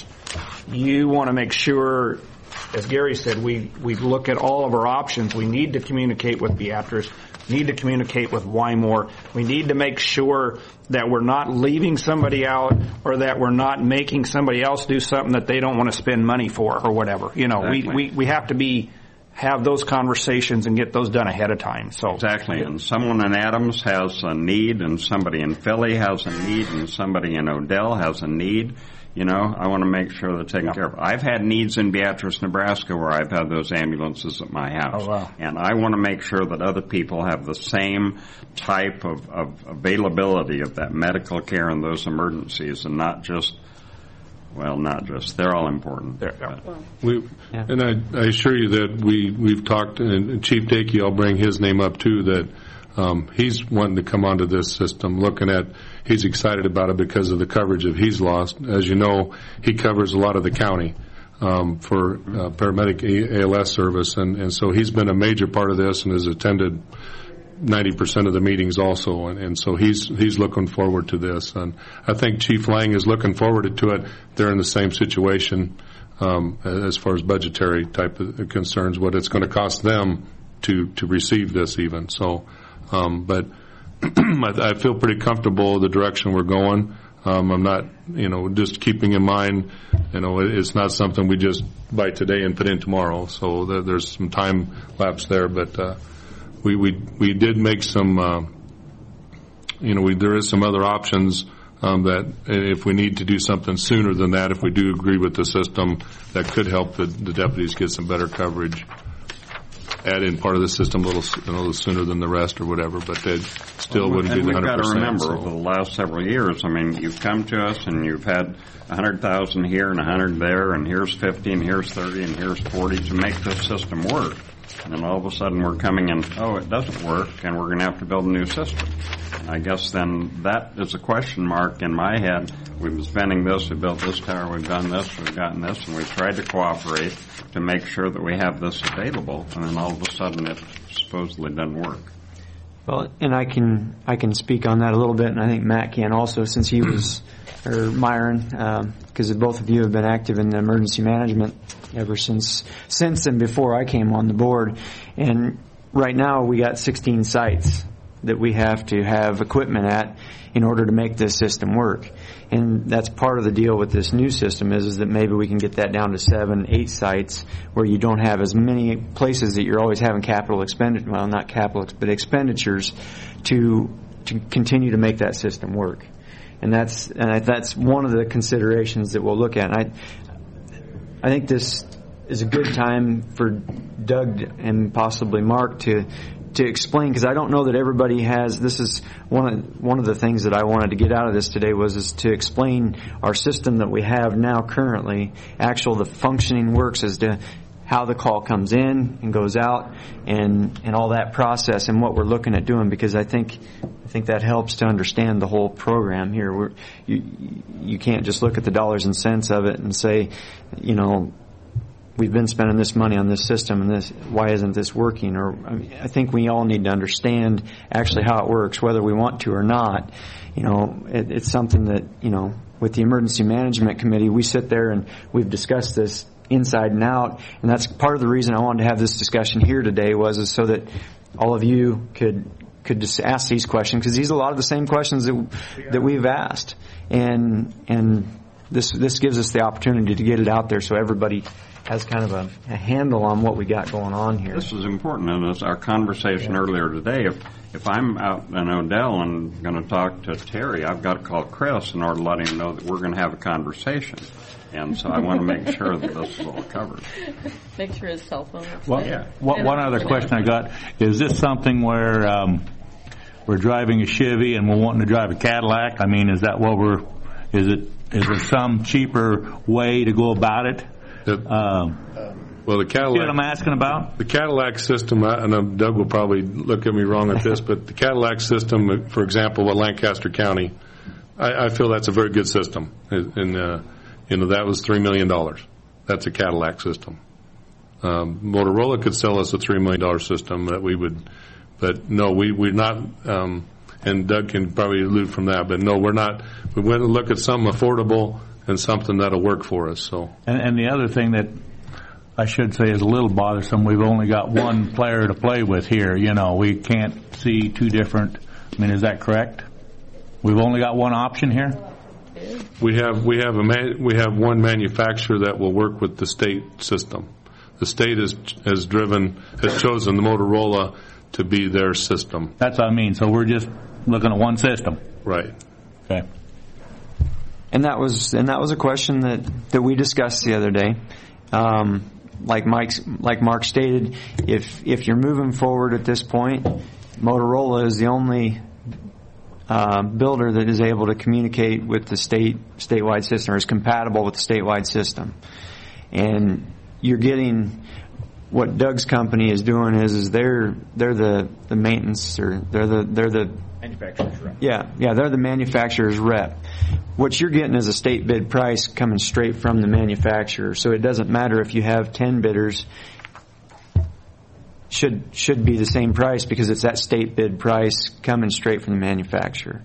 you want to make sure, as Gary said, we we look at all of our options. We need to communicate with Beatrice, need to communicate with Wymore. We need to make sure that we're not leaving somebody out, or that we're not making somebody else do something that they don't want to spend money for, or whatever. You know, Exactly. we, we, we have to be have those conversations and get those done ahead of time. So Exactly. And someone in Adams has a need, and somebody in Philly has a need, and somebody in Odell has a need. You know, I want to make sure they're taken care of. I've had needs in Beatrice, Nebraska, where I've had those ambulances at my house. Oh, wow. And I want to make sure that other people have the same type of, of availability of that medical care in those emergencies, and not just, well, not just, they're all important. But- We, and I, I assure you that we, we've talked, and Chief Dakey, I'll bring his name up too, that um, he's wanting to come onto this system, looking at, he's excited about it because of the coverage that he's lost. As you know, he covers a lot of the county um, for uh, paramedic A L S service, and, and so he's been a major part of this and has attended ninety percent of the meetings also, and, and so he's he's looking forward to this. And I think Chief Lang is looking forward to it. They're in the same situation um, as far as budgetary type of concerns, what it's going to cost them to, to receive this even. So, um, but I, I feel pretty comfortable with the direction we're going. Um, I'm not, you know, just keeping in mind, you know, it, it's not something we just buy today and put in tomorrow. So there, there's some time lapse there, but uh, we we we did make some, uh, you know, we, there is some other options um, that if we need to do something sooner than that, if we do agree with the system, that could help the, the deputies get some better coverage. Add in part of the system a little, you know, sooner than the rest or whatever, but they still Well, and wouldn't be the we've one hundred percent. got to remember, so. over the last several years, I mean, you've come to us and you've had one hundred thousand here and one hundred there, and here's fifty, and here's thirty, and here's forty to make this system work. And then all of a sudden we're coming in, oh, it doesn't work, and we're going to have to build a new system. And I guess then that is a question mark in my head. We've been spending this, we built this tower, we've done this, we've gotten this, and we've tried to cooperate to make sure that we have this available, and then all of a sudden it supposedly doesn't work. Well, and I can I can speak on that a little bit, and I think Matt can also, since he was, or Myron, because um, both of you have been active in emergency management ever since since and before I came on the board. And right now we got sixteen sites that we have to have equipment at in order to make this system work. And that's part of the deal with this new system is, is that maybe we can get that down to seven, eight sites where you don't have as many places that you're always having capital expenditure, well, not capital, but expenditures to to continue to make that system work. And that's and I, that's one of the considerations that we'll look at. And I I think this is a good time for Doug and possibly Mark to to explain, because I don't know that everybody has. This is one of one of the things that I wanted to get out of this today was is to explain our system that we have now currently, actual the functioning works, as to how the call comes in and goes out, and and all that process and what we're looking at doing, because I think I think that helps to understand the whole program here. We're, you you can't just look at the dollars and cents of it and say, you know, we've been spending this money on this system and this, why isn't this working? Or I, mean, I think we all need to understand actually how it works, whether we want to or not. You know, it, it's something that, you know, with the Emergency Management Committee, we sit there and we've discussed this inside and out, and that's part of the reason I wanted to have this discussion here today, was is so that all of you could could just ask these questions, because these are a lot of the same questions that that we've asked, and and this this gives us the opportunity to get it out there so everybody has kind of a, a handle on what we got going on here. This is important, and it's our conversation yeah. earlier today. If if I'm out in Odell and going to talk to Terry, I've got to call Chris in order to let him know that we're going to have a conversation. And so I want to make sure that this is all covered. Make sure his cell phone is well, yeah. One, one other question I got, is this something where um, we're driving a Chevy and we're wanting to drive a Cadillac? I mean, is that what we're, is it, is there some cheaper way to go about it? Yep. Um, well, the Cadillac. See what I'm asking about? The Cadillac system, I know Doug will probably look at me wrong at this, but the Cadillac system, for example, with Lancaster County, I, I feel that's a very good system. And, uh, you know, that was three million dollars. That's a Cadillac system. Um, Motorola could sell us a three million dollars system that we would, but no, we, we're not, um, and Doug can probably allude from that, but no, we're not. We went to look at something affordable and something that'll work for us. So, and, and the other thing that I should say is a little bothersome, we've only got one player to play with here. You know, we can't see two different, I mean, is that correct? We've only got one option here? We have we have a man, we have one manufacturer that will work with the state system. The state has has driven has chosen the Motorola to be their system. That's what I mean. So we're just looking at one system, right? Okay. And that was and that was a question that, that we discussed the other day. Um, like Mike's like Mark stated, if if you're moving forward at this point, Motorola is the only Uh, builder that is able to communicate with the state statewide system, or is compatible with the statewide system. And you're getting what Doug's company is doing is is they're they're the, the maintenance, or they're the they're the manufacturer's rep. Yeah, yeah, they're the manufacturer's rep. What you're getting is a state bid price coming straight from the manufacturer. So it doesn't matter if you have ten bidders. Should should be the same price, because it's that state bid price coming straight from the manufacturer.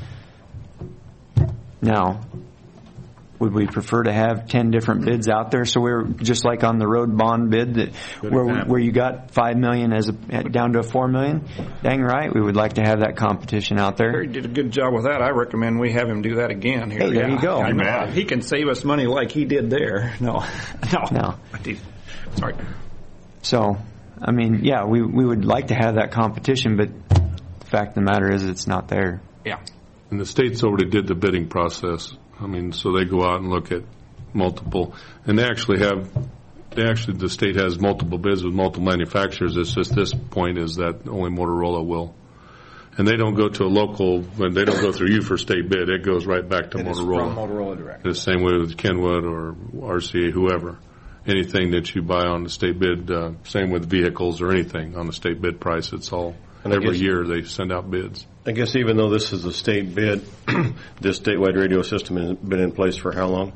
Now, would we prefer to have ten different bids out there? So we're just like on the road bond bid, that where where you got five million as a down to a four million. Dang right, we would like to have that competition out there. He did a good job with that. I recommend we have him do that again here. Hey, there yeah. you go. I know. He can save us money like he did there. No, no, no. Sorry. So. I mean, yeah, we we would like to have that competition, but the fact of the matter is it's not there. Yeah. And the states already did the bidding process. I mean, so they go out and look at multiple, and they actually have, they actually, the state has multiple bids with multiple manufacturers. It's just this point is that only Motorola will. And they don't go to a local, when they don't go through you for state bid, it goes right back to it Motorola. Is from Motorola directly. The same way with Kenwood or R C A, whoever. Anything that you buy on the state bid, uh, same with vehicles or anything on the state bid price, it's all, and every guess, year they send out bids. I guess even though this is a state bid, this statewide radio system has been in place for how long?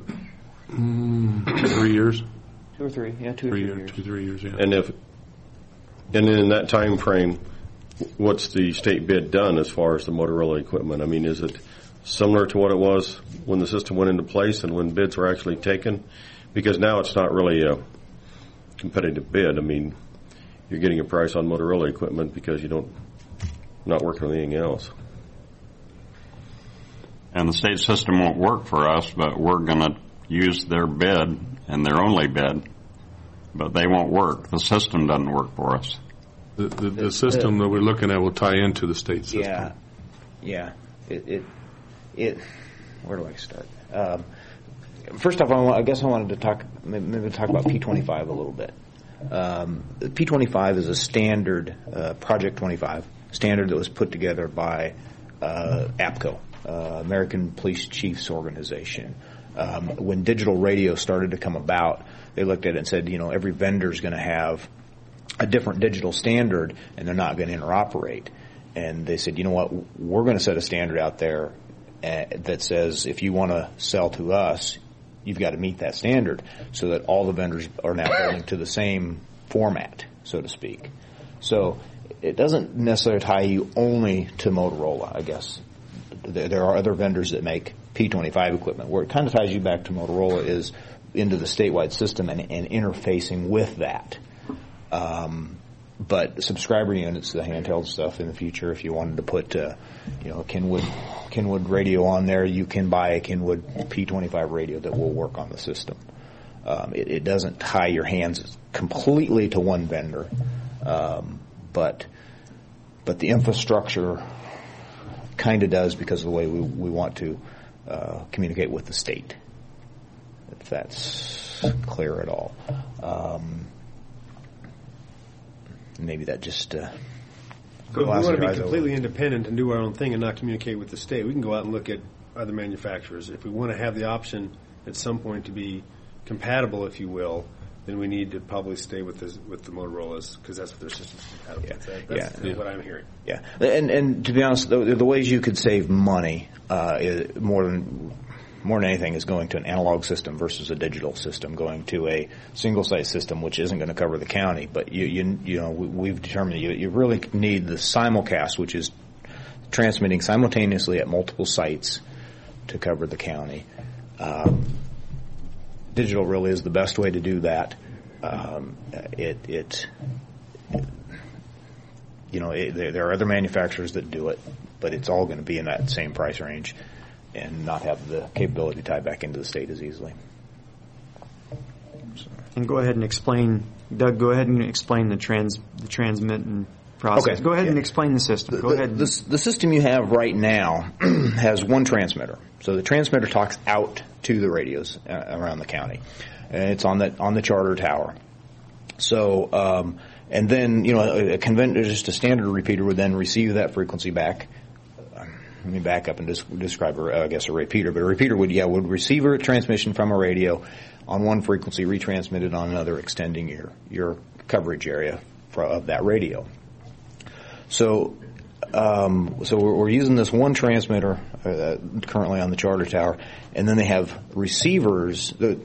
Mm, three years. Two or three, yeah, two three or three years. years. Two, three years, yeah. And if, and in that time frame, what's the state bid done as far as the Motorola equipment? I mean, is it similar to what it was when the system went into place and when bids were actually taken? Because now it's not really a competitive bid. I mean, you're getting a price on Motorola equipment because you don't, not working on anything else. And the state system won't work for us, but we're going to use their bid and their only bid, but they won't work. The system doesn't work for us. The, the, the system that we're looking at will tie into the state system. Yeah, yeah. It, it, it where do I start? Um, First off, I, want, I guess I wanted to talk maybe talk about P twenty-five a little bit. Um, P twenty-five is a standard, uh, Project twenty-five, standard that was put together by uh, APCO, uh, American Police Chiefs Organization. Um, when digital radio started to come about, they looked at it and said, you know, every vendor's going to have a different digital standard, and they're not going to interoperate. And they said, you know what, we're going to set a standard out there uh, that says if you want to sell to us, you've got to meet that standard, so that all the vendors are now holding to the same format, so to speak. So it doesn't necessarily tie you only to Motorola, I guess. There are other vendors that make P twenty-five equipment. Where it kind of ties you back to Motorola is into the statewide system and, and interfacing with that. Um, but subscriber units, the handheld stuff in the future, if you wanted to put, uh, you know, a Kenwood, Kenwood radio on there, you can buy a Kenwood P twenty-five radio that will work on the system. Um, it, it doesn't tie your hands completely to one vendor, um, but but the infrastructure kind of does because of the way we, we want to uh, communicate with the state, if that's clear at all. Um, maybe that just uh, But if we want to be completely independent and do our own thing and not communicate with the state, we can go out and look at other manufacturers. If we want to have the option at some point to be compatible, if you will, then we need to probably stay with the with the Motorola's, because that's what their system's compatible with. That, that's yeah. what I'm hearing. Yeah, and and to be honest, the, the ways you could save money uh, is more than more than anything is going to an analog system versus a digital system. Going to a single site system, which isn't going to cover the county, but you you you know we, we've determined you you really need the simulcast, which is transmitting simultaneously at multiple sites to cover the county. Um, digital really is the best way to do that. Um, it, it, you know, it, there, there are other manufacturers that do it, but it's all going to be in that same price range and not have the capability to tie back into the state as easily. So. And go ahead and explain, Doug, go ahead and explain the trans, the transmitting process. Okay. Go ahead yeah. and explain the system. Go the, ahead. The, the system you have right now has one transmitter. So the transmitter talks out to the radios uh, around the county. And it's on the, on the charter tower. So, um, and then, you know, a, a convent, just a standard repeater would then receive that frequency back. Let me back up and des- describe, a, I guess, a repeater. But a repeater would, yeah, would receive a transmission from a radio on one frequency, retransmit it on another, extending your, your coverage area for, of that radio. So, um, so we're, we're using this one transmitter uh, currently on the charter tower, and then they have receivers that,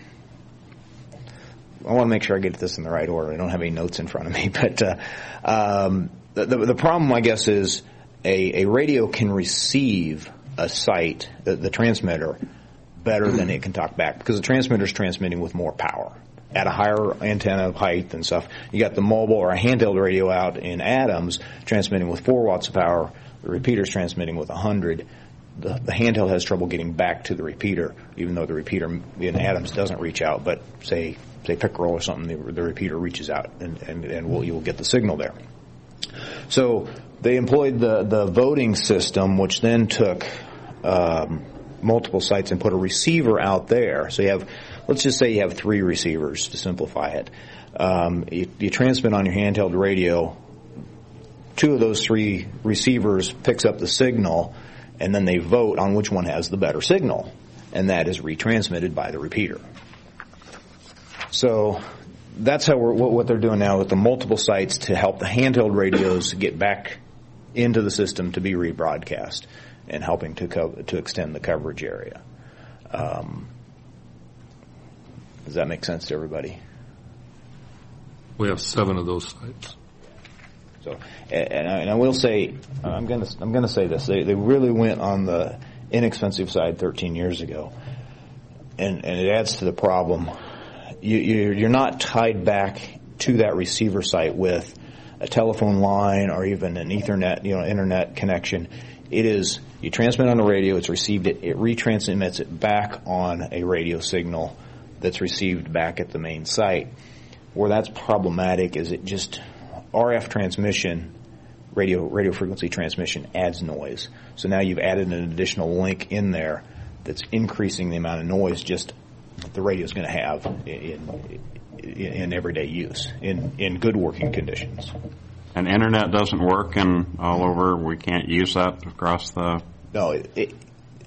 I want to make sure I get this in the right order. I don't have any notes in front of me, but uh, um, the, the the problem, I guess, is a, a radio can receive a site, the, the transmitter, better than it can talk back, because the transmitter is transmitting with more power at a higher antenna height and stuff. You got the mobile or a handheld radio out in Adams transmitting with four watts of power. The repeater's transmitting with one hundred. The, the handheld has trouble getting back to the repeater, even though the repeater in Adams doesn't reach out. But say say Pickerel or something, the, the repeater reaches out, and and, and we'll, you'll get the signal there. So they employed the the voting system, which then took um, multiple sites and put a receiver out there. So you have, let's just say you have three receivers to simplify it. Um, you, you transmit on your handheld radio. Two of those three receivers picks up the signal, and then they vote on which one has the better signal, and that is retransmitted by the repeater. So that's how we're, what they're doing now with the multiple sites to help the handheld radios get back into the system to be rebroadcast and helping to co- to extend the coverage area. Um, does that make sense to everybody? We have seven of those sites. So, and I, and I will say, I'm going to I'm going to say this: they they really went on the inexpensive side thirteen years ago, and and it adds to the problem. You, you you're not tied back to that receiver site with a telephone line or even an Ethernet, you know, internet connection. It is, you transmit on the radio, it's received, it, it retransmits it back on a radio signal that's received back at the main site. Where that's problematic is it just, R F transmission, radio radio frequency transmission adds noise. So now you've added an additional link in there that's increasing the amount of noise just the radio is going to have in, in, in everyday use, in, in good working conditions. And internet doesn't work and all over, we can't use that across the... No, it, it,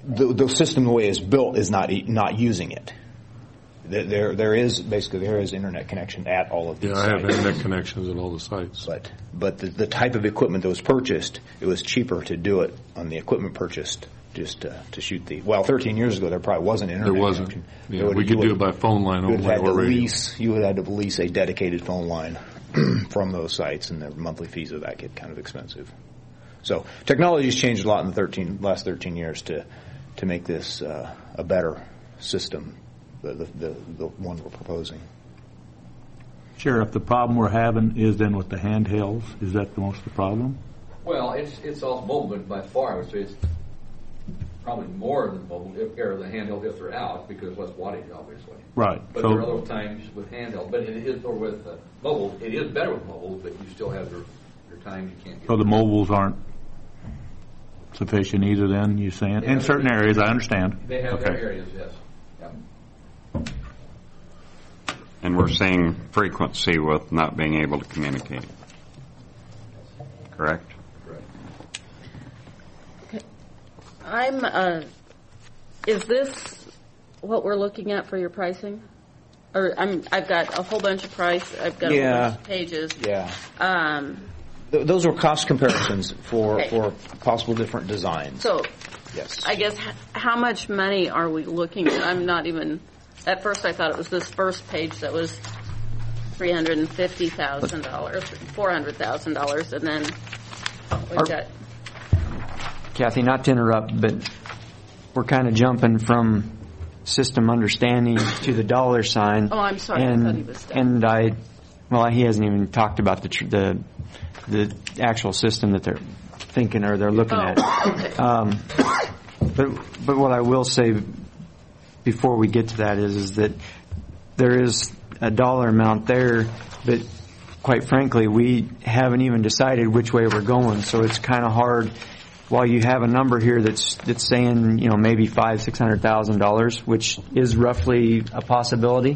the, the system, the way it's built, is not not using it. There, there is basically there is internet connection at all of these Yeah, I sites. have internet connections at all the sites. But but the, the type of equipment that was purchased, it was cheaper to do it on the equipment purchased just to, to shoot the. Well, thirteen years ago there probably wasn't internet. There wasn't. connection. Yeah, There would- we you could would- do it by phone line You would only have had to or radio. lease. You would have had to lease a dedicated phone line from those sites, and the monthly fees of that get kind of expensive. So technology's changed a lot in the thirteen last thirteen years to to make this uh, a better system. The, the the the one we're proposing. Sheriff, the problem we're having is then with the handhelds. Is that the most of the problem? Well, it's it's all mobile, but by far I would say it's probably more than mobile, if, or the handheld if they're out, because less wattage, obviously. Right. But So- there are other times with handheld, but it is, or with uh, mobile, it is better with mobile, but you still have your, your times you can't get. So the mobiles aren't sufficient either then, you saying? In certain areas, I understand. They have Okay. their areas, yes. Yeah. And we're seeing frequency with not being able to communicate. Correct? I'm, uh, is this what we're looking at for your pricing? Or I'm, I've got a whole bunch of price, I've got a whole Yeah. bunch of pages. Yeah. Um, Th- those were cost comparisons for Okay. for possible different designs. so, Yes. I guess, h- how much money are we looking at? I'm not even, at first I thought it was this first page that was three hundred fifty thousand dollars, four hundred thousand dollars, and then we've Are- got, Kathy, not to interrupt, but we're kind of jumping from system understanding to the dollar sign. Oh, I'm sorry, I And, thought he was done. and I, well, he hasn't even talked about the tr- the the actual system that they're thinking or they're looking Oh, at. okay. Um, but but what I will say before we get to that is is that there is a dollar amount there, but quite frankly, we haven't even decided which way we're going. So it's kind of hard. While you have a number here that's that's saying, you know, maybe five six hundred thousand dollars, which is roughly a possibility,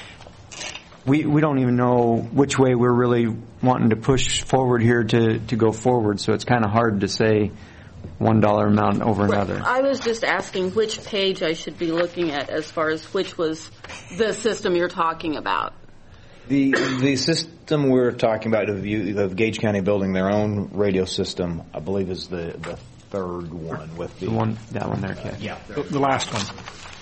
we we don't even know which way we're really wanting to push forward here to to go forward. So it's kind of hard to say one dollar amount over another. I was just asking which page I should be looking at as far as which was the system you're talking about. The the system we're talking about of, you, of Gage County building their own radio system, I believe, is the, the third one with the, The one, that one there, Kathy. Yeah, The, the last one.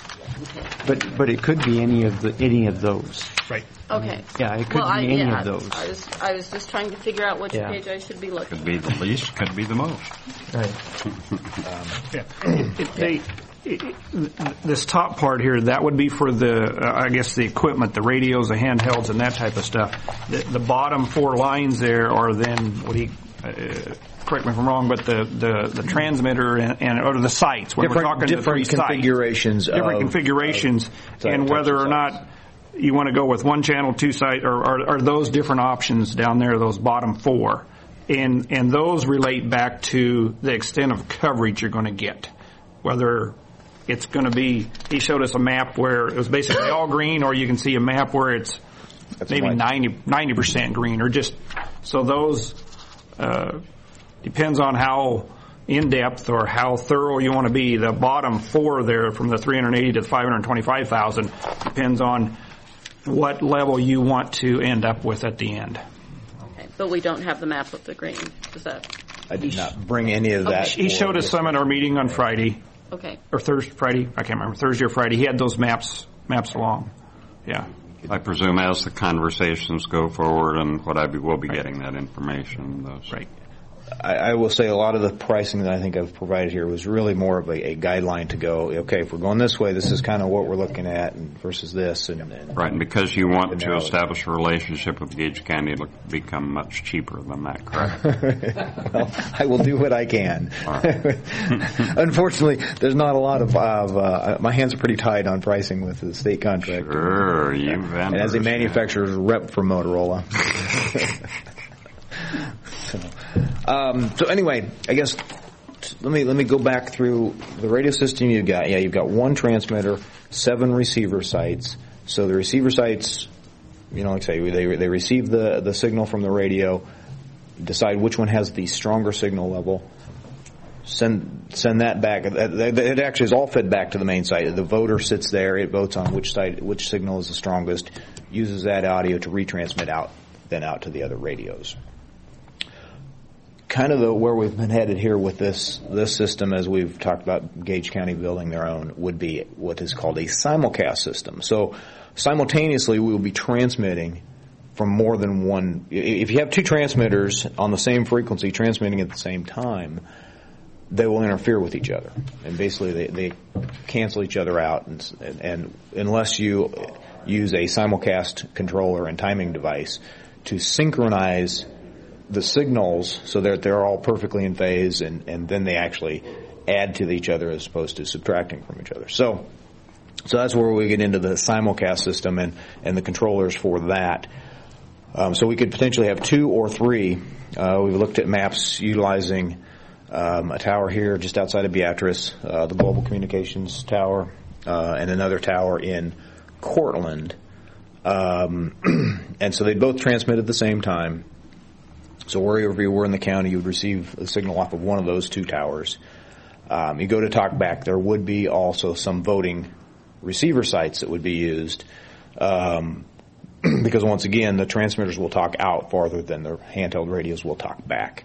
But but it could be any of the any of those. Right. Okay. Yeah, it could well, be I, any yeah, of those. I was I was just trying to figure out which Yeah. page I should be looking. Could be the least, could be the most. Right. Yeah. It- it- they- it- it- this top part here, that would be for the, uh, I guess, the equipment, the radios, the handhelds, and that type of stuff. The, the bottom four lines there are then, what he, uh, correct me if I'm wrong, but the, the, the transmitter and, and or the sites. When different, we're talking different the three configurations sites, different of, configurations, of and types whether of or not you want to go with one channel, two site, or are, are those different options down there, those bottom four. And, and those relate back to the extent of coverage you're going to get. Whether it's going to be, he showed us a map where it was basically all green, or you can see a map where it's That's maybe right. ninety percent green, or just, so those, uh, depends on how in-depth or how thorough you want to be. The bottom four there, from the three hundred eighty to the five hundred twenty-five thousand, depends on what level you want to end up with at the end. Okay, but we don't have the map of the green. Is that I did not bring any of that. He showed us some at our meeting on Friday. okay? Or Thursday, Friday, I can't remember, Thursday or Friday. He had those maps, maps along. Yeah. I presume as the conversations go forward and what I be, will be getting that information. Those. Right. I, I will say a lot of the pricing that I think I've provided here was really more of a, a guideline to go, okay, if we're going this way, this is kind of what we're looking at and versus this. And, and Right, and because you want to narrow it. establish a relationship with Gage County, it'll become much cheaper than that, correct? well, I will do what I can. Right. Unfortunately, there's not a lot of, of uh, my hands are pretty tied on pricing with the state contractor. Sure, you And vendors. as a manufacturer's rep for Motorola. so, um, so anyway, I guess t- let me let me go back through the radio system you've got. Yeah, you've got one transmitter, seven receiver sites. So the receiver sites, you know, like I say, they they receive the the signal from the radio, decide which one has the stronger signal level, send send that back. It actually is all fed back to the main site. The voter sits there, it votes on which site, which signal is the strongest, uses that audio to retransmit out, then out to the other radios. Kind of the, where we've been headed here with this this system, as we've talked about Gage County building their own, would be what is called a simulcast system. So simultaneously, we will be transmitting from more than one. If you have two transmitters on the same frequency transmitting at the same time, they will interfere with each other, and basically they, they cancel each other out. And, and unless you use a simulcast controller and timing device to synchronize the signals so that they're all perfectly in phase, and, and then they actually add to each other as opposed to subtracting from each other. So, so that's where we get into the simulcast system and, and the controllers for that. Um, so we could potentially have two or three. Uh, we've looked at maps utilizing um, a tower here just outside of Beatrice, uh, the Global Communications Tower, uh, and another tower in Cortland. Um, and so they both transmit at the same time. So wherever you were in the county, you would receive a signal off of one of those two towers. Um, you go to TalkBack, there would be also some voting receiver sites that would be used, um, because once again, the transmitters will talk out farther than the handheld radios will talk back.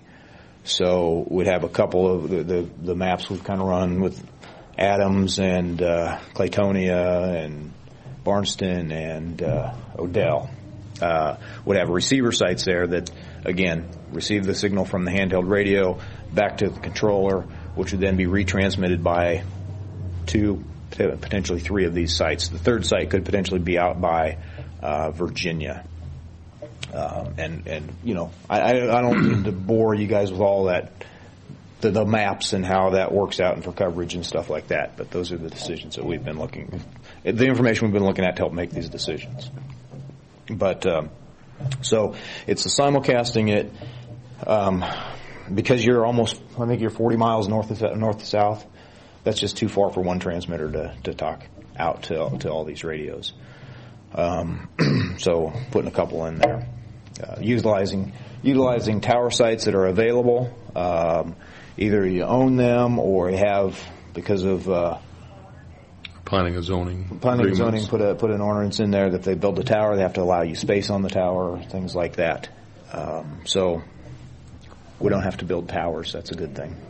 So we'd have a couple of the, the, the maps we've kind of run with Adams and uh, Claytonia and Barnston and uh, Odell. Uh, would have receiver sites there that, again, receive the signal from the handheld radio back to the controller, which would then be retransmitted by two, potentially three of these sites. The third site could potentially be out by uh, Virginia. Um, and, and, you know, I, I don't need to bore you guys with all that, the, the maps and how that works out and for coverage and stuff like that, but those are the decisions that we've been looking, the information we've been looking at to help make these decisions. But, um, so it's the simulcasting it, um, because you're almost, I think you're forty miles north of, north to south. That's just too far for one transmitter to, to talk out to, to all these radios. Um, so putting a couple in there, uh, utilizing, utilizing tower sites that are available. Um, either you own them or you have, because of, uh, Planning and zoning. Planning and zoning put a put an ordinance in there that they build a tower, they have to allow you space on the tower, things like that. Um, so we don't have to build towers. That's a good thing.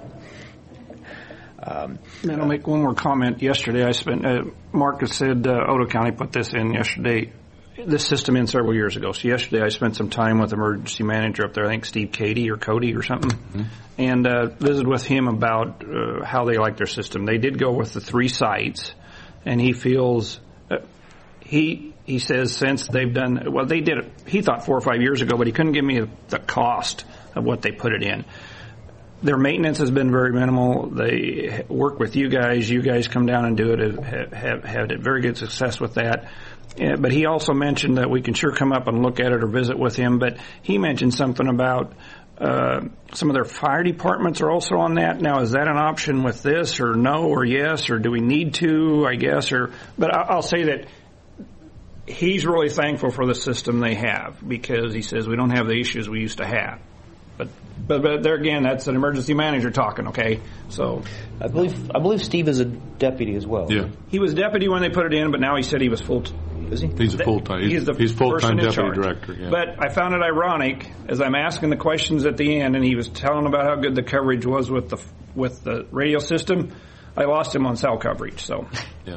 Um, and I'll make one more comment. Yesterday, I spent. Uh, Mark has said uh, Otoe County put this in yesterday. This system in several years ago. So yesterday, I spent some time with emergency manager up there. I think Steve Cady or Cody or something, mm-hmm. and uh, visited with him about uh, how they like their system. They did go with the three sites. And he feels, uh, he he says since they've done, well, they did it, he thought four or five years ago, but he couldn't give me the cost of what they put it in. Their maintenance has been very minimal. They work with you guys. You guys come down and do it, have, have had very good success with that. Uh, but he also mentioned that we can sure come up and look at it or visit with him. But he mentioned something about Uh, some of their fire departments are also on that. Now, is that an option with this, or no, or yes, or do we need to, I guess, or, but I'll say that he's really thankful for the system they have, because he says we don't have the issues we used to have. But, but, but there again, that's an emergency manager talking, okay? So. I believe, I believe Steve is a deputy as well. Yeah. He was deputy when they put it in, but now he said he was full, t- is he? He's a full-time, he's, he's, the he's full-time deputy charge. director, yeah. But I found it ironic, as I'm asking the questions at the end, and he was telling about how good the coverage was with the, with the radio system, I lost him on cell coverage, so. Yeah.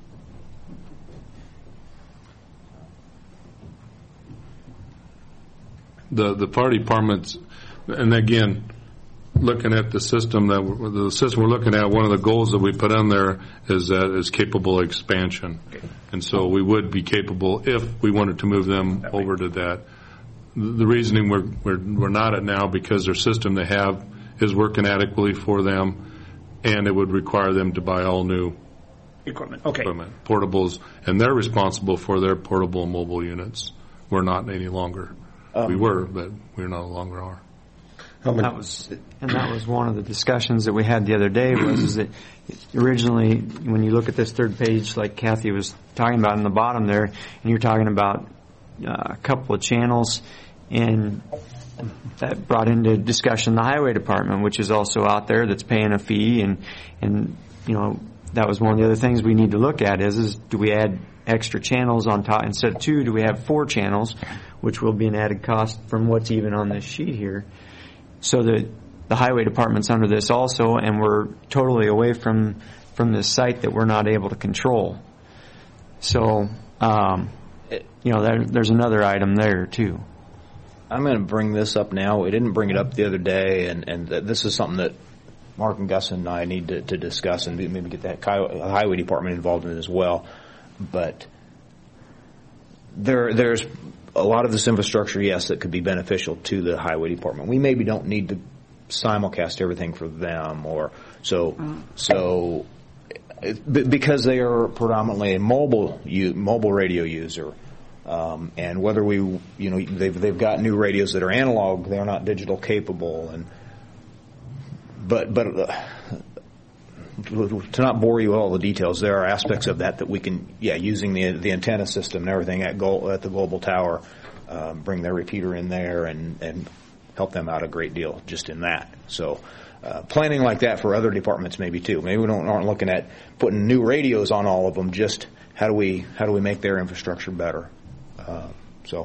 The, the fire departments, and again, looking at the system that we're, the system we're looking at, one of the goals that we put on there is that is capable expansion, okay. And so we would be capable if we wanted to move them that over to that. The reasoning we're, we're we're not at now because their system they have is working adequately for them, and it would require them to buy all new equipment, okay, equipment, portables, and they're responsible for their portable and mobile units. We're not any longer. Um, we were, but we no longer are. And that was, and that was one of the discussions that we had the other day. Was is that originally, when you look at this third page, like Kathy was talking about in the bottom there, and you're talking about uh, a couple of channels, and that brought into discussion the highway department, which is also out there that's paying a fee, and and you know that was one of the other things we need to look at is is do we add extra channels on top instead of two? Do we have four channels, which will be an added cost from what's even on this sheet here? So the the highway department's under this also, and we're totally away from from this site that we're not able to control. So um, you know there, there's another item there too. I'm going to bring this up now. We didn't bring it up the other day, and, and this is something that Mark and Gus and I need to, to discuss and maybe get that highway department involved in it as well. But there, there's a lot of this infrastructure, yes, that could be beneficial to the highway department. We maybe don't need to simulcast everything for them, or so so it, because they are predominantly a mobile mobile radio user. Um, and whether we, you know, they've they've got new radios that are analog, they're not digital capable, and but but uh, to not bore you with all the details, there are aspects of that that we can, yeah, using the the antenna system and everything at Go, at the Global Tower, um, bring their repeater in there and and help them out a great deal just in that. So. Uh, planning like that for other departments maybe too. Maybe we don't aren't looking at putting new radios on all of them. Just how do we how do we make their infrastructure better? Uh, so,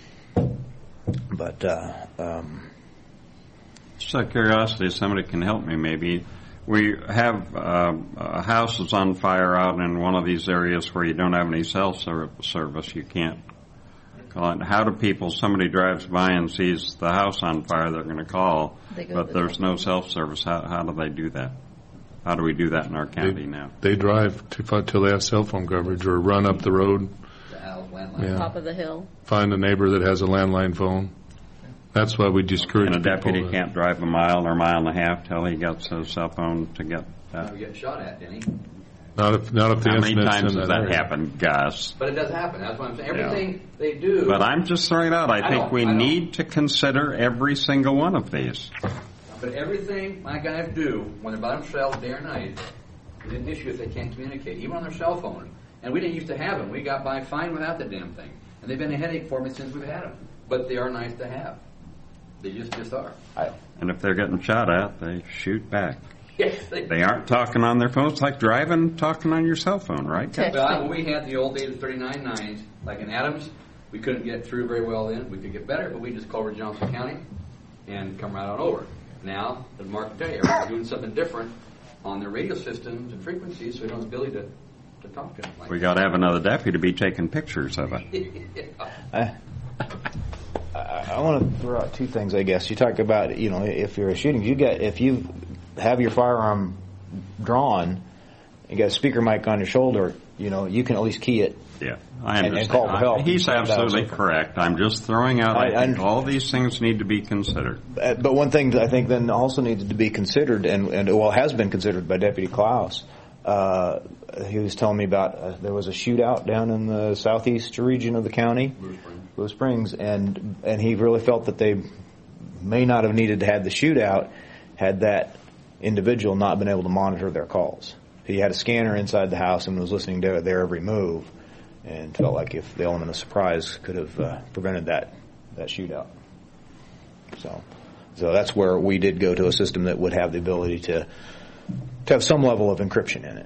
but uh, um, just out of curiosity, if somebody can help me, maybe we have uh, a house that's on fire out in one of these areas where you don't have any cell service. You can't call it. How do people? Somebody drives by and sees the house on fire, they're going to call, but there's no cell service. How, how do they do that? How do we do that in our county they, now? They drive to, till they have cell phone coverage, or run up the road. Yeah. Top of the hill. Find a neighbor that has a landline phone. That's why we discourage people. And a deputy to, can't drive a mile or a mile and a half till he gets a cell phone to get that. We're getting shot at, Denny. Not if, not if the How many incident's times in has that that area. happened, Gus? But it does happen. That's what I'm saying. Everything Yeah. they do. But I'm just throwing it out. I, I think know, we I know. need to consider every single one of these. But everything my guys do when they're by themselves day or night is an issue if they can't communicate, even on their cell phone. And we didn't used to have them. We got by fine without the damn thing. And they've been a headache for me since we've had them. But they are nice to have. They just, just are. And if they're getting shot at, they shoot back. Yes, they, They aren't talking on their phones. It's like driving, talking on your cell phone, right? Well, when we had the old days of thirty-nine nines, like in Adams, we couldn't get through very well then. We could get better, but we just call over Johnson County and come right on over. Now, as Mark can tell you, everyone's doing something different on their radio systems and frequencies, so we don't have the ability to, to talk to them. Like We got to have another deputy to be taking pictures of it. I, I want to throw out two things. I guess you talk about, you know, if you're shooting, you get if you have your firearm drawn, you got a speaker mic on your shoulder, you know, you can at least key it. Yeah, I and, understand. and call for help. He's absolutely correct. I'm just throwing out. I, I think all these things need to be considered. Uh, But one thing that I think then also needs to be considered, and, and well, has been considered by Deputy Klaus. Uh, he was telling me about uh, there was a shootout down in the southeast region of the county, Blue Springs, Blue Springs and and he really felt that they may not have needed to have the shootout had that individual not been able to monitor their calls. He had a scanner inside the house and was listening to their every move, and felt like if the element of surprise could have uh, prevented that that shootout. So, so that's where we did go to a system that would have the ability to to have some level of encryption in it.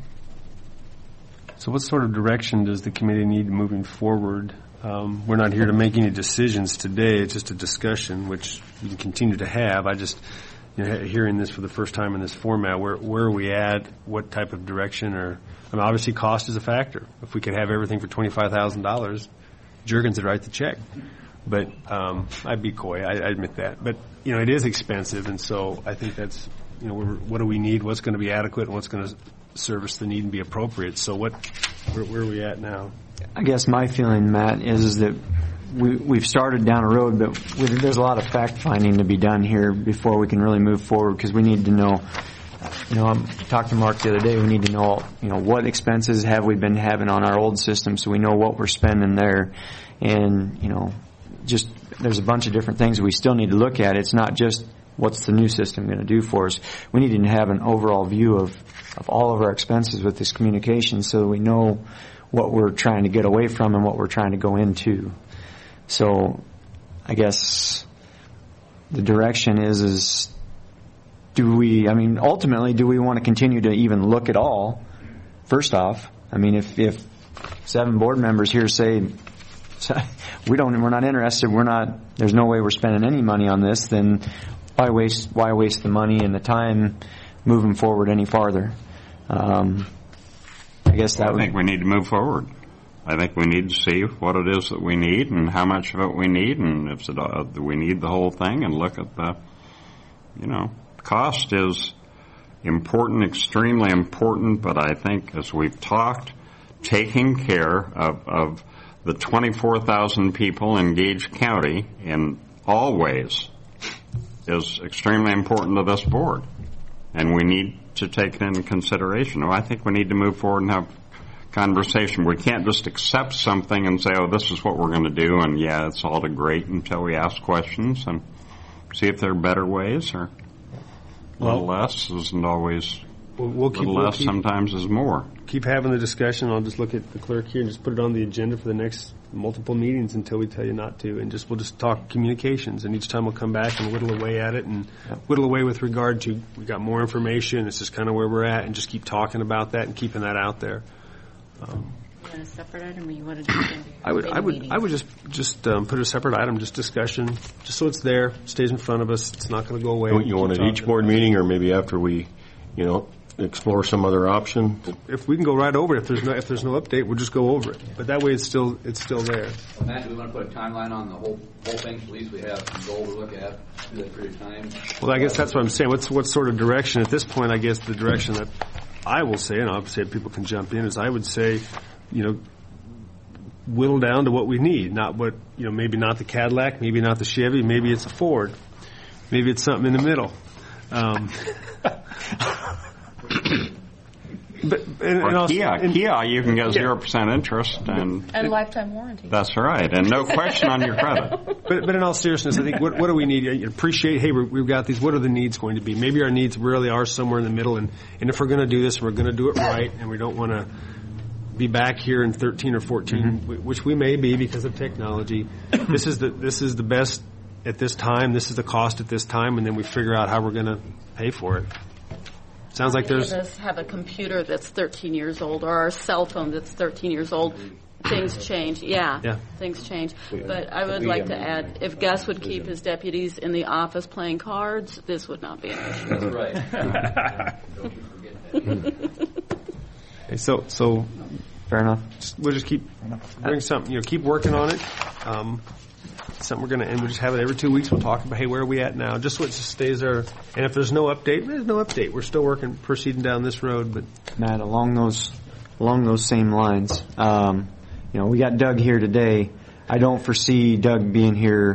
So what sort of direction does the committee need moving forward? Um, we're not here to make any decisions today. It's just a discussion, which we can continue to have. I just, you know, hearing this for the first time in this format, where where are we at? What type of direction? Or, I mean, obviously cost is a factor. If we could have everything for twenty-five thousand dollars, Juergens would write the check. But um, I'd be coy. I, I admit that. But, you know, it is expensive, and so I think that's, you know, we're, what do we need? What's going to be adequate, and what's going to service the need and be appropriate? So what, where, where are we at now? I guess my feeling, Matt, is, is that we, we've started down a road, but we, there's a lot of fact-finding to be done here before we can really move forward, because we need to know, you know, I talked to Mark the other day, we need to know, you know, what expenses have we been having on our old system so we know what we're spending there. And, you know, just there's a bunch of different things we still need to look at. It's not just what's the new system going to do for us. We need to have an overall view of, of all of our expenses with this communication so we know what we're trying to get away from and what we're trying to go into. So I guess the direction is is do we? I mean, ultimately, do we want to continue to even look at all? First off, I mean, if if seven board members here say we don't, we're not interested, we're not, there's no way we're spending any money on this, then why waste why waste the money and the time moving forward any farther? Um, I guess that I would, think we need to move forward. I think we need to see what it is that we need and how much of it we need, and if it, uh, we need the whole thing, and look at the, you know, cost is important, extremely important, but I think as we've talked, taking care of, of the twenty-four thousand people in Gage County in all ways is extremely important to this board, and we need to take it into consideration. I think we need to move forward and have conversation. We can't just accept something and say, oh, this is what we're going to do, and yeah, it's all great until we ask questions and see if there are better ways, or a little well, less isn't always, we'll, we'll a keep, little we'll less keep, sometimes is more. Keep having the discussion. I'll just look at the clerk here and just put it on the agenda for the next multiple meetings until we tell you not to, and just we'll just talk communications, and each time we'll come back and whittle away at it and whittle away with regard to we got more information, this is kind of where we're at, and just keep talking about that and keeping that out there. Um, you want a separate item, or you want to do it in I would, I would, meetings? I would just just um, put a separate item, just discussion, just so it's there, stays in front of us. It's not going to go away. You, you want it each board meeting, or maybe after we, you know, explore some other option? If we can go right over it, if there's no if there's no update, we'll just go over it. But that way, it's still it's still there. Well, Matt, do we want to put a timeline on the whole whole thing? So at least we have some goal to look at through that period of time. Well, I guess that's what I'm saying. What's what sort of direction at this point? I guess the direction that I will say, and I'll say people can jump in, is I would say, you know, whittle down to what we need, not what, you know, maybe not the Cadillac, maybe not the Chevy, maybe it's a Ford, maybe it's something in the middle. Um, but and, or and also, Kia, and, Kia, you can get zero percent interest and and lifetime warranty. That's right, and no question on your credit. But but in all seriousness, I think what what do we need? You appreciate, hey, we're, we've got these. What are the needs going to be? Maybe our needs really are somewhere in the middle, and and if we're going to do this, we're going to do it right, and we don't want to be back here in thirteen or fourteen, mm-hmm. which we may be because of technology. This is the this is the best at this time. This is the cost at this time, and then we figure out how we're going to pay for it. Sounds like there's. Many of us have a computer that's thirteen years old, or our cell phone that's thirteen years old. Things change, yeah. Yeah. Things change. But I would like to add, if Gus would keep his deputies in the office playing cards, this would not be an issue. That's right. Don't you forget that. Okay, so so. Fair enough. Just, we'll just keep doing something, you know, keep working on it. Um, something we're going to, and we'll just have it every two weeks. We'll talk about, hey, where are we at now? Just so it just stays there. And if there's no update, there's no update. We're still working, proceeding down this road. But Matt, along those along those same lines, um, you know, we got Doug here today. I don't foresee Doug being here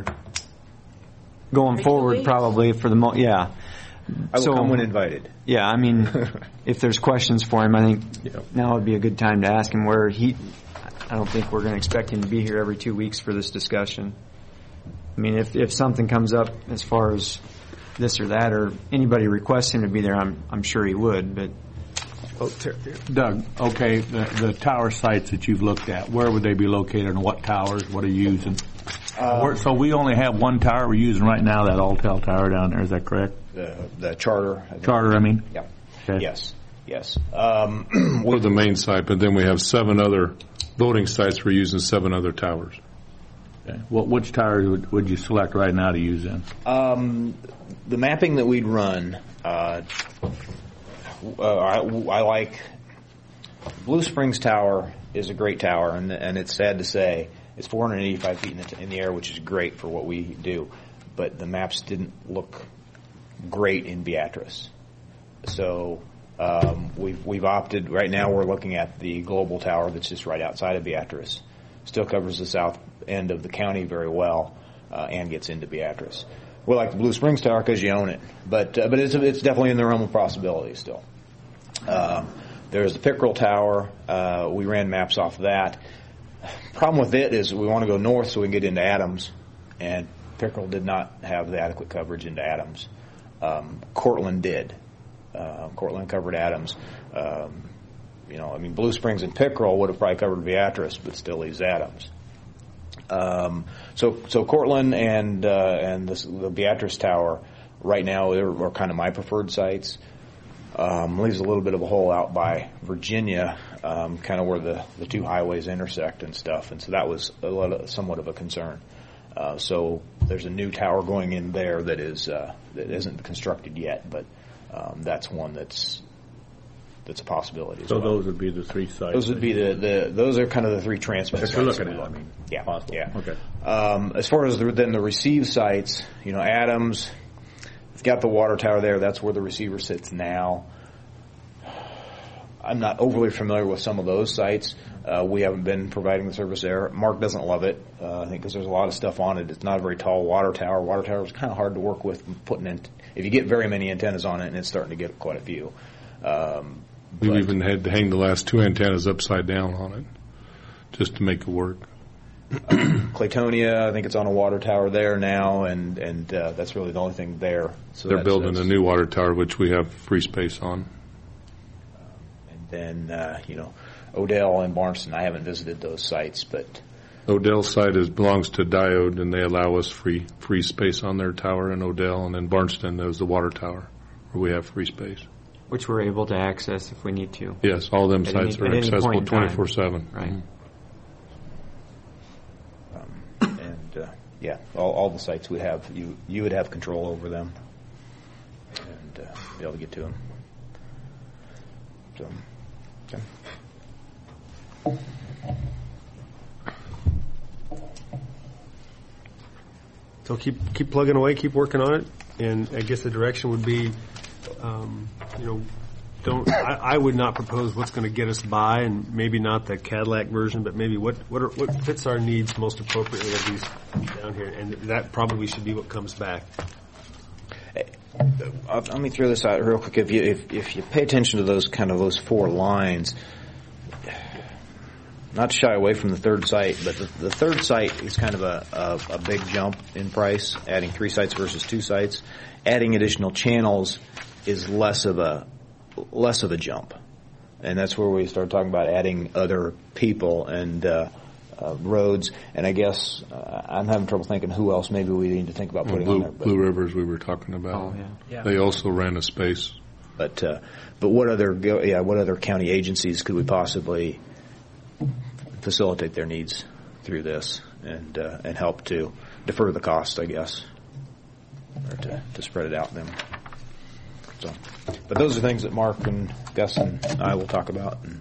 going forward, probably for the mo. Yeah. I will so, come when invited. Yeah, I mean, if there's questions for him, I think yeah. now would be a good time to ask him where he, I don't think we're going to expect him to be here every two weeks for this discussion. I mean, if, if something comes up as far as this or that, or anybody requests him to be there, I'm, I'm sure he would, but. Oh, Doug, okay, the, the tower sites that you've looked at, where would they be located and what towers, what are you using? Uh, so we only have one tower we're using right now, that Altel tower down there, is that correct? The, the charter. I charter, I mean? Yeah. Okay. Yes. Yes. Um, We're the main site, but then we have seven other voting sites. We're using seven other towers. Okay. Well, which tower would, would you select right now to use in? Um, the mapping that we'd run, uh, uh, I, I like Blue Springs Tower is a great tower, and, and it's sad to say it's four hundred eighty-five feet in the, in the air, which is great for what we do, but the maps didn't look great in Beatrice. So um, we've we've opted right now. We're looking at the Global Tower that's just right outside of Beatrice. Still covers the south end of the county very well, uh, and gets into Beatrice. We like the Blue Springs Tower because you own it, but uh, but it's it's definitely in the realm of possibility still. Um, there's the Pickerel Tower. Uh, we ran maps off of that. Problem with it is we want to go north so we can get into Adams, and Pickerel did not have the adequate coverage into Adams. Um, Cortland did. Uh, Cortland covered Adams. Um, you know, I mean, Blue Springs and Pickerel would have probably covered Beatrice, but still leaves Adams. Um, so, so Cortland and uh, and this, the Beatrice Tower right now are, are kind of my preferred sites. Um, leaves a little bit of a hole out by Virginia, um, kind of where the, the two highways intersect and stuff, and so that was a lot of, somewhat of a concern. Uh, so there's a new tower going in there that is uh, that isn't constructed yet, but um, that's one that's that's a possibility. As So well. those would be the three sites. Those would be the, the those are kind of the three transmit That sites. you're looking that at, we I look. mean, yeah, possible. yeah. Okay. Um, as far as the, then the receive sites, you know, Adams, we've got the water tower there. That's where the receiver sits now. I'm not overly familiar with some of those sites. Uh, we haven't been providing the service there. Mark doesn't love it, uh, I think, because there's a lot of stuff on it. It's not a very tall water tower. Water tower is kind of hard to work with. Putting in, if you get very many antennas on it, and it's starting to get quite a few. Um, We've but- even had to hang the last two antennas upside down on it just to make it work. Claytonia, I think it's on a water tower there now, and and uh, that's really the only thing there. So They're that's, building that's, a new water tower, which we have free space on. And then uh, you know, Odell and Barneston. I haven't visited those sites, but Odell's site is, belongs to Diode, and they allow us free free space on their tower in Odell, and then Barneston, there's the water tower, where we have free space. Which we're able to access if we need to. Yes, all them At sites any- are at any accessible point in time. twenty-four seven. Right. um, and uh, yeah, all, all the sites would have you you would have control over them, and uh, be able to get to them. So, okay. So keep keep plugging away, keep working on it, and I guess the direction would be, um, you know, don't. I, I would not propose what's going to get us by, and maybe not the Cadillac version, but maybe what what are, what fits our needs most appropriately of these down here, and that probably should be what comes back. Uh, let me throw this out real quick. If you if, if you pay attention to those kind of those four lines, not to shy away from the third site, but the, the third site is kind of a, a, a big jump in price, adding three sites versus two sites. Adding additional channels is less of a less of a jump, and that's where we start talking about adding other people and uh, uh, roads. And I guess uh, I'm having trouble thinking who else maybe we need to think about putting Blue, on there. But, Blue Rivers we were talking about. Oh, yeah. Yeah. They also ran a space. But uh, but what other go- yeah what other county agencies could we possibly facilitate their needs through this and uh, and help to defer the cost, I guess, or to, to spread it out then. So, but those are things that Mark and Gus and I will talk about. And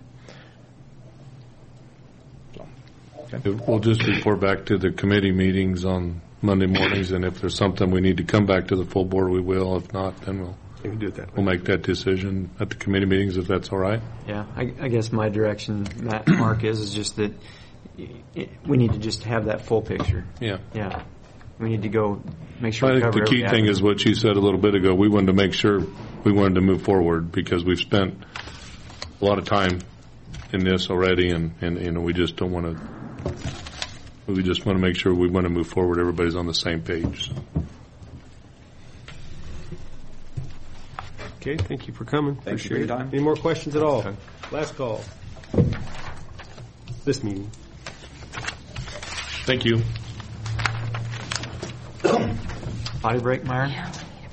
so, okay. We'll just report back to the committee meetings on Monday mornings, and if there's something we need to come back to the full board, we will. If not, then we'll We can do it that way. we'll make that decision at the committee meetings if that's all right. Yeah, I, I guess my direction, Matt, Mark, is is just that y- y- we need to just have that full picture. Yeah. Yeah. We need to go make sure I we think cover the key every thing avenue. is what you said a little bit ago. We wanted to make sure we wanted to move forward because we've spent a lot of time in this already, and, and you know we just don't want to. We just want to make sure we want to move forward. Everybody's on the same page. So. Okay, thank you for coming. Thank you for Appreciate your it. time. Any more questions at all? Last call. This meeting. Thank you. Potty break, Myron? Yeah,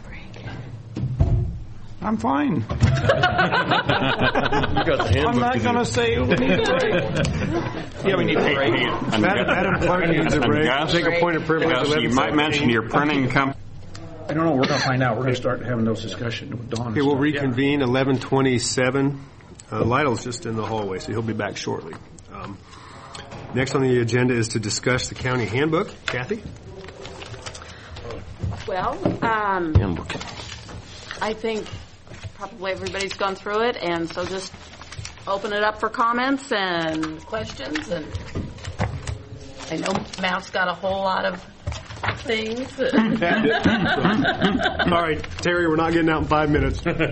I'm fine. You got the handbook. I'm not in going to you. say we need a break. Yeah, we need a break. Madam Madam Clerk needs a break. Gus, Take a point of privilege. Gus, you eleven might mention your printing company. I don't know. We're going to find out. We're going to start having those discussions with Dawn. and Okay, we'll stuff. reconvene eleven twenty-seven. Uh, Lytle's just in the hallway, so he'll be back shortly. Um, next on the agenda is to discuss the county handbook. Kathy? Well, um, Handbook. I think probably everybody's gone through it, and so just open it up for comments and questions. And I know Matt's got a whole lot of things. Sorry, Terry, we're not getting out in five minutes. No,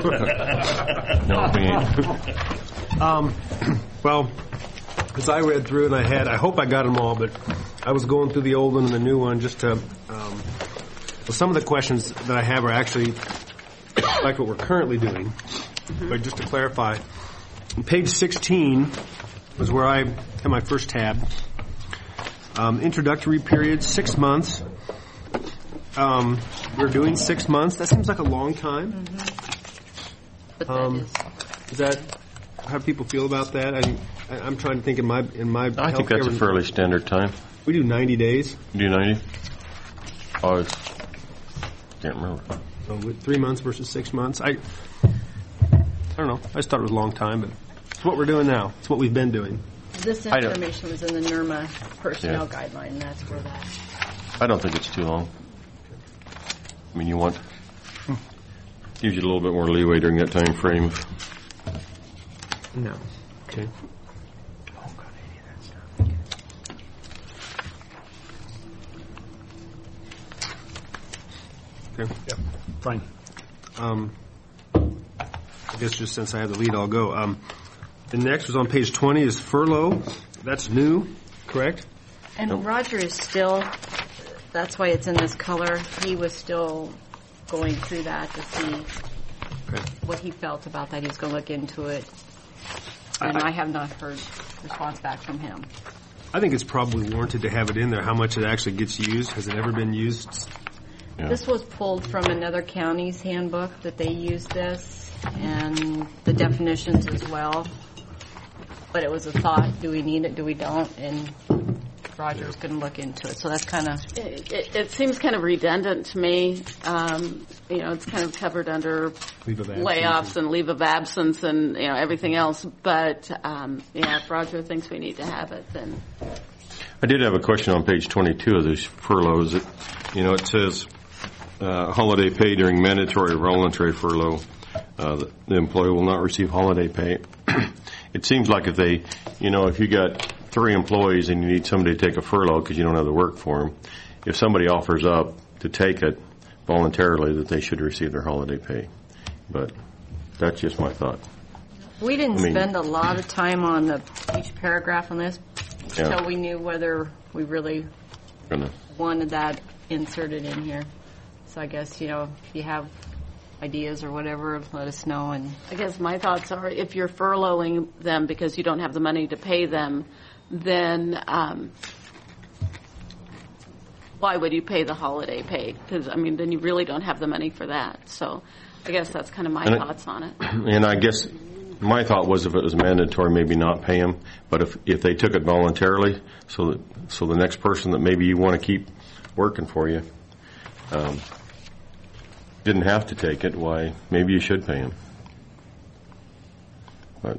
we ain't. Um, well, as I read through and I had, I hope I got them all, but I was going through the old one and the new one just to, um, well, some of the questions that I have are actually like what we're currently doing. Mm-hmm. But just to clarify, on page sixteen was where I had my first tab. Um, introductory period, six months. Um, we're doing six months. That seems like a long time. But Um, that is, Is that how people feel about that? I, I, I'm trying to think in my in my. I think that's a fairly standard time. We do ninety days. You do ninety? Oh, it's, can't remember. So with three months versus six months. I I don't know. I just thought it was a long time, but it's what we're doing now. It's what we've been doing. this I don't- information was in the N R M A personnel Yeah. guideline, and that's where that. I don't think it's too long. I mean, you want, gives you a little bit more leeway during that time frame. No. Okay. Okay. Yep. Fine. Um, I guess just since I have the lead, I'll go. Um, the next was on page twenty is furlough. That's new, correct? And Roger is still, that's why it's in this color. He was still going through that to see what he felt about that. He was going to look into it. And I, I have not heard response back from him. I think it's probably warranted to have it in there. How much it actually gets used? Has it ever been used? Yeah. This was pulled from another county's handbook that they use this, and the definitions as well. But it was a thought, do we need it, do we don't? And Roger's going to look into it. So that's kind of... It, it, it seems kind of redundant to me. Um, you know, it's kind of covered under Leave of absence. layoffs and leave of absence and, you know, everything else. But, um, yeah, if Roger thinks we need to have it, then... I did have a question on page twenty-two of these furloughs. It, you know, it says uh, holiday pay during mandatory or voluntary furlough. Uh, the, the employee will not receive holiday pay. It seems like if they, you know, if you got three employees and you need somebody to take a furlough because you don't have the work for them, if somebody offers up to take it voluntarily, that they should receive their holiday pay. But that's just my thought. We didn't I mean- spend a lot of time on the each paragraph on this Yeah. until we knew whether we really Gonna- wanted that inserted in here. So I guess, you know, if you have ideas or whatever, let us know. And I guess my thoughts are if you're furloughing them because you don't have the money to pay them, then um, why would you pay the holiday pay? Because, I mean, then you really don't have the money for that. So I guess that's kind of my And it- thoughts on it. And I guess my thought was if it was mandatory, maybe not pay them. But if if they took it voluntarily, so that so the next person that maybe you want to keep working for you um, didn't have to take it, why maybe you should pay them. But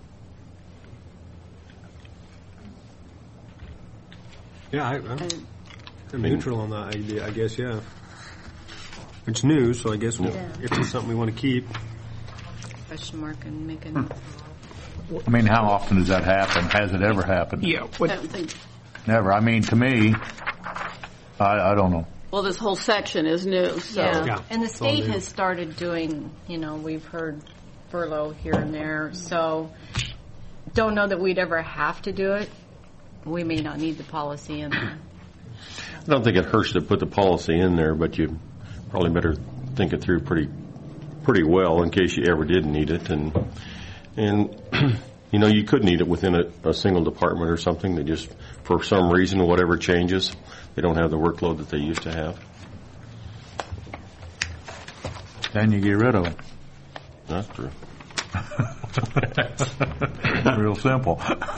Yeah, I, I'm, I'm neutral on that idea, I guess, yeah. It's new, so I guess we'll, Yeah. if it's something we want to keep. question mark and make a... I mean, how often does that happen? Has it ever happened? Yeah. I don't think, Never. I mean, to me, I, I don't know. well, this whole section is new, so. Yeah. Yeah. And the It's all state new. has started doing, you know, we've heard furlough here and there, so don't know that we'd ever have to do it. We may not need the policy in there. I don't think it hurts to put the policy in there, but you probably better think it through pretty pretty well in case you ever did need it. And and you know, you could need it within a, a single department or something that just for some reason, whatever changes, they don't have the workload that they used to have. Then you get rid of them. That's true. Real simple.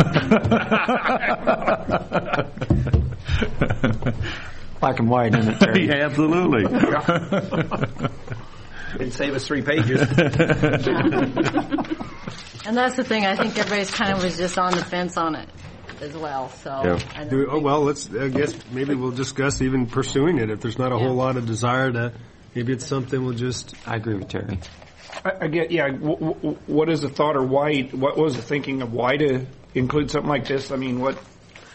Black and white, isn't it, Terry? Yeah, absolutely. It'd save us three pages. And that's the thing, I think everybody's kind of was just on the fence on it as well, so. Yeah. I don't Do we- oh, think- well, let's, I guess maybe we'll discuss even pursuing it. If there's not a whole lot of desire to, maybe it's something we'll just. I agree with Terry. I, I get, yeah, w- w- what is the thought or why, what was the thinking of why to include something like this? I mean, what,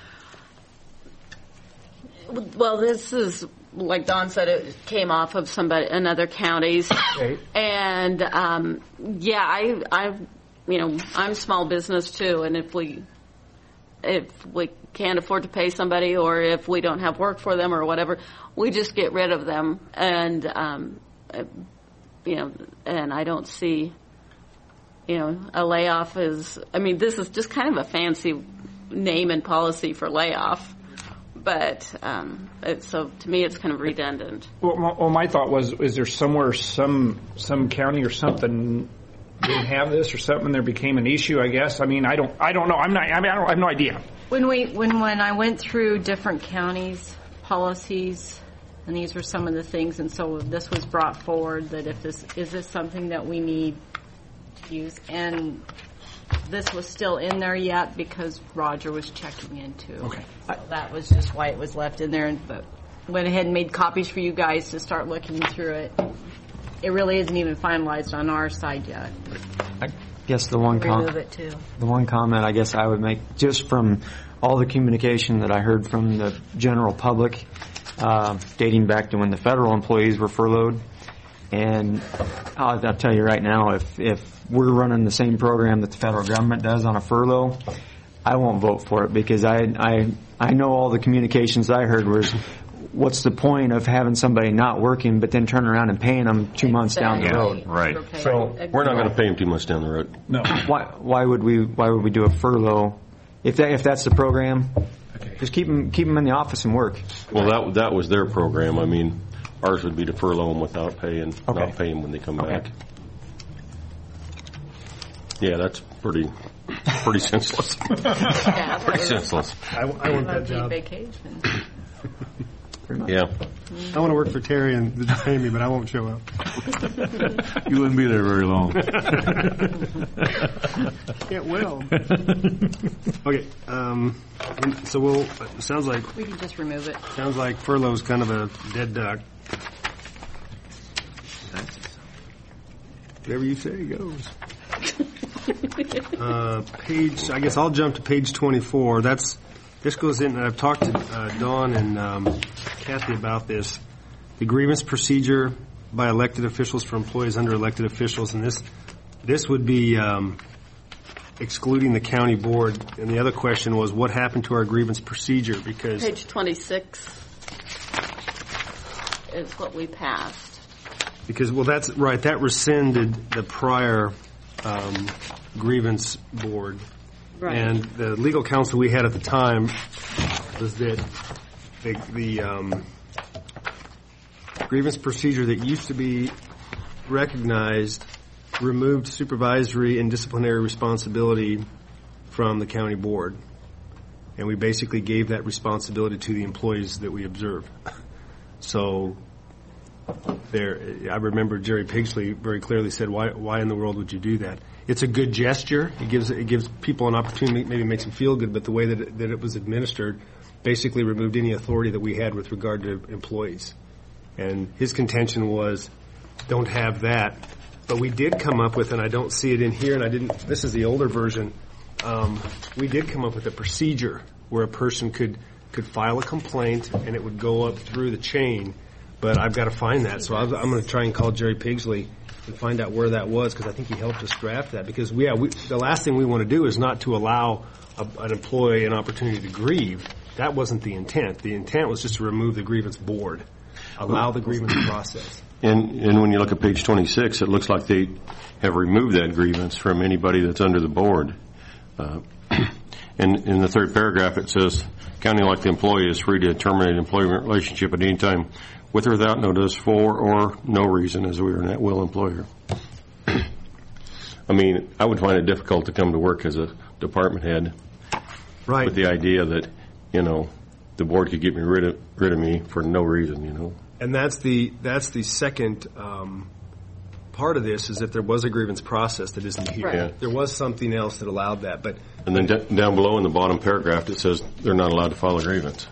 Well, this is, like Don said, it came off of somebody, another county's. Okay. And, um, yeah, I, I, you know, I'm small business too, and if we, if we can't afford to pay somebody or if we don't have work for them or whatever, we just get rid of them. And, um, uh, you know, and I don't see, you know, a layoff is, I mean, this is just kind of a fancy name and policy for layoff. but um, it, so to me, it's kind of redundant. Well, my, well, my thought was, is there somewhere some some county or something didn't have this or something there became an issue? I guess. I mean, I don't I don't know. I'm not. I mean, I, don't, I have no idea. When we when when I went through different counties' policies, and these were some of the things, and so this was brought forward that if this is this something that we need to use, and this was still in there yet because Roger was checking into. Okay. So that was just why it was left in there, and but went ahead and made copies for you guys to start looking through it. It really isn't even finalized on our side yet. I guess the one com- Remove it too. the one comment I guess I would make, just from all the communication that I heard from the general public, uh, dating back to when the federal employees were furloughed, and I'll, I'll tell you right now, if if we're running the same program that the federal government does on a furlough, I won't vote for it, because I I I know all the communications I heard was, what's the point of having somebody not working, but then turn around and paying them two months down the road? Right. So we're not going to pay them too much down the road. No. Why why would we why would we do a furlough if that if that's the program? Okay. Just keep them keep them in the office and work. Well, that that was their program. I mean, ours would be to furlough them without pay and Okay. not pay them when they come Okay. back. Yeah, that's pretty pretty senseless. Yeah, pretty senseless. I, I want that job. Vacation. Yeah. I want to work for Terry and they pay me, but I won't show up. You wouldn't be there very long. It will. Okay. Um, and so we'll. It sounds like We can just remove it. sounds like furlough's kind of a dead duck. Whatever you say goes. Uh, page. I guess I'll jump to page twenty-four. That's. This goes in, and I've talked to uh, Dawn and um, Kathy about this. The grievance procedure by elected officials for employees under elected officials, and this this would be um, excluding the county board. And the other question was, what happened to our grievance procedure? Because Page twenty-six is what we passed. because well, that's right. That rescinded the prior um, grievance board. Right. And the legal counsel we had at the time was that the, the um, grievance procedure that used to be recognized removed supervisory and disciplinary responsibility from the county board. And we basically gave that responsibility to the employees that we observe. So there, I remember Jerry Pigsley very clearly said, why, why in the world would you do that? It's a good gesture. It gives it gives people an opportunity, maybe makes them feel good. But the way that it, that it was administered basically removed any authority that we had with regard to employees. And his contention was, don't have that. But we did come up with, and I don't see it in here, and I didn't. This is the older version. Um, we did come up with a procedure where a person could could file a complaint, and it would go up through the chain. But I've got to find that, so I was, I'm going to try and call Jerry Pigsley and find out where that was, because I think he helped us draft that. Because we, yeah, we, the last thing we want to do is not to allow a, an employee an opportunity to grieve. That wasn't the intent. The intent was just to remove the grievance board, allow the grievance process. And, and when you look at page twenty-six, it looks like they have removed that grievance from anybody that's under the board. Uh, and in the third paragraph, it says, county elected employee is free to terminate an employment relationship at any time with or without notice for or no reason, as we are an at-will employer. I mean, I would find it difficult to come to work as a department head. Right. With the idea that, you know, the board could get me rid of, rid of me for no reason, you know. And that's the that's the second um, part of this, is that there was a grievance process that isn't here. Right. Yeah. There was something else that allowed that, but And then d- down below in the bottom paragraph, it says they're not allowed to file a grievance.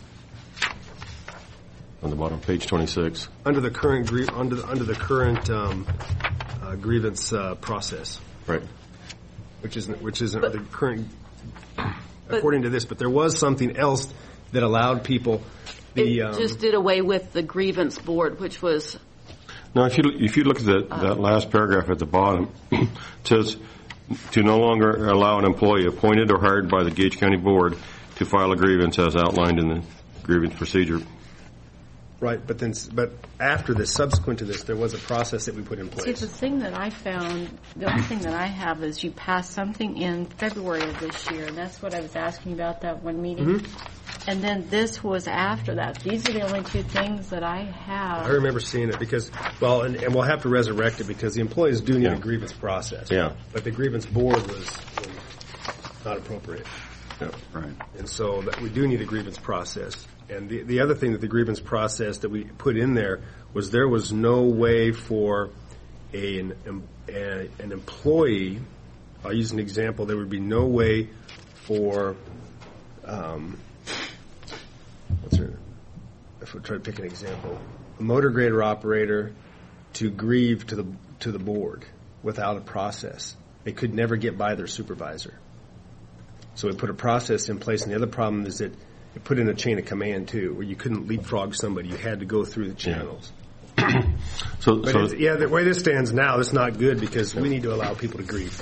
On the bottom, page twenty-six. under the current grie- under the, under the current um, uh, grievance uh, process, Right. which isn't which isn't the current according to this. But there was something else that allowed people the. It Um, just did away with the grievance board, which was Now, if you if you look at that, that last paragraph at the bottom, it says to no longer allow an employee appointed or hired by the Gage County Board to file a grievance as outlined in the grievance procedure. right, but then s- but after this, subsequent to this, there was a process that we put in See, place. the thing that I found, the only thing that I have is you passed something in February of this year, and that's what I was asking about that one meeting. Mm-hmm. And then this was after that. These are the only two things that I have. I remember seeing it because, well, and, and we'll have to resurrect it because the employees do need Yeah. a grievance process. Yeah. But the grievance board was, was not appropriate. Yeah, right. And so that we do need a grievance process. And the, the other thing that the grievance process that we put in there was there was no way for a, an, a, an employee, I'll use an example, there would be no way for, um, what's her, if we try to pick an example, a motor grader operator to grieve to the to the board without a process. They could never get by their supervisor. So we put a process in place, and the other problem is that it put in a chain of command too, where you couldn't leapfrog somebody; you had to go through the channels. So, But so it's, yeah, the way this stands now, it's not good because we need to allow people to grieve.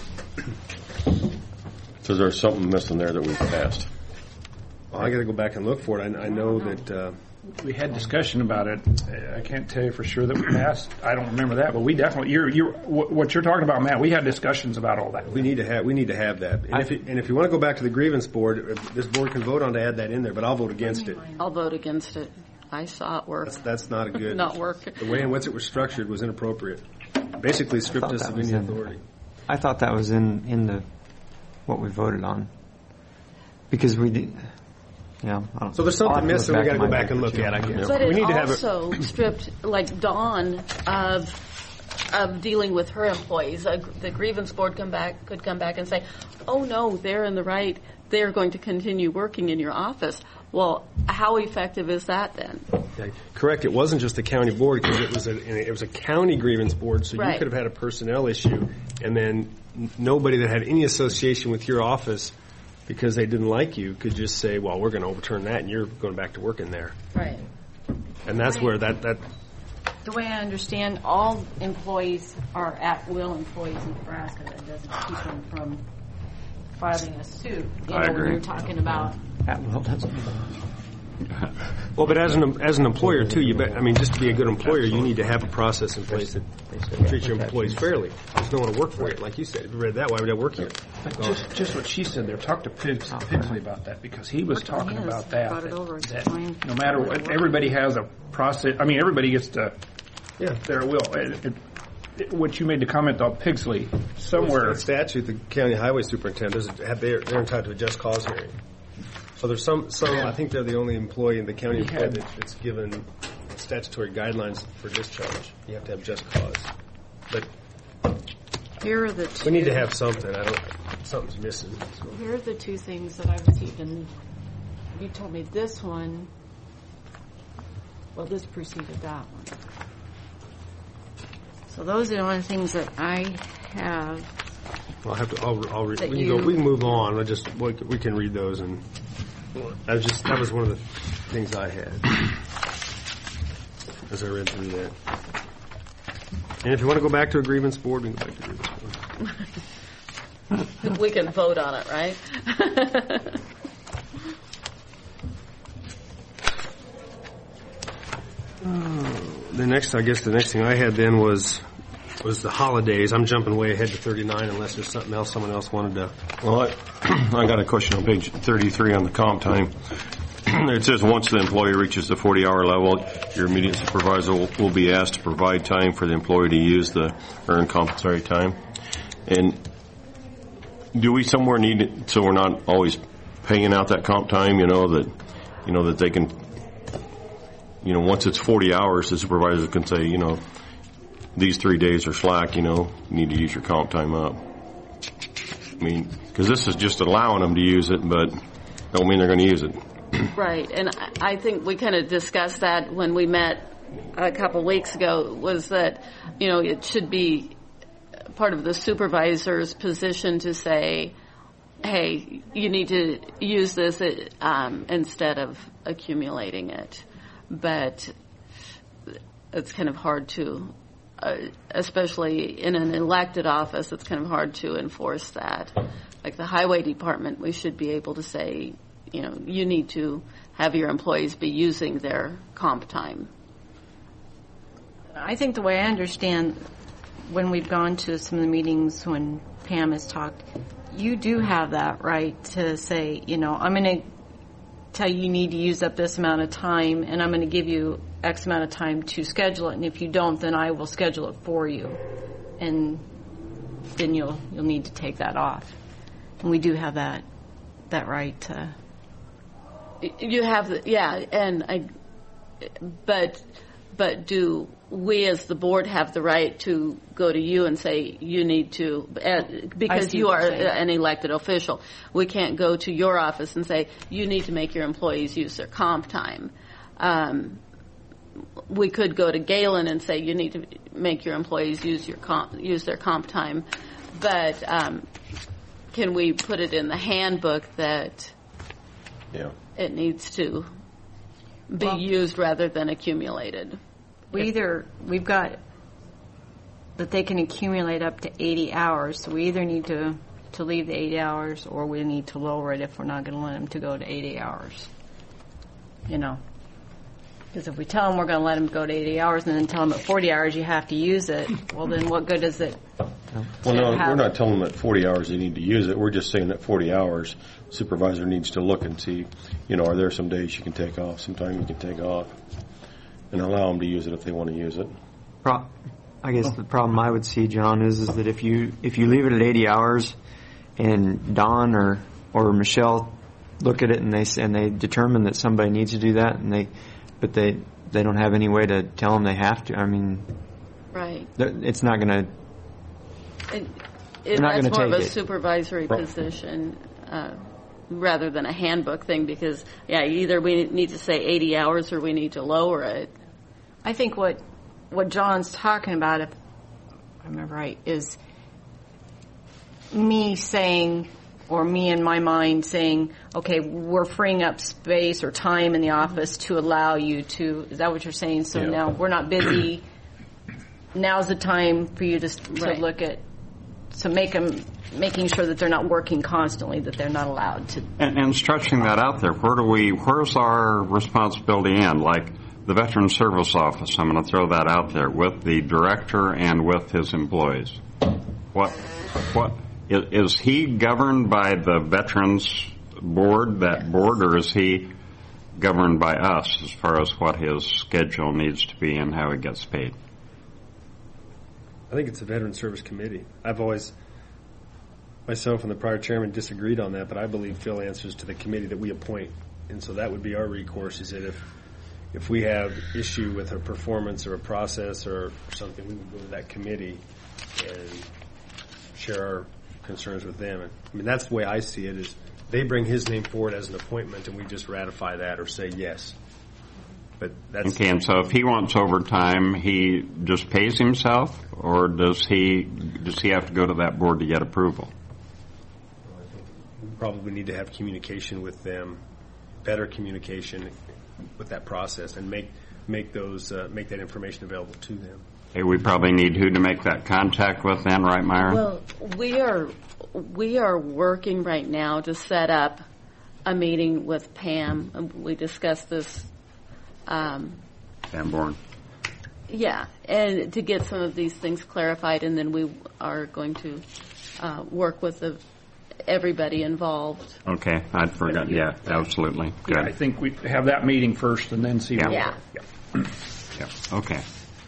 so there's something missing there that we've passed. Well, I got to go back and look for it. I, I know that. Uh, We had discussion about it. I can't tell you for sure that we passed. I don't remember that, but we definitely. You're, you're, what you're talking about, Matt. We had discussions about all that. We need to have. We need to have that. And if, it, and if you want to go back to the grievance board, this board can vote on to add that in there. But I'll vote against it. I'll vote against it. I saw it work. That's, that's not a good. Not work. The way in which it was structured was inappropriate. Basically, stripped us of any in, authority. I thought that was in in the what we voted on because we did. Yeah. I don't- So there's I'll something have to missing. look We got to back go at back and look at. I guess. But we it need to have it. also stripped, like Dawn, of of dealing with her employees. Uh, the grievance board come back could come back and say, "Oh no, they're in the right. They're going to continue working in your office." Well, how effective is that then? Yeah, correct. It wasn't just the county board because it was a it was a county grievance board. So Right. you could have had a personnel issue, and then n- nobody that had any association with your office, because they didn't like you, could just say, "Well, we're going to overturn that, and you're going back to working there." Right. And that's where that that The way I understand, all employees are at-will employees in Nebraska. That doesn't keep them from filing a suit. You I know, agree. when you're talking about Well, that's well, but as an as an employer too, you bet. I mean, just to be a good employer, you need to have a process in place that treats your employees fairly. Just don't want to work for you, like you said. If you read that, why would I work here? Just, just what she said there. Talk to Pigs, Pigsley about that because he was talking Yes, about that. brought it over, that explained. no matter what, everybody has a process. I mean, everybody gets to Yeah. their will. It, it, it, what you made the comment on Pigsley somewhere. That statute, the county highway superintendent, there's a- have they're, they're entitled to a just cause hearing. So there's some, some. I think they're the only employee in the county We employee had- that, that's given statutory guidelines for discharge. You have to have just cause. But Here are the two. we need to have something. I don't. Something's missing. So. Here are the two things that I received, and you told me this one. Well, this preceded that one. So those are the only things that I have. I'll have to. I'll. I'll read. That We can go. you- We can move on. I just. We we can read those, and that was just. That was one of the things I had as I read through that. And if you want to go back to a grievance board, we can go back to a grievance board. We can vote on it, right? The next, I guess, the next thing I had then was was the holidays. I'm jumping way ahead to thirty-nine, unless there's something else someone else wanted to. Well, I, I got a question on page thirty-three on the comp time. It says once the employee reaches the forty-hour level, your immediate supervisor will, will be asked to provide time for the employee to use the earned compensatory time. And do we somewhere need it so we're not always paying out that comp time? You know that, you know that they can. You know, once it's forty hours, the supervisor can say, you know, these three days are slack. You know, you need to use your comp time up. I mean, because this is just allowing them to use it, but don't mean they're going to use it. Right, and I I think we kind of discussed that when we met a couple of weeks ago, was that, you know, it should be part of the supervisor's position to say, hey, you need to use this um, instead of accumulating it. But it's kind of hard to, uh, especially in an elected office, it's kind of hard to enforce that. Like the highway department, we should be able to say, you know, you need to have your employees be using their comp time. I think the way I understand, when we've gone to some of the meetings when Pam has talked, you do have that right to say, you know, I'm going to tell you you need to use up this amount of time, and I'm going to give you X amount of time to schedule it, and if you don't, then I will schedule it for you, and then you'll you'll need to take that off. And we do have that that right to. You have, the, yeah, and I, but but do we as the board have the right to go to you and say you need to, uh, because you are an elected official, we can't go to your office and say you need to make your employees use their comp time. Um, we could go to Galen and say you need to make your employees use your comp, use their comp time, but um, can we put it in the handbook that yeah. it needs to be well, used rather than accumulated? We either, we've got that they can accumulate up to eighty hours, so we either need to, to leave the eighty hours or we need to lower it if we're not going to let them to go to eighty hours. You know, because if we tell them we're going to let them go to eighty hours and then tell them at forty hours you have to use it, well then what good is it? Well, no, we're not telling them at forty hours they need to use it. We're just saying that forty hours, supervisor needs to look and see, you know, are there some days you can take off, some time you can take off, and allow them to use it if they want to use it. Pro- I guess the problem I would see, John, is is that if you if you leave it at eighty hours, and Don or or Michelle look at it and they and they determine that somebody needs to do that, and they but they they don't have any way to tell them they have to. I mean, right? It's not going to. It, it, that's more of a it. supervisory right. position uh, rather than a handbook thing, because yeah, either we need to say eighty hours or we need to lower it. I think what what John's talking about, if I remember right, is me saying, or me in my mind saying, okay, we're freeing up space or time in the office to allow you to, is that what you're saying? So yeah. now we're not busy. Now's the time for you to, to right. look at, so make them, making sure that they're not working constantly, that they're not allowed to. And, and stretching that out there, where do we, where's our responsibility end? Like the Veterans Service Office, I'm going to throw that out there, with the director and with his employees. What, what, is, is he governed by the Veterans Board, that board, or is he governed by us as far as what his schedule needs to be and how he gets paid? I think it's a Veteran Service Committee. I've always, myself and the prior chairman disagreed on that, but I believe Phil answers to the committee that we appoint. And so that would be our recourse, is that if if we have issue with a performance or a process or something, we would go to that committee and share our concerns with them. And, I mean, that's the way I see it, is they bring his name forward as an appointment and we just ratify that or say yes. But that's okay, and so if he wants overtime, he just pays himself, or does he does he have to go to that board to get approval? We probably need to have communication with them, better communication with that process, and make make those uh, make that information available to them. Hey, we probably need who to make that contact with then, right, Myron? Well, we are we are working right now to set up a meeting with Pam. We discussed this. Um, Pam Bourne. Yeah, and to get some of these things clarified, and then we are going to uh, work with the, everybody involved. Okay, I'd forgotten. Yeah, absolutely. Good. Yeah, I think we have that meeting first and then see. Yeah. What Yeah. yeah. yeah. Okay.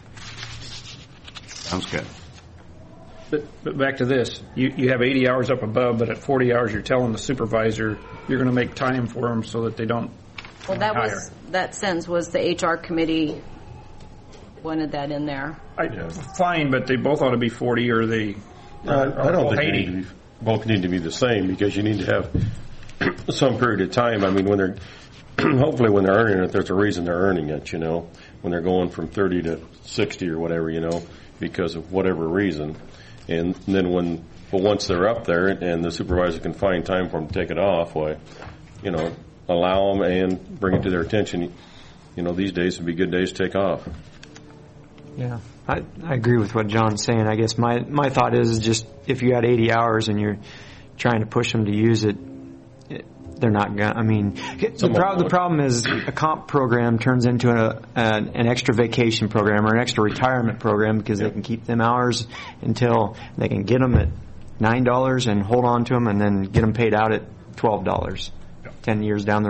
Sounds good. But, but back to this, you, you have eighty hours up above, but at forty hours you're telling the supervisor you're going to make time for them so that they don't Well, that hire. was, that sentence was the H R committee wanted that in there. I, fine, but they both ought to be forty, or they Uh, I don't think they eighty. need to be, both need to be the same, because you need to have some period of time. I mean, when they're hopefully when they're earning it, there's a reason they're earning it. You know, when they're going from thirty to sixty or whatever, you know, because of whatever reason. And then when, but once they're up there and the supervisor can find time for them to take it off, why, you know, allow them and bring it to their attention. You know, these days would be good days to take off. Yeah, I, I agree with what John's saying. I guess my, my thought is just if you had eighty hours and you're trying to push them to use it, it they're not going to, I mean, the, pro- the problem is a comp program turns into a, an, an extra vacation program or an extra retirement program, because they can keep them hours until they can get them at nine dollars and hold on to them and then get them paid out at twelve dollars ten years down the road.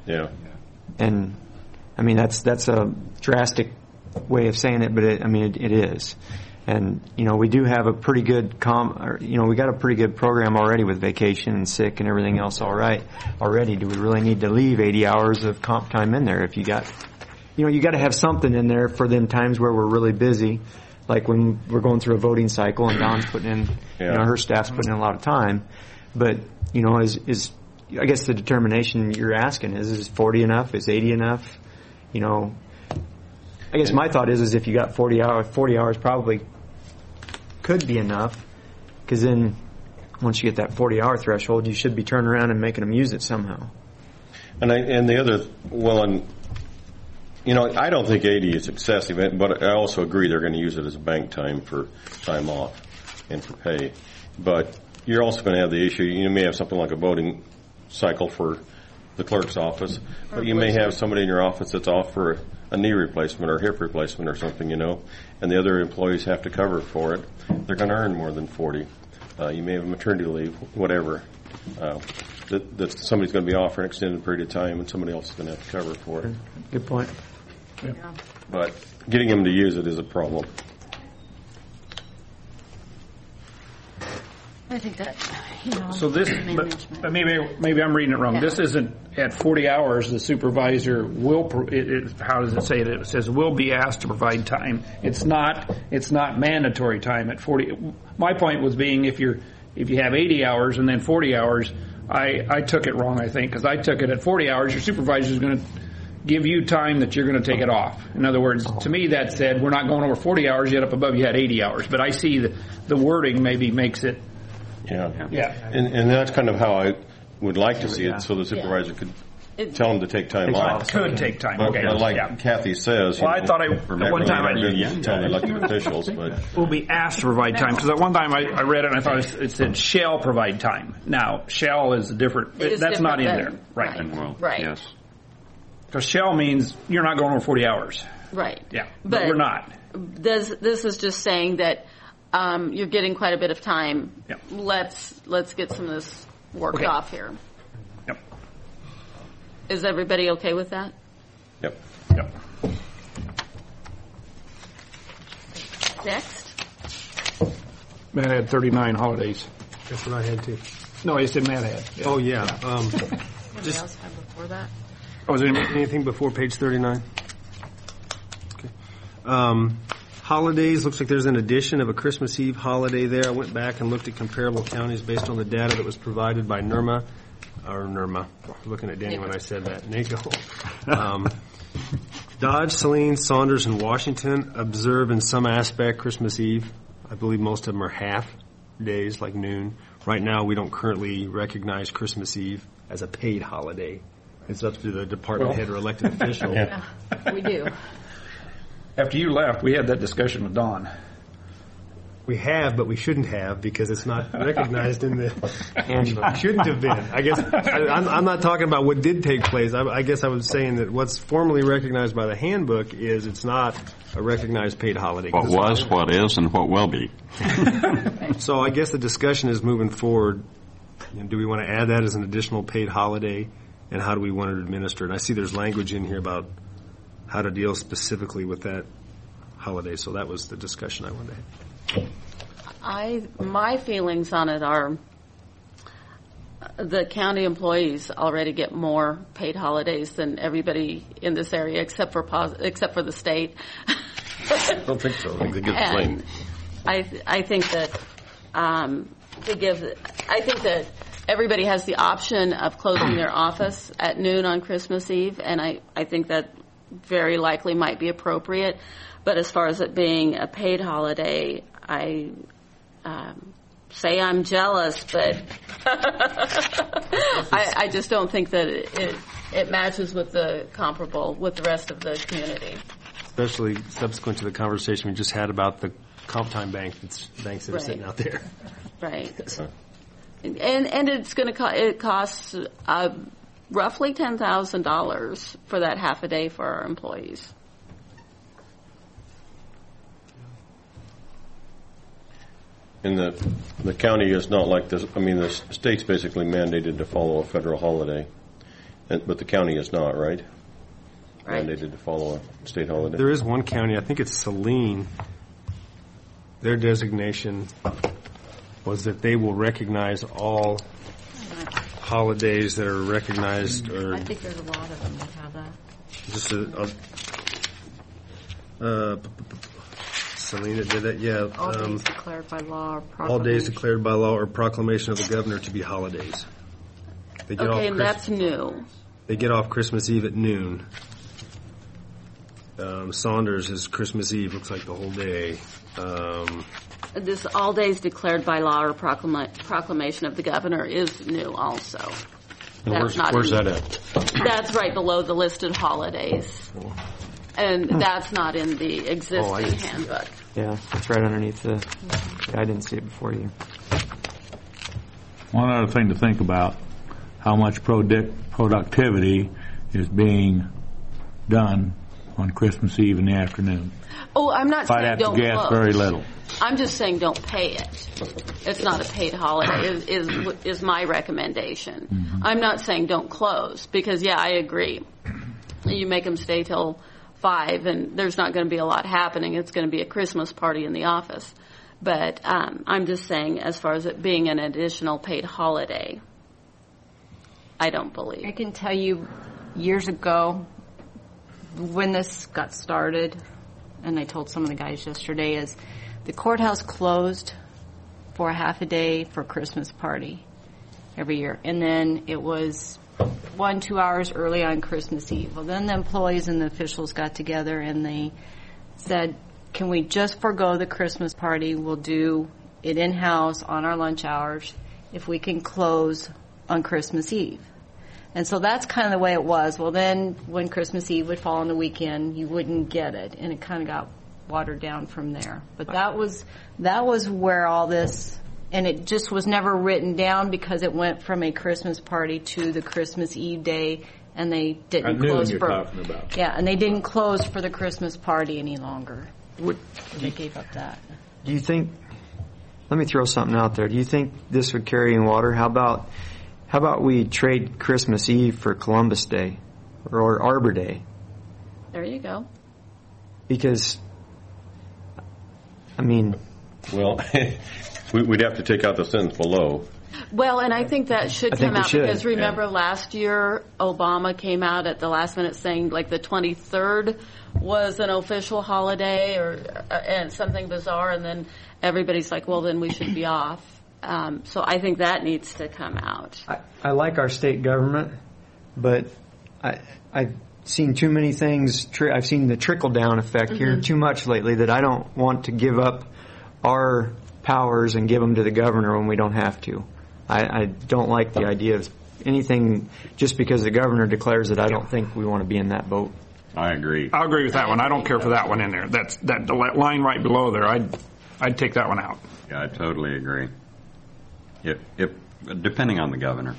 Yeah. And I mean, that's that's a drastic way of saying it, but it, I mean, it, it is. And you know, we do have a pretty good com. Or, you know, we got a pretty good program already with vacation and sick and everything else. All right, already. Do we really need to leave eighty hours of comp time in there? If you got, you know, you got to have something in there for them times where we're really busy, like when we're going through a voting cycle and Dawn's putting in, Yeah. you know, her staff's putting in a lot of time. But you know, is is I guess the determination you're asking is: is forty enough? Is eighty enough? You know, I guess my thought is: is if you got forty hours, forty hours probably could be enough, because then once you get that forty hour threshold, you should be turning around and making them use it somehow. And I, and the other, well, and you know, I don't think eighty is excessive, but I also agree they're going to use it as bank time for time off and for pay. But you're also going to have the issue, you may have something like a voting cycle for the clerk's office, but you may have somebody in your office that's off for a knee replacement or hip replacement or something, you know, and the other employees have to cover for it. They're going to earn more than forty. Uh, you may have maternity leave, whatever. Uh, that, that somebody's going to be off for an extended period of time, and somebody else is going to have to cover for it. Good point. Yeah. But getting them to use it is a problem. I think that, you know. So this, but, but maybe maybe I'm reading it wrong. Yeah. This isn't at forty hours. The supervisor will. pro- It, it, how does it say it? It says will be asked to provide time. It's not. It's not mandatory time at forty. My point was being if you're if you have eighty hours and then forty hours. I I took it wrong. I think because I took it at forty hours. Your supervisor is going to give you time that you're going to take it off. In other words, to me that said we're not going over forty hours yet. Up above you had eighty hours. But I see the the wording maybe makes it. Yeah. Yeah. And, and that's kind of how I would like to see it, so the supervisor could It- tell them to take time off. Could take time. But, Okay. but like Yeah. Kathy says, you Well, I know, thought I- for at one time I- didn't tell the elected officials, but Will be asked to provide time because at one time I, I read it and I thought it, it said shall provide time. Now shall is a different. It is that's not in different there, than- right? right. Well, Right. yes. Because shall means you're not going over forty hours. Right. Yeah, but, But- we're not. This, this is just saying that um, you're getting quite a bit of time. Yeah. Let's let's get some of this worked Okay. off here. Yep. Is everybody okay with that? yep. Yep. Next. Matt had thirty-nine holidays. That's what I had too. No, I said Matt had. Yeah. Oh, yeah. Um, What just else had before that? Oh, is it anything before page thirty-nine? Okay. Um, holidays, looks like there's an addition of a Christmas Eve holiday there. I went back and looked at comparable counties based on the data that was provided by NERMA, or NERMA, looking at Danny when I said that, NACO. Um, Dodge, Saline, Saunders, and Washington observe in some aspect Christmas Eve. I believe most of them are half days, like noon. Right now, we don't currently recognize Christmas Eve as a paid holiday. It's up to the department Well- head or elected official. Yeah. We do. After you left, we had that discussion with Don. We have, but we shouldn't have because it's not recognized in the handbook. Shouldn't have been. I guess I, I'm, I'm not talking about what did take place. I, I guess I was saying that what's formally recognized by the handbook is it's not a recognized paid holiday. What was, what is, and what will be. So I guess the discussion is moving forward. You know, do we want to add that as an additional paid holiday, and how do we want to administer it? And I see there's language in here about how to deal specifically with that holiday. So that was the discussion I wanted to have. I my feelings on it are the county employees already get more paid holidays than everybody in this area except for pos- except for the state. I don't think so. I think they get the And same. I th- I think that um, to give I think that everybody has the option of closing their office at noon on Christmas Eve, and I, I think that very likely might be appropriate. But as far as it being a paid holiday, I um, say I'm jealous, but I, I just don't think that it, it it matches with the comparable with the rest of the community. Especially subsequent to the conversation we just had about the comp time bank that's, banks that are Right. sitting out there. Right. And and it's going to co- it costs uh, roughly ten thousand dollars for that half a day for our employees. And the, the county is not like this, I mean, the state's basically mandated to follow a federal holiday. And- But the county is not, right? Right. Mandated to follow a state holiday. There is one county, I think it's Saline, their designation was that they will recognize all holidays that are recognized or I think there's a lot of them that have that. just a, a uh, Selena did that, yeah. All um, days declared by law or proclamation. all days declared by law or proclamation of the governor to be holidays. They get Okay, off and Christ- that's new. They get off Christmas Eve at noon. Um, Saunders is Christmas Eve, looks like the whole day. Um, This all days declared by law or proclama- proclamation of the governor is new also. And That's where's not where's in- that at? That's right below the listed holidays. And that's not in the existing Oh, I see. handbook. Yeah, it's right underneath the, yeah, I didn't see it before you. One other thing to think about, how much prodic- productivity is being done on Christmas Eve in the afternoon. Oh, I'm not If I'd saying have to don't guess, close. very little. I'm just saying don't pay it. It's not a paid holiday is is, is my recommendation. Mm-hmm. I'm not saying don't close because, yeah, I agree. You make them stay till five and there's not going to be a lot happening. It's going to be a Christmas party in the office. But um, I'm just saying as far as it being an additional paid holiday, I don't believe. I can tell you years ago when this got started, and I told some of the guys yesterday, is the courthouse closed for a half a day for Christmas party every year. And then it was one, two hours early on Christmas Eve. Well, then the employees and the officials got together and they said, can we just forego the Christmas party? We'll do it in-house on our lunch hours if we can close on Christmas Eve. And so that's kind of the way it was. Well, then when Christmas Eve would fall on the weekend, you wouldn't get it, and it kind of got watered down from there. But that was that was where all this, and it just was never written down because it went from a Christmas party to the Christmas Eve day, and they didn't I knew close you're for talking about. yeah, and they didn't close for the Christmas party any longer. They gave up that. Do you think, let me throw something out there. Do you think this would carry in water? How about, how about we trade Christmas Eve for Columbus Day or Arbor Day? There you go. Because, I mean, Well, we- we'd have to take out the sentence below. Well, and I think that should I think come we out should, because remember last year Obama came out at the last minute saying like the twenty-third was an official holiday or uh, and something bizarre, and then everybody's like, well, then we should be off. Um, so I think that needs to come out. I, I like our state government, but I, I've seen too many things. Tri- I've seen the trickle down effect here Mhm. too much lately that I don't want to give up our powers and give them to the governor when we don't have to. I, I don't like the idea of anything just because the governor declares it. I don't think we want to be in that boat. I agree. I'll agree with that one. I don't care for that one in there. That's that the line right below there. I'd I'd take that one out. Yeah, I totally agree. If, if depending on the governor.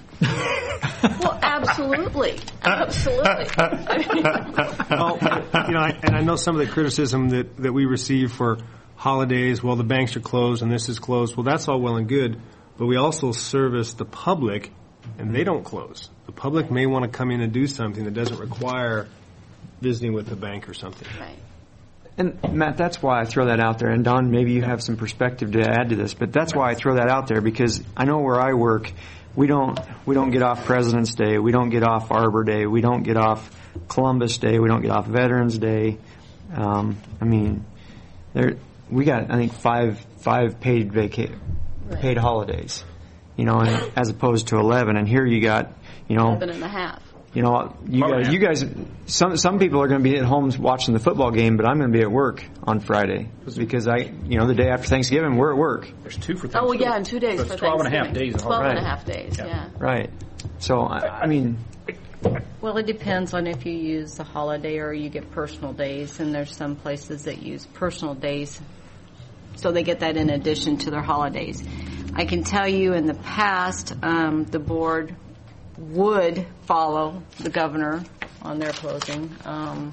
Well, absolutely, absolutely. I mean, well, you know, I, and I know some of the criticism that, that we receive for holidays. Well, the banks are closed and this is closed. Well, that's all well and good, but we also service the public, and they don't close. The public may want to come in and do something that doesn't require visiting with the bank or something. Right. And Matt, that's why I throw that out there. And Don, maybe you have some perspective to add to this, but that's why I throw that out there because I know where I work, we don't we don't get off President's Day, we don't get off Arbor Day, we don't get off Columbus Day, we don't get off Veterans Day. Um, I mean, there we got I think five five paid vaca- Right. paid holidays, you know, and, as opposed to eleven. And here you got, you know, Eleven and a half. you know, you guys, you guys, some some people are going to be at home watching the football game, but I'm going to be at work on Friday because I, you know, the day after Thanksgiving we're at work. There's two for Oh, yeah, and two days That's for twelve and a half Thanksgiving. days of Twelve and a holiday. half days, yeah. Right. So I, I mean, Well, it depends on if you use the holiday or you get personal days, and there's some places that use personal days, so they get that in addition to their holidays. I can tell you in the past, um, the board would follow the governor on their closing. Um,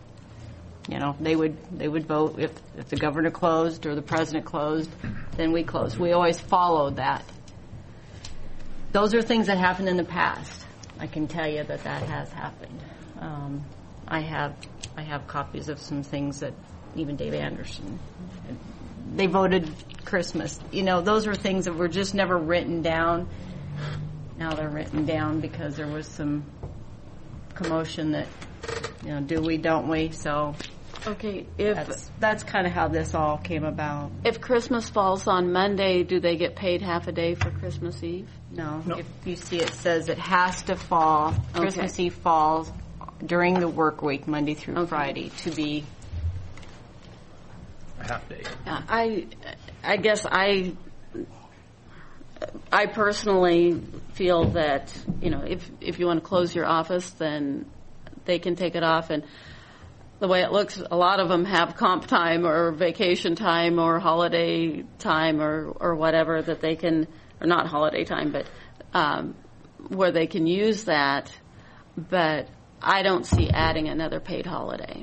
you know, they would they would vote if if the governor closed or the president closed, then we closed. We always followed that. Those are things that happened in the past. I can tell you that that has happened. Um, I have I have copies of some things that even Dave Anderson, they voted Christmas. You know, those were things that were just never written down. Now they're written down because there was some commotion that, you know, do we, don't we? So, okay, if that's, that's kind of how this all came about. If Christmas falls on Monday, do they get paid half a day for Christmas Eve? No. no. If you see, it says it has to fall. Okay. Christmas Eve falls during the work week, Monday through okay. Friday, to be a half day. I, I guess I, I personally feel that, you know, if if you want to close your office, then they can take it off. And the way it looks, a lot of them have comp time or vacation time or holiday time or, or whatever that they can, or not holiday time, but um, where they can use that. But I don't see adding another paid holiday.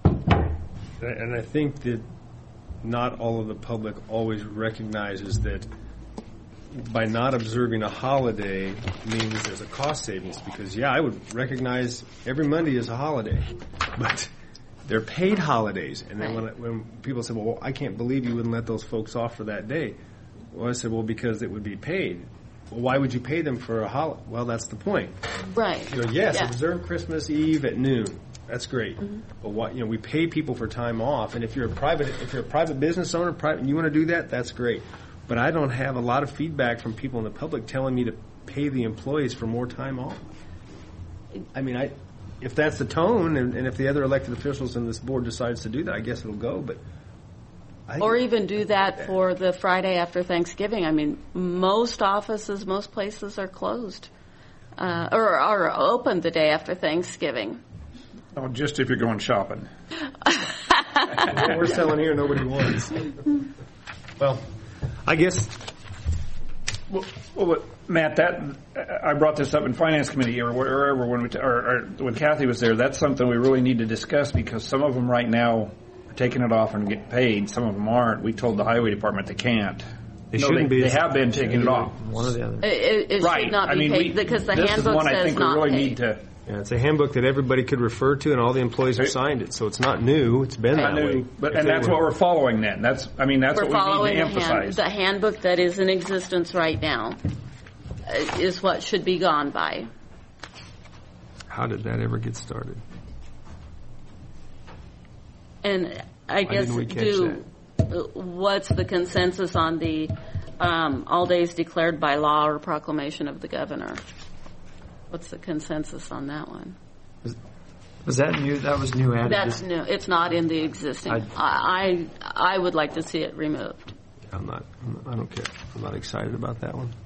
And I think that not all of the public always recognizes that by not observing a holiday means there's a cost savings, because, yeah, I would recognize every Monday as a holiday, but they're paid holidays. And then when, when people say, well, I can't believe you wouldn't let those folks off for that day. Well, I said, well, because it would be paid. Well, why would you pay them for a holiday? Well, that's the point. Right. You know, yes, yeah. observe Christmas Eve at noon. That's great. Mm-hmm. But what, you know, we pay people for time off, and if you're a private, if you're a private business owner, private, and you want to do that, that's great. But I don't have a lot of feedback from people in the public telling me to pay the employees for more time off. I mean, I, if that's the tone, and, and if the other elected officials in this board decides to do that, I guess it'll go. But I or even do that for the Friday after Thanksgiving. I mean, most offices, most places are closed uh, or are open the day after Thanksgiving. Oh, just if you're going shopping. What we're selling here, nobody wants. Well, I guess. Well, well, Matt, that I brought this up in Finance Committee or wherever when we, or, or when Kathy was there. That's something we really need to discuss, because some of them right now are taking it off and get paid. Some of them aren't. We told the Highway Department they can't. They no, shouldn't they, be. They have been taking it off. One or the other. It, it right. should not be I mean, paid we, because the this handbook is one says I think not we really paid. need to. Yeah, it's a handbook that everybody could refer to, and all the employees have signed it. So it's not new; it's been Not that new, way. but If and they that's were- what we're following. Then that's I mean that's We're what we following need to the, hand, emphasize. the handbook that is in existence right now uh, is what should be gone by. How did that ever get started? And I guess didn't we catch do uh, what's the consensus on the um, all days declared by law or proclamation of the governor? What's the consensus on that one? Was that new? That was new added. That's new. It's not in the existing. I I, I would like to see it removed. I'm not. I don't care. I'm not excited about that one.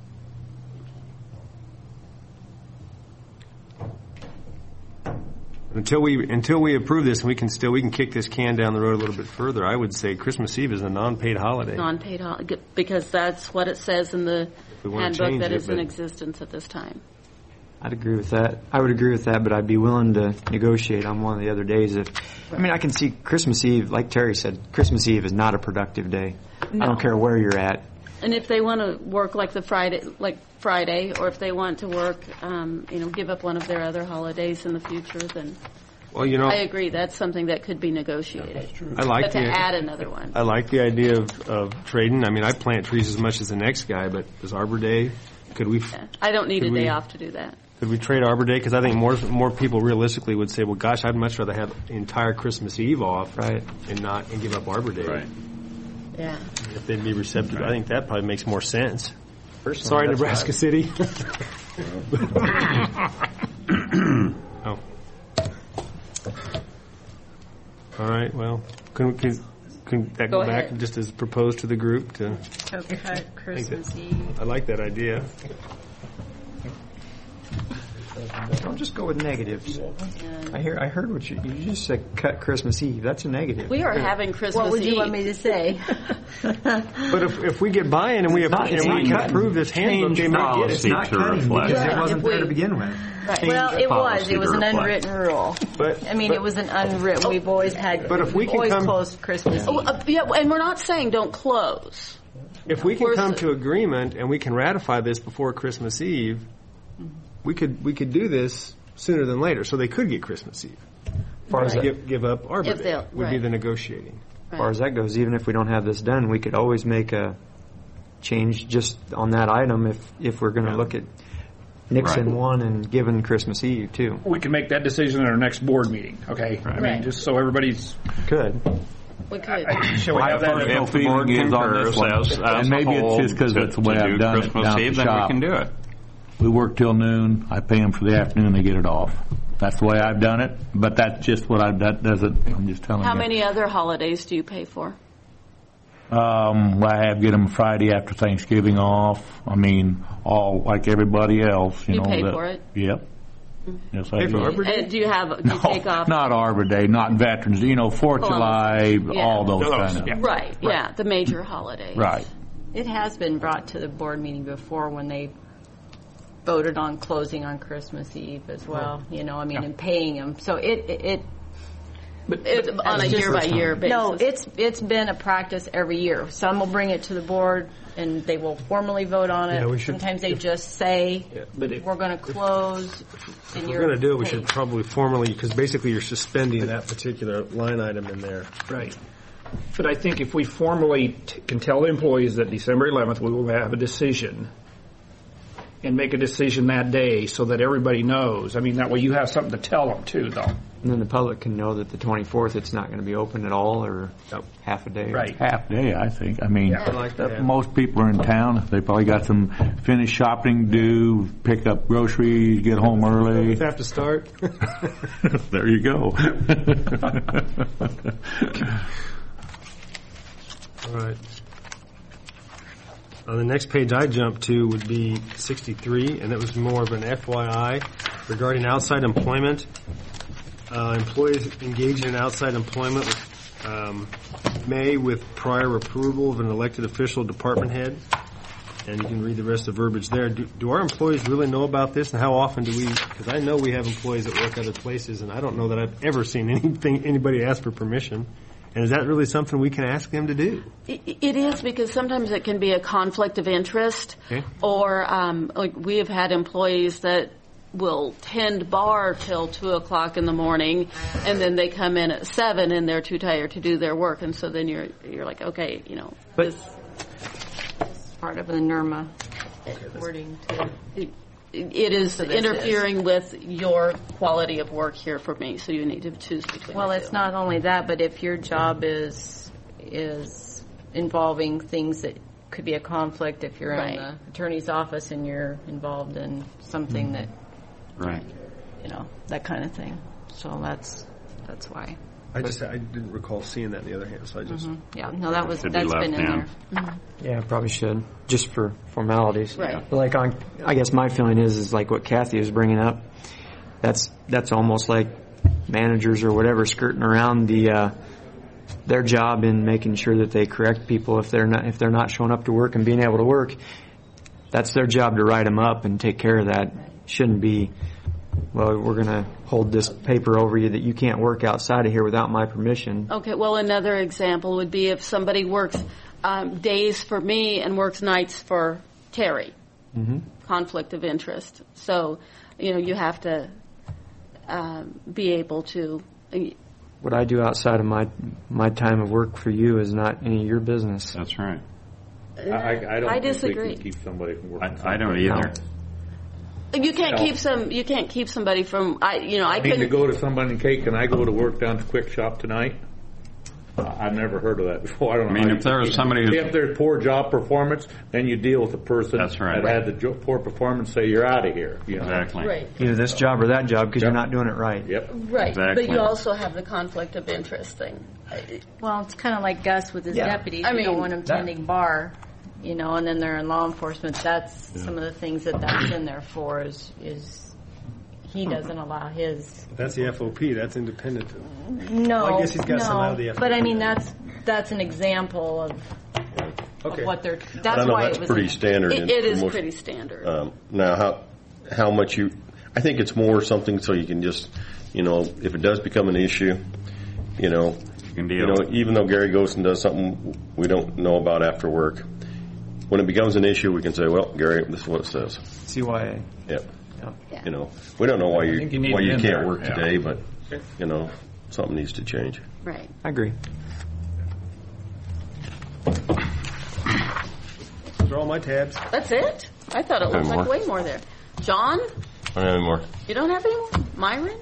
Until we until we approve this, and we can still we can kick this can down the road a little bit further. I would say Christmas Eve is a non-paid holiday. Non-paid holiday, because that's what it says in the We wanna handbook change that it, is in but- existence at this time. I'd agree with that. I would agree with that, but I'd be willing to negotiate on one of the other days. If I mean, I can see Christmas Eve, like Terry said, Christmas Eve is not a productive day. No. I don't care where you're at. And if they want to work like the Friday, like Friday, or if they want to work, um, you know, give up one of their other holidays in the future, then Well, you know, I agree. That's something that could be negotiated. I like but to the, add another one. I like the idea of, of trading. I mean, I plant trees as much as the next guy, but does Arbor Day? Could we? Yeah. I don't need could a day we- off to do that. Could we trade Arbor Day? Because I think more more people realistically would say, "Well, gosh, I'd much rather have the entire Christmas Eve off, right, and not and give up Arbor Day." Right. Yeah. If they'd be receptive, I think that probably makes more sense. Personally, Sorry, that's Nebraska right. City. Oh. All right. Well, can can, can that go, Go back ahead. just as proposed to the group to? Okay, I think Christmas that- Eve. I like that idea. Don't just go with negatives. I hear. I heard what you you just said. Cut Christmas Eve. That's a negative. We are having Christmas What would you Eve. want me to say? But if, if we get buy-in and we, It's not- and it's we not can cutting. approve this handbook, Change they might get it. policy not to cutting reflect. because it Yeah, wasn't if we- there to begin with. Right. Well, it was. policy It was to an reflect. unwritten rule. But I mean, but- it was an unwritten. We've always had. But if we we've can always come- closed Christmas Oh, Eve. uh, yeah, and we're not saying don't close. If we can Where's come the- to agreement and we can ratify this before Christmas Eve, we could we could do this sooner than later, so they could get Christmas Eve. As far as Right. that- give, give up Arbor If Day they'll- would be right. the negotiating. As far as that goes, even if we don't have this done, we could always make a change just on that item if, if we're going to look at nixing Right. one and giving Christmas Eve too. We can make that decision at our next board meeting, okay? I mean, Right. just so everybody's... Could. We could. Shall we have that? Personal feeling is on this one. As- as And a maybe it's whole, just because to- that's the way to I've do done it Christmas down at Eve, the then we shop. can do it. We work till noon. I pay them for the afternoon. They get it off. That's the way I've done it. But that's just what I've done. Doesn't. I'm just telling How you. many other holidays do you pay for? Um, I have get them Friday after Thanksgiving off. I mean, all like everybody else. You, You know. pay that- for it? Yep. Yes, I Pay do. for Arbor Day? And do you have? Do you take off? Not Arbor Day, not Veterans. You know, Fourth of Columbus. July, Yeah. all those Those, kind of. yeah. Right. Yeah. The major holidays. Right. It has been brought to the board meeting before when they voted on closing on Christmas Eve as well, you know, I mean, and paying them. So it, it, it It's on a That's just- year by year basis. No, it's it's been a practice every year. Some will bring it to the board and they will formally vote on it. Yeah, we should- Sometimes they just say, but if- we're going to close. If and we're you're going to do it, we paid. should probably formally, because basically you're suspending that particular line item in there. Right. But I think if we formally t- can tell the employees that December eleventh, we will have a decision and make a decision that day so that everybody knows. I mean, that way you have something to tell them too, though. And then the public can know that the twenty-fourth it's not going to be open at all or half a day. Right. Half day, I think. I mean, I like that. uh, most people are in town. They probably got some finished shopping to do, pick up groceries, get home early. Have to start. There you go. All right. Uh, the next page I jumped to would be sixty-three, and it was more of an F Y I regarding outside employment. Uh, employees engaged in outside employment um, may, with prior approval of an elected official, department head, and you can read the rest of the verbiage there. Do, do our employees really know about this, and how often do we? Because I know we have employees that work other places, and I don't know that I've ever seen anything anybody ask for permission. And is that really something we can ask them to do? It it is, because sometimes it can be a conflict of interest, Okay. or um, like we have had employees that will tend bar till two o'clock in the morning, and then they come in at seven and they're too tired to do their work, and so then you're you're like, okay, you know, But- this Part of the NERMA wording too. it, it is So this interfering with your quality of work here for me, so you need to choose between. Well, the it's two. not only that, but if your job is is involving things that could be a conflict, if you're Right. in the attorney's office and you're involved in something that, Right. you know, that kind of thing. So that's that's why. I just I didn't recall seeing that in the other hand, so I just Mhm. Yeah, no, that was Should be that's left been in in. there. Mhm. Yeah, probably should, just for formalities. Right. But like, on, I guess my feeling is, is like what Kathy was bringing up. That's that's almost like managers or whatever skirting around the uh, their job in making sure that they correct people if they're not if they're not showing up to work and being able to work. That's their job to write them up and take care of that. Shouldn't be, well, we're going to hold this paper over you that you can't work outside of here without my permission. Okay, well, another example would be if somebody works um, days for me and works nights for Terry. Mm-hmm. Conflict of interest. So, you know, you have to um, be able to. What I do outside of my my time of work for you is not any of your business. That's right. I, I don't I think they disagree. can keep somebody from working. I, I don't either. You can't No. keep some. You can't keep somebody from. I, you know, I I need to couldn't. go to somebody and cake. Can I go to work down to Quick Shop tonight? Uh, I've never heard of that before. I don't I know. mean, how if there you- was somebody who- if there's poor job performance, then you deal with the person That's right. that had the jo- poor performance. Say you're out of here. You know? Exactly. Right. Either this job or that job because you're not doing it right. Yep. Right, Exactly. but you also have the conflict of interest thing. I- Well, it's kind of like Gus with his Yeah. deputies. I You don't mean, want them that- tending bar, you know, and then they're in law enforcement. That's some of the things that that's in there for. Is is he doesn't allow his. That's the F O P. That's independent. No, Well, I guess he's got no. some out of the F O P. But I mean, that's that's an example of, Okay. of what they're. I That's don't know, why that's it was. pretty in- standard. It, in- it in is most- pretty standard. Um, now, how how much you? I think it's more something so you can just, you know, if it does become an issue, you know, You can deal. you know, even though Gary goes and does something we don't know about after work, when it becomes an issue, we can say, well, Gary, this is what it says. C Y A. Yep. You know, we don't know why you, think you need why it you in can't there, work yeah. today, but, you know, something needs to change. Right. I agree. Those are all my tabs. That's it? I thought it looked Any like more? way more there. John, I don't have any more. you don't have any more? Myron?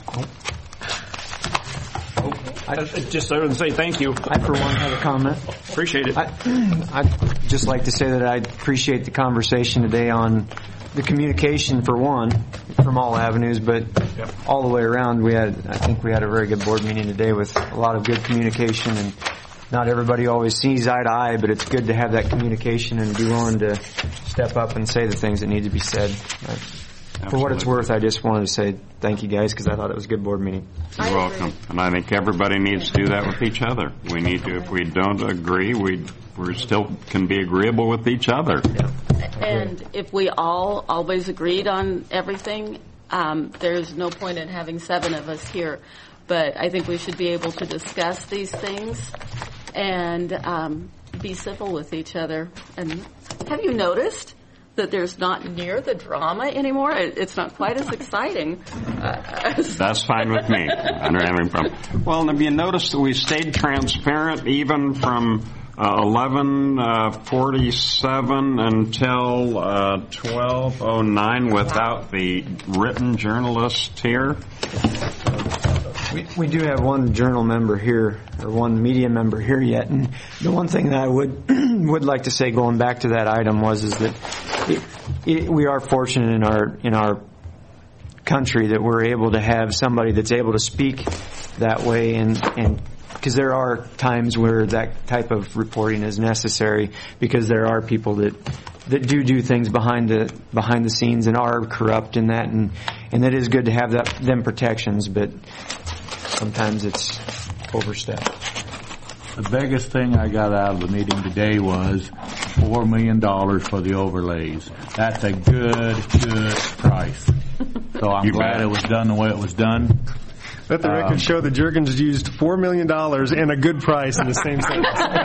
I, just other than say thank you. I, for one, have a comment. Appreciate it. I, I'd just like to say that I appreciate the conversation today on the communication, for one, from all avenues, but Yep. all the way around. We had, I think we had a very good board meeting today with a lot of good communication, and not everybody always sees eye to eye, but it's good to have that communication and be willing to step up and say the things that need to be said. Uh, For what it's worth, I just wanted to say thank you guys because I thought it was a good board meeting. You're welcome. And I think everybody needs to do that with each other. We need to, if we don't agree, we we still can be agreeable with each other. And if we all always agreed on everything, um, there's no point in having seven of us here. But I think we should be able to discuss these things and um, be civil with each other. And have you noticed that there's not near the drama anymore? It, it's not quite as exciting. Uh, as That's fine with me. I don't have any problem. Well, and have you noticed that we stayed transparent even from uh, eleven forty-seven until uh, twelve oh nine without the written journalist here? We, we do have one journal member here, or one media member here yet, and the one thing that I would would like to say, going back to that item, was is that it, it, we are fortunate in our in our country that we're able to have somebody that's able to speak that way, and and because there are times where that type of reporting is necessary, because there are people that that do do things behind the behind the scenes and are corrupt in that, and and it is good to have that them protections, but sometimes it's overstepped. The biggest thing I got out of the meeting today was four million dollars for the overlays. That's a good, good price. So I'm You glad bet. it was done the way it was done. Let the record Um, show the Jurgens used four million dollars and a good price in the same sentence.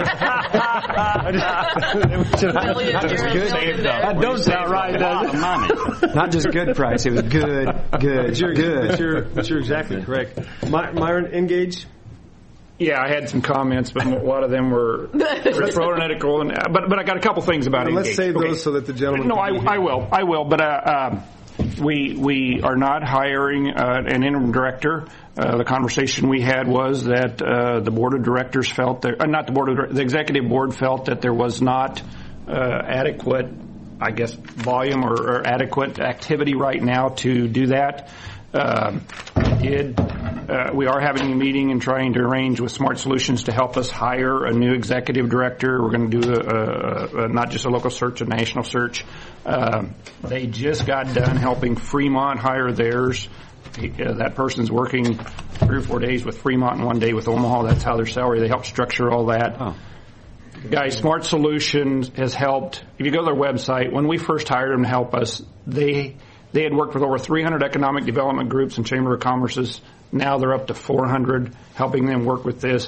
Million Not just euros good. in there. That don't sound right, does it? Money. Not just good price, it was good, good, But you're, good. but you're, but you're exactly correct. My, Myron, engage. Yeah, I had some comments, but a lot of them were rhetorical. And but but I got a couple things about it. Let's save those so that the gentleman. No, can I, be here. I will. I will. But uh, um, we we are not hiring uh, an interim director. Uh, the conversation we had was that uh, the board of directors felt that, uh, not the board of dir- the executive board felt that there was not uh, adequate, I guess, volume or, or adequate activity right now to do that. Uh, did uh, we are having a meeting and trying to arrange with Smart Solutions to help us hire a new executive director. We're going to do a, a, a, not just a local search, a national search. Uh, they just got done helping Fremont hire theirs. He, uh, that person's working three or four days with Fremont and one day with Omaha. That's how their salary. They help structure all that. Oh. Guys, Smart Solutions has helped. If you go to their website, when we first hired them to help us, they they had worked with over three hundred economic development groups and Chamber of Commerce's. Now they're up to four hundred, helping them work with this.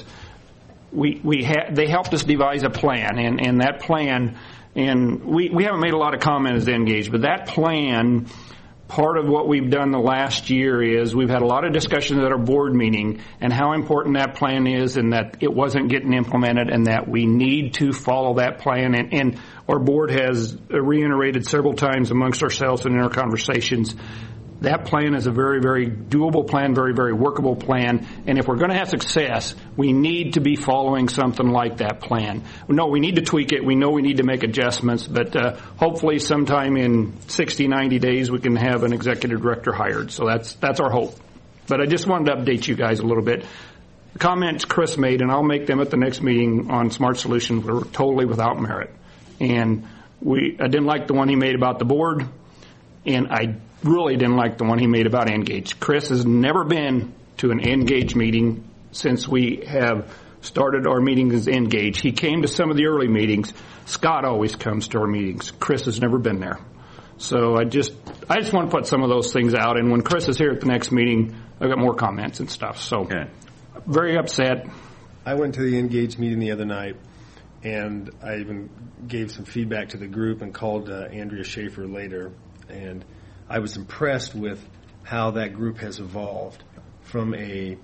We we ha- they helped us devise a plan, and, and that plan, and we, we haven't made a lot of comment as Engage, but that plan, part of what we've done the last year is we've had a lot of discussions at our board meeting and how important that plan is, and that it wasn't getting implemented, and that we need to follow that plan. And, and our board has reiterated several times amongst ourselves and in our conversations, that plan is a very, very doable plan, very, very workable plan. And if we're going to have success, we need to be following something like that plan. No, we need to tweak it. We know we need to make adjustments, but uh, hopefully sometime in sixty, ninety days we can have an executive director hired. So that's that's our hope. But I just wanted to update you guys a little bit. The comments Chris made, and I'll make them at the next meeting on Smart Solutions, were totally without merit. And we I didn't like the one he made about the board, and I really didn't like the one he made about Engage. Chris has never been to an Engage meeting since we have started our meetings as Engage. He came to some of the early meetings. Scott always comes to our meetings. Chris has never been there. So I just I just want to put some of those things out, and when Chris is here at the next meeting, I've got more comments and stuff. So Okay. very upset. I went to the Engage meeting the other night, and I even gave some feedback to the group and called uh, Andrea Schaefer later. And I was impressed with how that group has evolved from a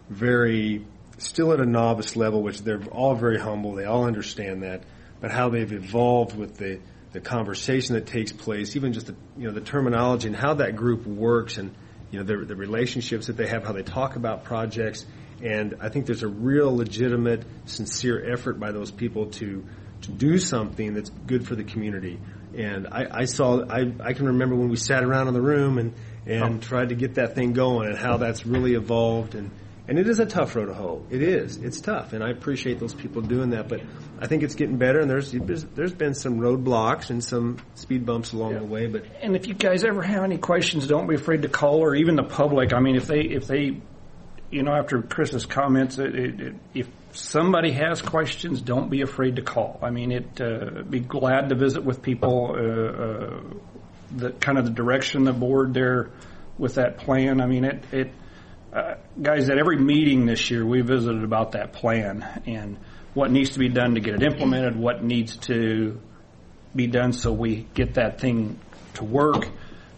very, still at a novice level, which they're all very humble, they all understand that, but how they've evolved with the, the conversation that takes place, even just the, you know, the terminology and how that group works, and you know, the, the relationships that they have, how they talk about projects. And I think there's a real legitimate, sincere effort by those people to to do something that's good for the community. And I, I saw, I, I can remember when we sat around in the room and, and tried to get that thing going, and how that's really evolved. And, and it is a tough road to hoe. It is. It's tough. And I appreciate those people doing that. But I think it's getting better, and there's there's been some roadblocks and some speed bumps along yeah. the way. But and if you guys ever have any questions, don't be afraid to call, or even the public. I mean, if they if they you know, after Chris's comments, it, it, it, if somebody has questions, don't be afraid to call. I mean, it uh, be glad to visit with people. Uh, uh, the kind of the direction the board there with that plan. I mean, it. it uh, guys, at every meeting this year, we visited about that plan and what needs to be done to get it implemented, what needs to be done so we get that thing to work.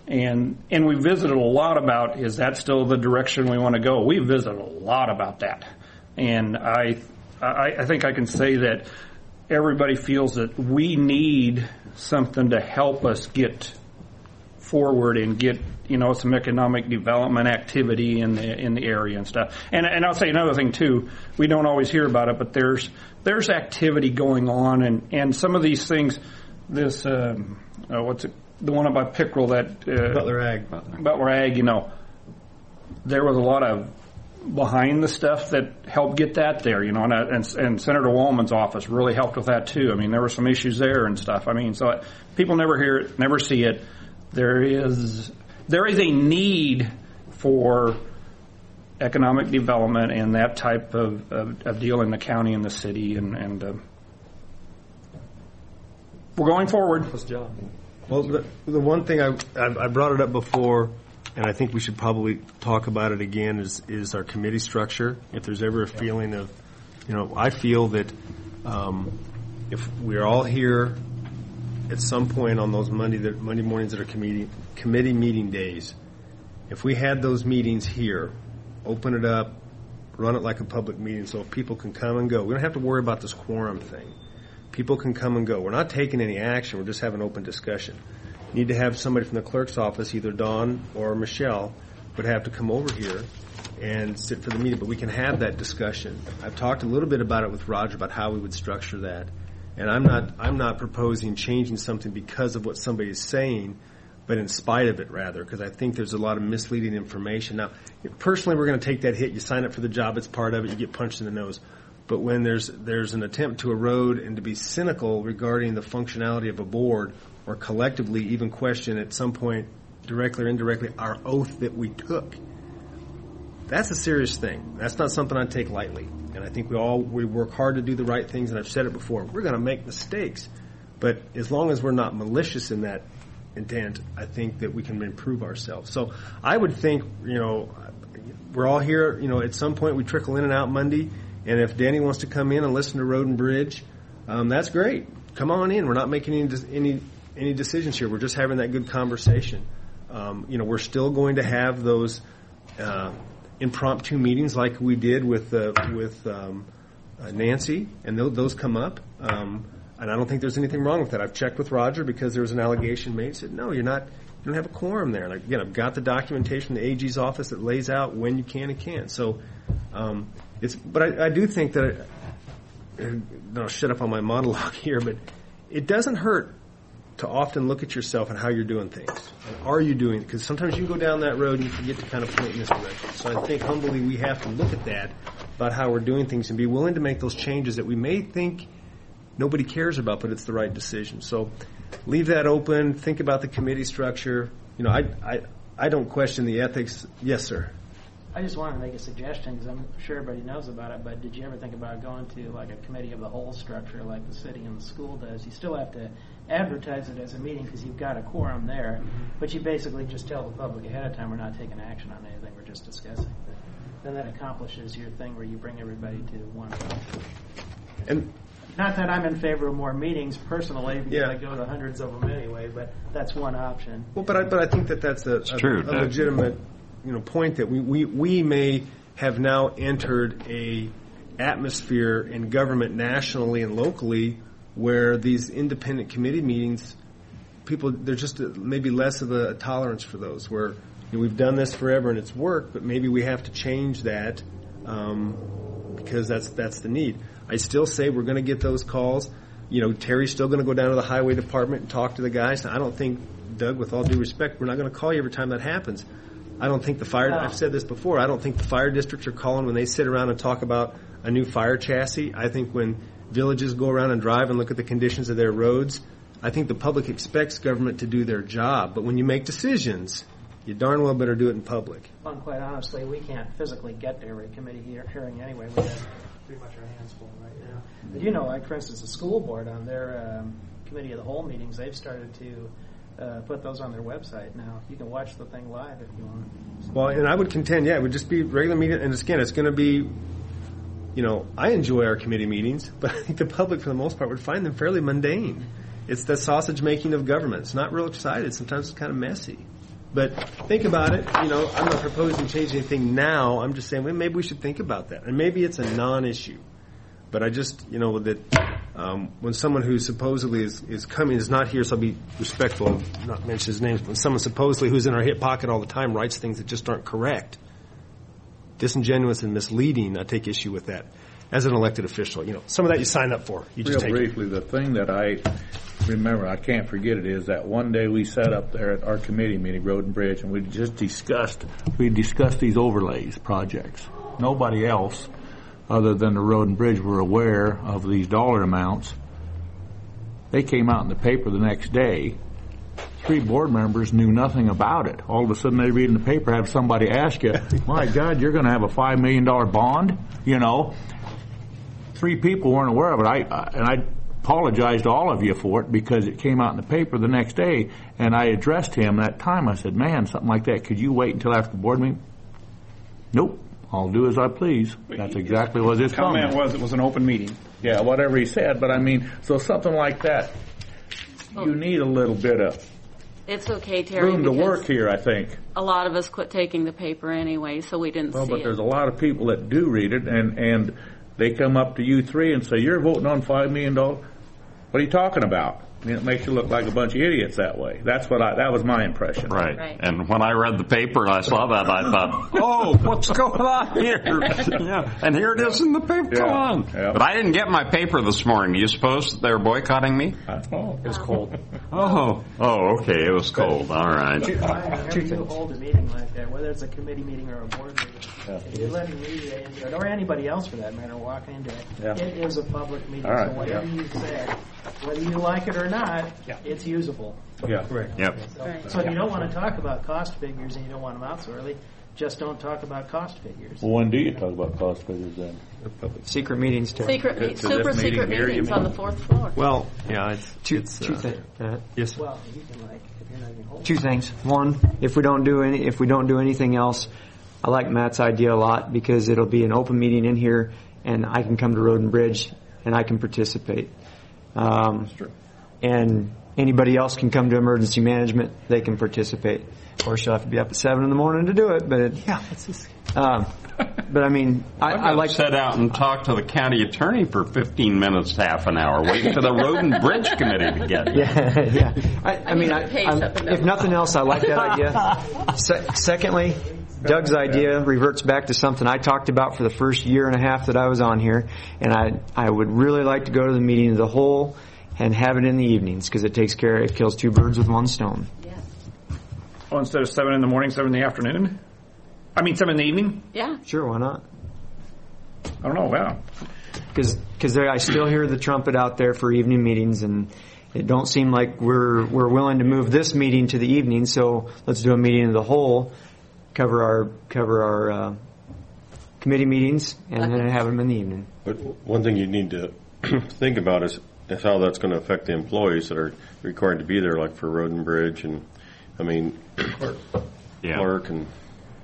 And and we visited a lot about, is that still the direction we want to go? We visited a lot about that. And I, I, I think I can say that everybody feels that we need something to help us get forward and get, you know, some economic development activity in the in the area and stuff. And and I'll say another thing too. We don't always hear about it, but there's there's activity going on, and, and some of these things. This um, uh, what's it? The one up by Pickerel, that uh, Butler Ag, Butler. Butler Ag. You know, there was a lot of behind the stuff that helped get that there. You know, and and, and Senator Wallman's office really helped with that too. I mean, there were some issues there and stuff. I mean, so it, people never hear it, never see it. There is there is a need for economic development and that type of, of, of deal in the county and the city, and, and uh, we're going forward. job. Well, the, the one thing I, I I brought it up before, and I think we should probably talk about it again, is is our committee structure. If there's ever a feeling of, you know, I feel that um, if we're all here at some point on those Monday that Monday mornings that are committee committee meeting days, if we had those meetings here, open it up, run it like a public meeting, so people can come and go. We don't have to worry about this quorum thing. People can come and go. We're not taking any action. We're just having open discussion. You need to have somebody from the clerk's office, either Dawn or Michelle, would have to come over here and sit for the meeting. But we can have that discussion. I've talked a little bit about it with Roger about how we would structure that. And I'm not I'm not proposing changing something because of what somebody is saying, but in spite of it, rather, because I think there's a lot of misleading information. Now, personally, we're going to take that hit. You sign up for the job, it's part of it. You get punched in the nose. But when there's there's an attempt to erode and to be cynical regarding the functionality of a board, or collectively even question at some point, directly or indirectly, our oath that we took, that's a serious thing. That's not something I take lightly. And I think we all we work hard to do the right things, and I've said it before. We're going to make mistakes. But as long as we're not malicious in that intent, I think that we can improve ourselves. So I would think, you know, we're all here, you know, at some point we trickle in and out Monday. And if Danny wants to come in and listen to Road and Bridge, um, that's great. Come on in. We're not making any any any decisions here. We're just having that good conversation. Um, you know, we're still going to have those uh, impromptu meetings like we did with uh, with um, uh, Nancy, and th- those come up. Um, and I don't think there's anything wrong with that. I've checked with Roger because there was an allegation made. He said, no, you're not. You don't have a quorum there. Like, again, I've got the documentation from the A G's office that lays out when you can and can't. So. Um, It's, but I, I do think that, it, I'll shut up on my monologue here, but it doesn't hurt to often look at yourself and how you're doing things. And are you doing, because sometimes you go down that road and you forget to kind of point in this direction. So I think humbly we have to look at that, about how we're doing things, and be willing to make those changes that we may think nobody cares about, but it's the right decision. So leave that open, think about the committee structure. You know, I, I, I don't question the ethics. Yes, sir. I just wanted to make a suggestion, because I'm sure everybody knows about it, but did you ever think about going to like a committee of the whole structure like the city and the school does? You still have to advertise it as a meeting because you've got a quorum there, but you basically just tell the public ahead of time we're not taking action on anything, we're just discussing. Then that accomplishes your thing where you bring everybody to one. And Not that I'm in favor of more meetings personally, because Yeah. I go to hundreds of them anyway, but that's one option. Well, but I, but I think that that's a, a, true, a Doug. legitimate, you know, point that we, we, we may have now entered a atmosphere in government nationally and locally where these independent committee meetings, people, there's just a, maybe less of a tolerance for those, where you know, we've done this forever and it's worked, but maybe we have to change that um, because that's that's the need. I still say we're going to get those calls. You know, Terry's still going to go down to the highway department and talk to the guys. I don't think, Doug, with all due respect, we're not going to call you every time that happens. I don't think the fire, I've said this before, I don't think the fire districts are calling when they sit around and talk about a new fire chassis. I think when villages go around and drive and look at the conditions of their roads, I think the public expects government to do their job. But when you make decisions, you darn well better do it in public. Well, and quite honestly, we can't physically get to every committee hear- hearing anyway. We have pretty much our hands full right now. But you know, like for instance, the school board on their um, committee of the whole meetings, they've started to uh, put those on their website now. You can watch the thing live if you want. Well, and I would contend, yeah, it would just be regular meeting. And again, it's going to be, you know, I enjoy our committee meetings, but I think the public, for the most part, would find them fairly mundane. It's the sausage making of government. It's not real excited. Sometimes it's kind of messy. But think about it. You know, I'm not proposing to change anything now. I'm just saying, well, maybe we should think about that. And maybe it's a non-issue. But I just, you know, that um, when someone who supposedly is, is coming is not here, so I'll be respectful of not mention his names, but when someone supposedly who's in our hip pocket all the time writes things that just aren't correct, disingenuous and misleading, I take issue with that. As an elected official, you know, some of that you sign up for. You just Real take briefly, the thing that I remember, I can't forget it, is that one day we sat up there at our committee meeting, Road and Bridge, and we just discussed, we discussed these overlays projects. Nobody else, other than the Road and Bridge, were aware of these dollar amounts. They came out in the paper the next day. Three board members knew nothing about it. All of a sudden they read in the paper, have somebody ask you, my God, you're going to have a five million dollars bond? You know, three people weren't aware of it. I, I and I apologize to all of you for it because it came out in the paper the next day, and I addressed him that time. I said, man, something like that, could you wait until after the board meeting? Nope, I'll do as I please. That's exactly what his comment comment was. It was an open meeting. Yeah, whatever he said, but I mean, so something like that, you need a little bit of It's okay, Terry. room to because work here, I think. A lot of us quit taking the paper anyway, so we didn't Well, see but it. there's a lot of people that do read it, and, and they come up to you three and say, you're voting on five million dollars? What are you talking about? I mean, it makes you look like a bunch of idiots that way. That's what I, that was my impression. Right. right. And when I read the paper and I saw that, I thought, oh, what's going on here? Yeah. And here it is in the paper. Yeah. Come on. Yeah. But I didn't get my paper this morning. Do you suppose that they're boycotting me? Oh, it was cold. Oh. Oh, okay. It was cold. All right. Whenever you hold a meeting like that, whether it's a committee meeting or a board meeting, Yeah. if you're letting media into it, or anybody else for that matter, walk into it, Yeah. it is a public meeting. All right, So whatever yeah. you say, whether you like it or not, Yeah. it's usable. Yeah. Yep. So, Right. so if you don't want to talk about cost figures and you don't want them out so early, just don't talk about cost figures. Well, when do you talk about cost figures then? Secret meetings, Terry. Secret, me- To this super meeting secret here, you meetings mean? on the fourth floor. Well, yeah, it's Two, it's, two uh, things. Uh, yes. Well, you can like, if you're not even holding Two things. One, if we don't do any, if we don't do anything else, I like Matt's idea a lot because it'll be an open meeting in here, and I can come to Road and Bridge and I can participate. Um, That's true. And anybody else can come to emergency management; they can participate. Of course, you'll have to be up at seven in the morning to do it, but it, Yeah, it's just, um, but I mean, I, I like set out and talk to the county attorney for fifteen minutes, half an hour, waiting for the Road and Bridge Committee to get here. Yeah, yeah. I, I mean, I, Pace I'm- up and down. if nothing else, I like that idea. Se- secondly, Doug's idea reverts back to something I talked about for the first year and a half that I was on here, and I I would really like to go to the meeting of the whole and have it in the evenings because it takes care, it kills two birds with one stone. Yeah. Oh, instead of seven in the morning, seven in the afternoon? I mean, seven in the evening? Yeah. Sure, why not? I don't know. Wow. Because I still hear the trumpet out there for evening meetings, and it don't seem like we're we're willing to move this meeting to the evening. So let's do a meeting of the whole, cover our cover our uh, committee meetings, and then have them in the evening. But one thing you need to think about is, is how that's going to affect the employees that are required to be there, like for Road and Bridge, and I mean, Yeah. clerk, and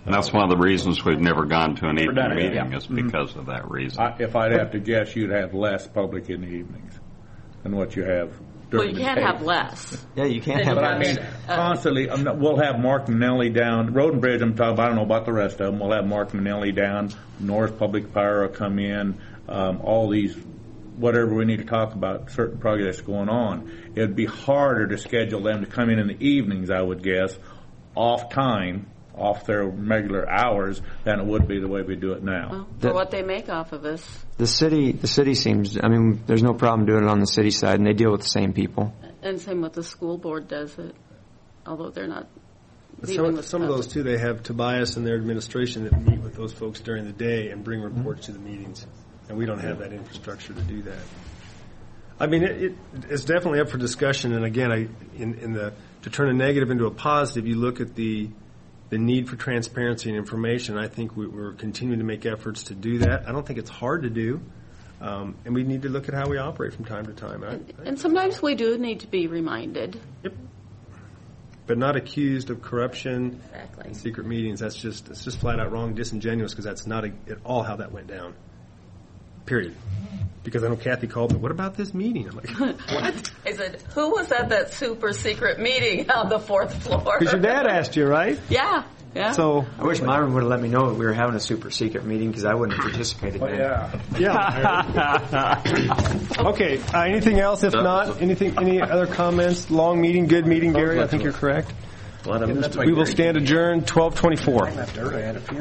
And that's one of the reasons we've never gone to an evening done it, meeting yeah. is because of that reason. I, if I'd have to guess, you'd have less public in the evenings than what you have Well, during you the can't day. have less. Yeah, you can't have But I mean, constantly, um, we'll have Mark Manelli down, Road and Bridge, I'm talking about, I don't know about the rest of them, we'll have Mark Manelli down, North Public Fire will come in, um, all these, whatever we need to talk about, certain projects going on. It'd be harder to schedule them to come in in the evenings, I would guess, off time, off their regular hours, than it would be the way we do it now. Well, for what they make off of us. The city, the city seems. I mean, there's no problem doing it on the city side, and they deal with the same people. And same with the school board does it, although they're not But dealing Some, with some of stuff. those, too, they have Tobias and their administration that meet with those folks during the day and bring reports to the meetings. And we don't have that infrastructure to do that. I mean, it, it, it's definitely up for discussion. And again, I, in, in the to turn a negative into a positive, you look at the the need for transparency and information. I think we, we're continuing to make efforts to do that. I don't think it's hard to do. Um, and we need to look at how we operate from time to time. I, I, And sometimes we do need to be reminded. Yep. But not accused of corruption Exactly. and secret meetings. That's just it's just flat out wrong, disingenuous, because that's not a, at all how that went down. Period. Because I know Kathy called me, what about this meeting? I'm like, what? I said, who was at that super secret meeting on the fourth floor? Because your dad asked you, right? Yeah. Yeah. So I wish Myron would have let me know that we were having a super secret meeting because I wouldn't have participated. Then. Yeah. Okay. Uh, anything else? If not, anything? Any other comments? Long meeting, good meeting, Gary. I think you're correct. We will stand adjourned. twelve twenty-four.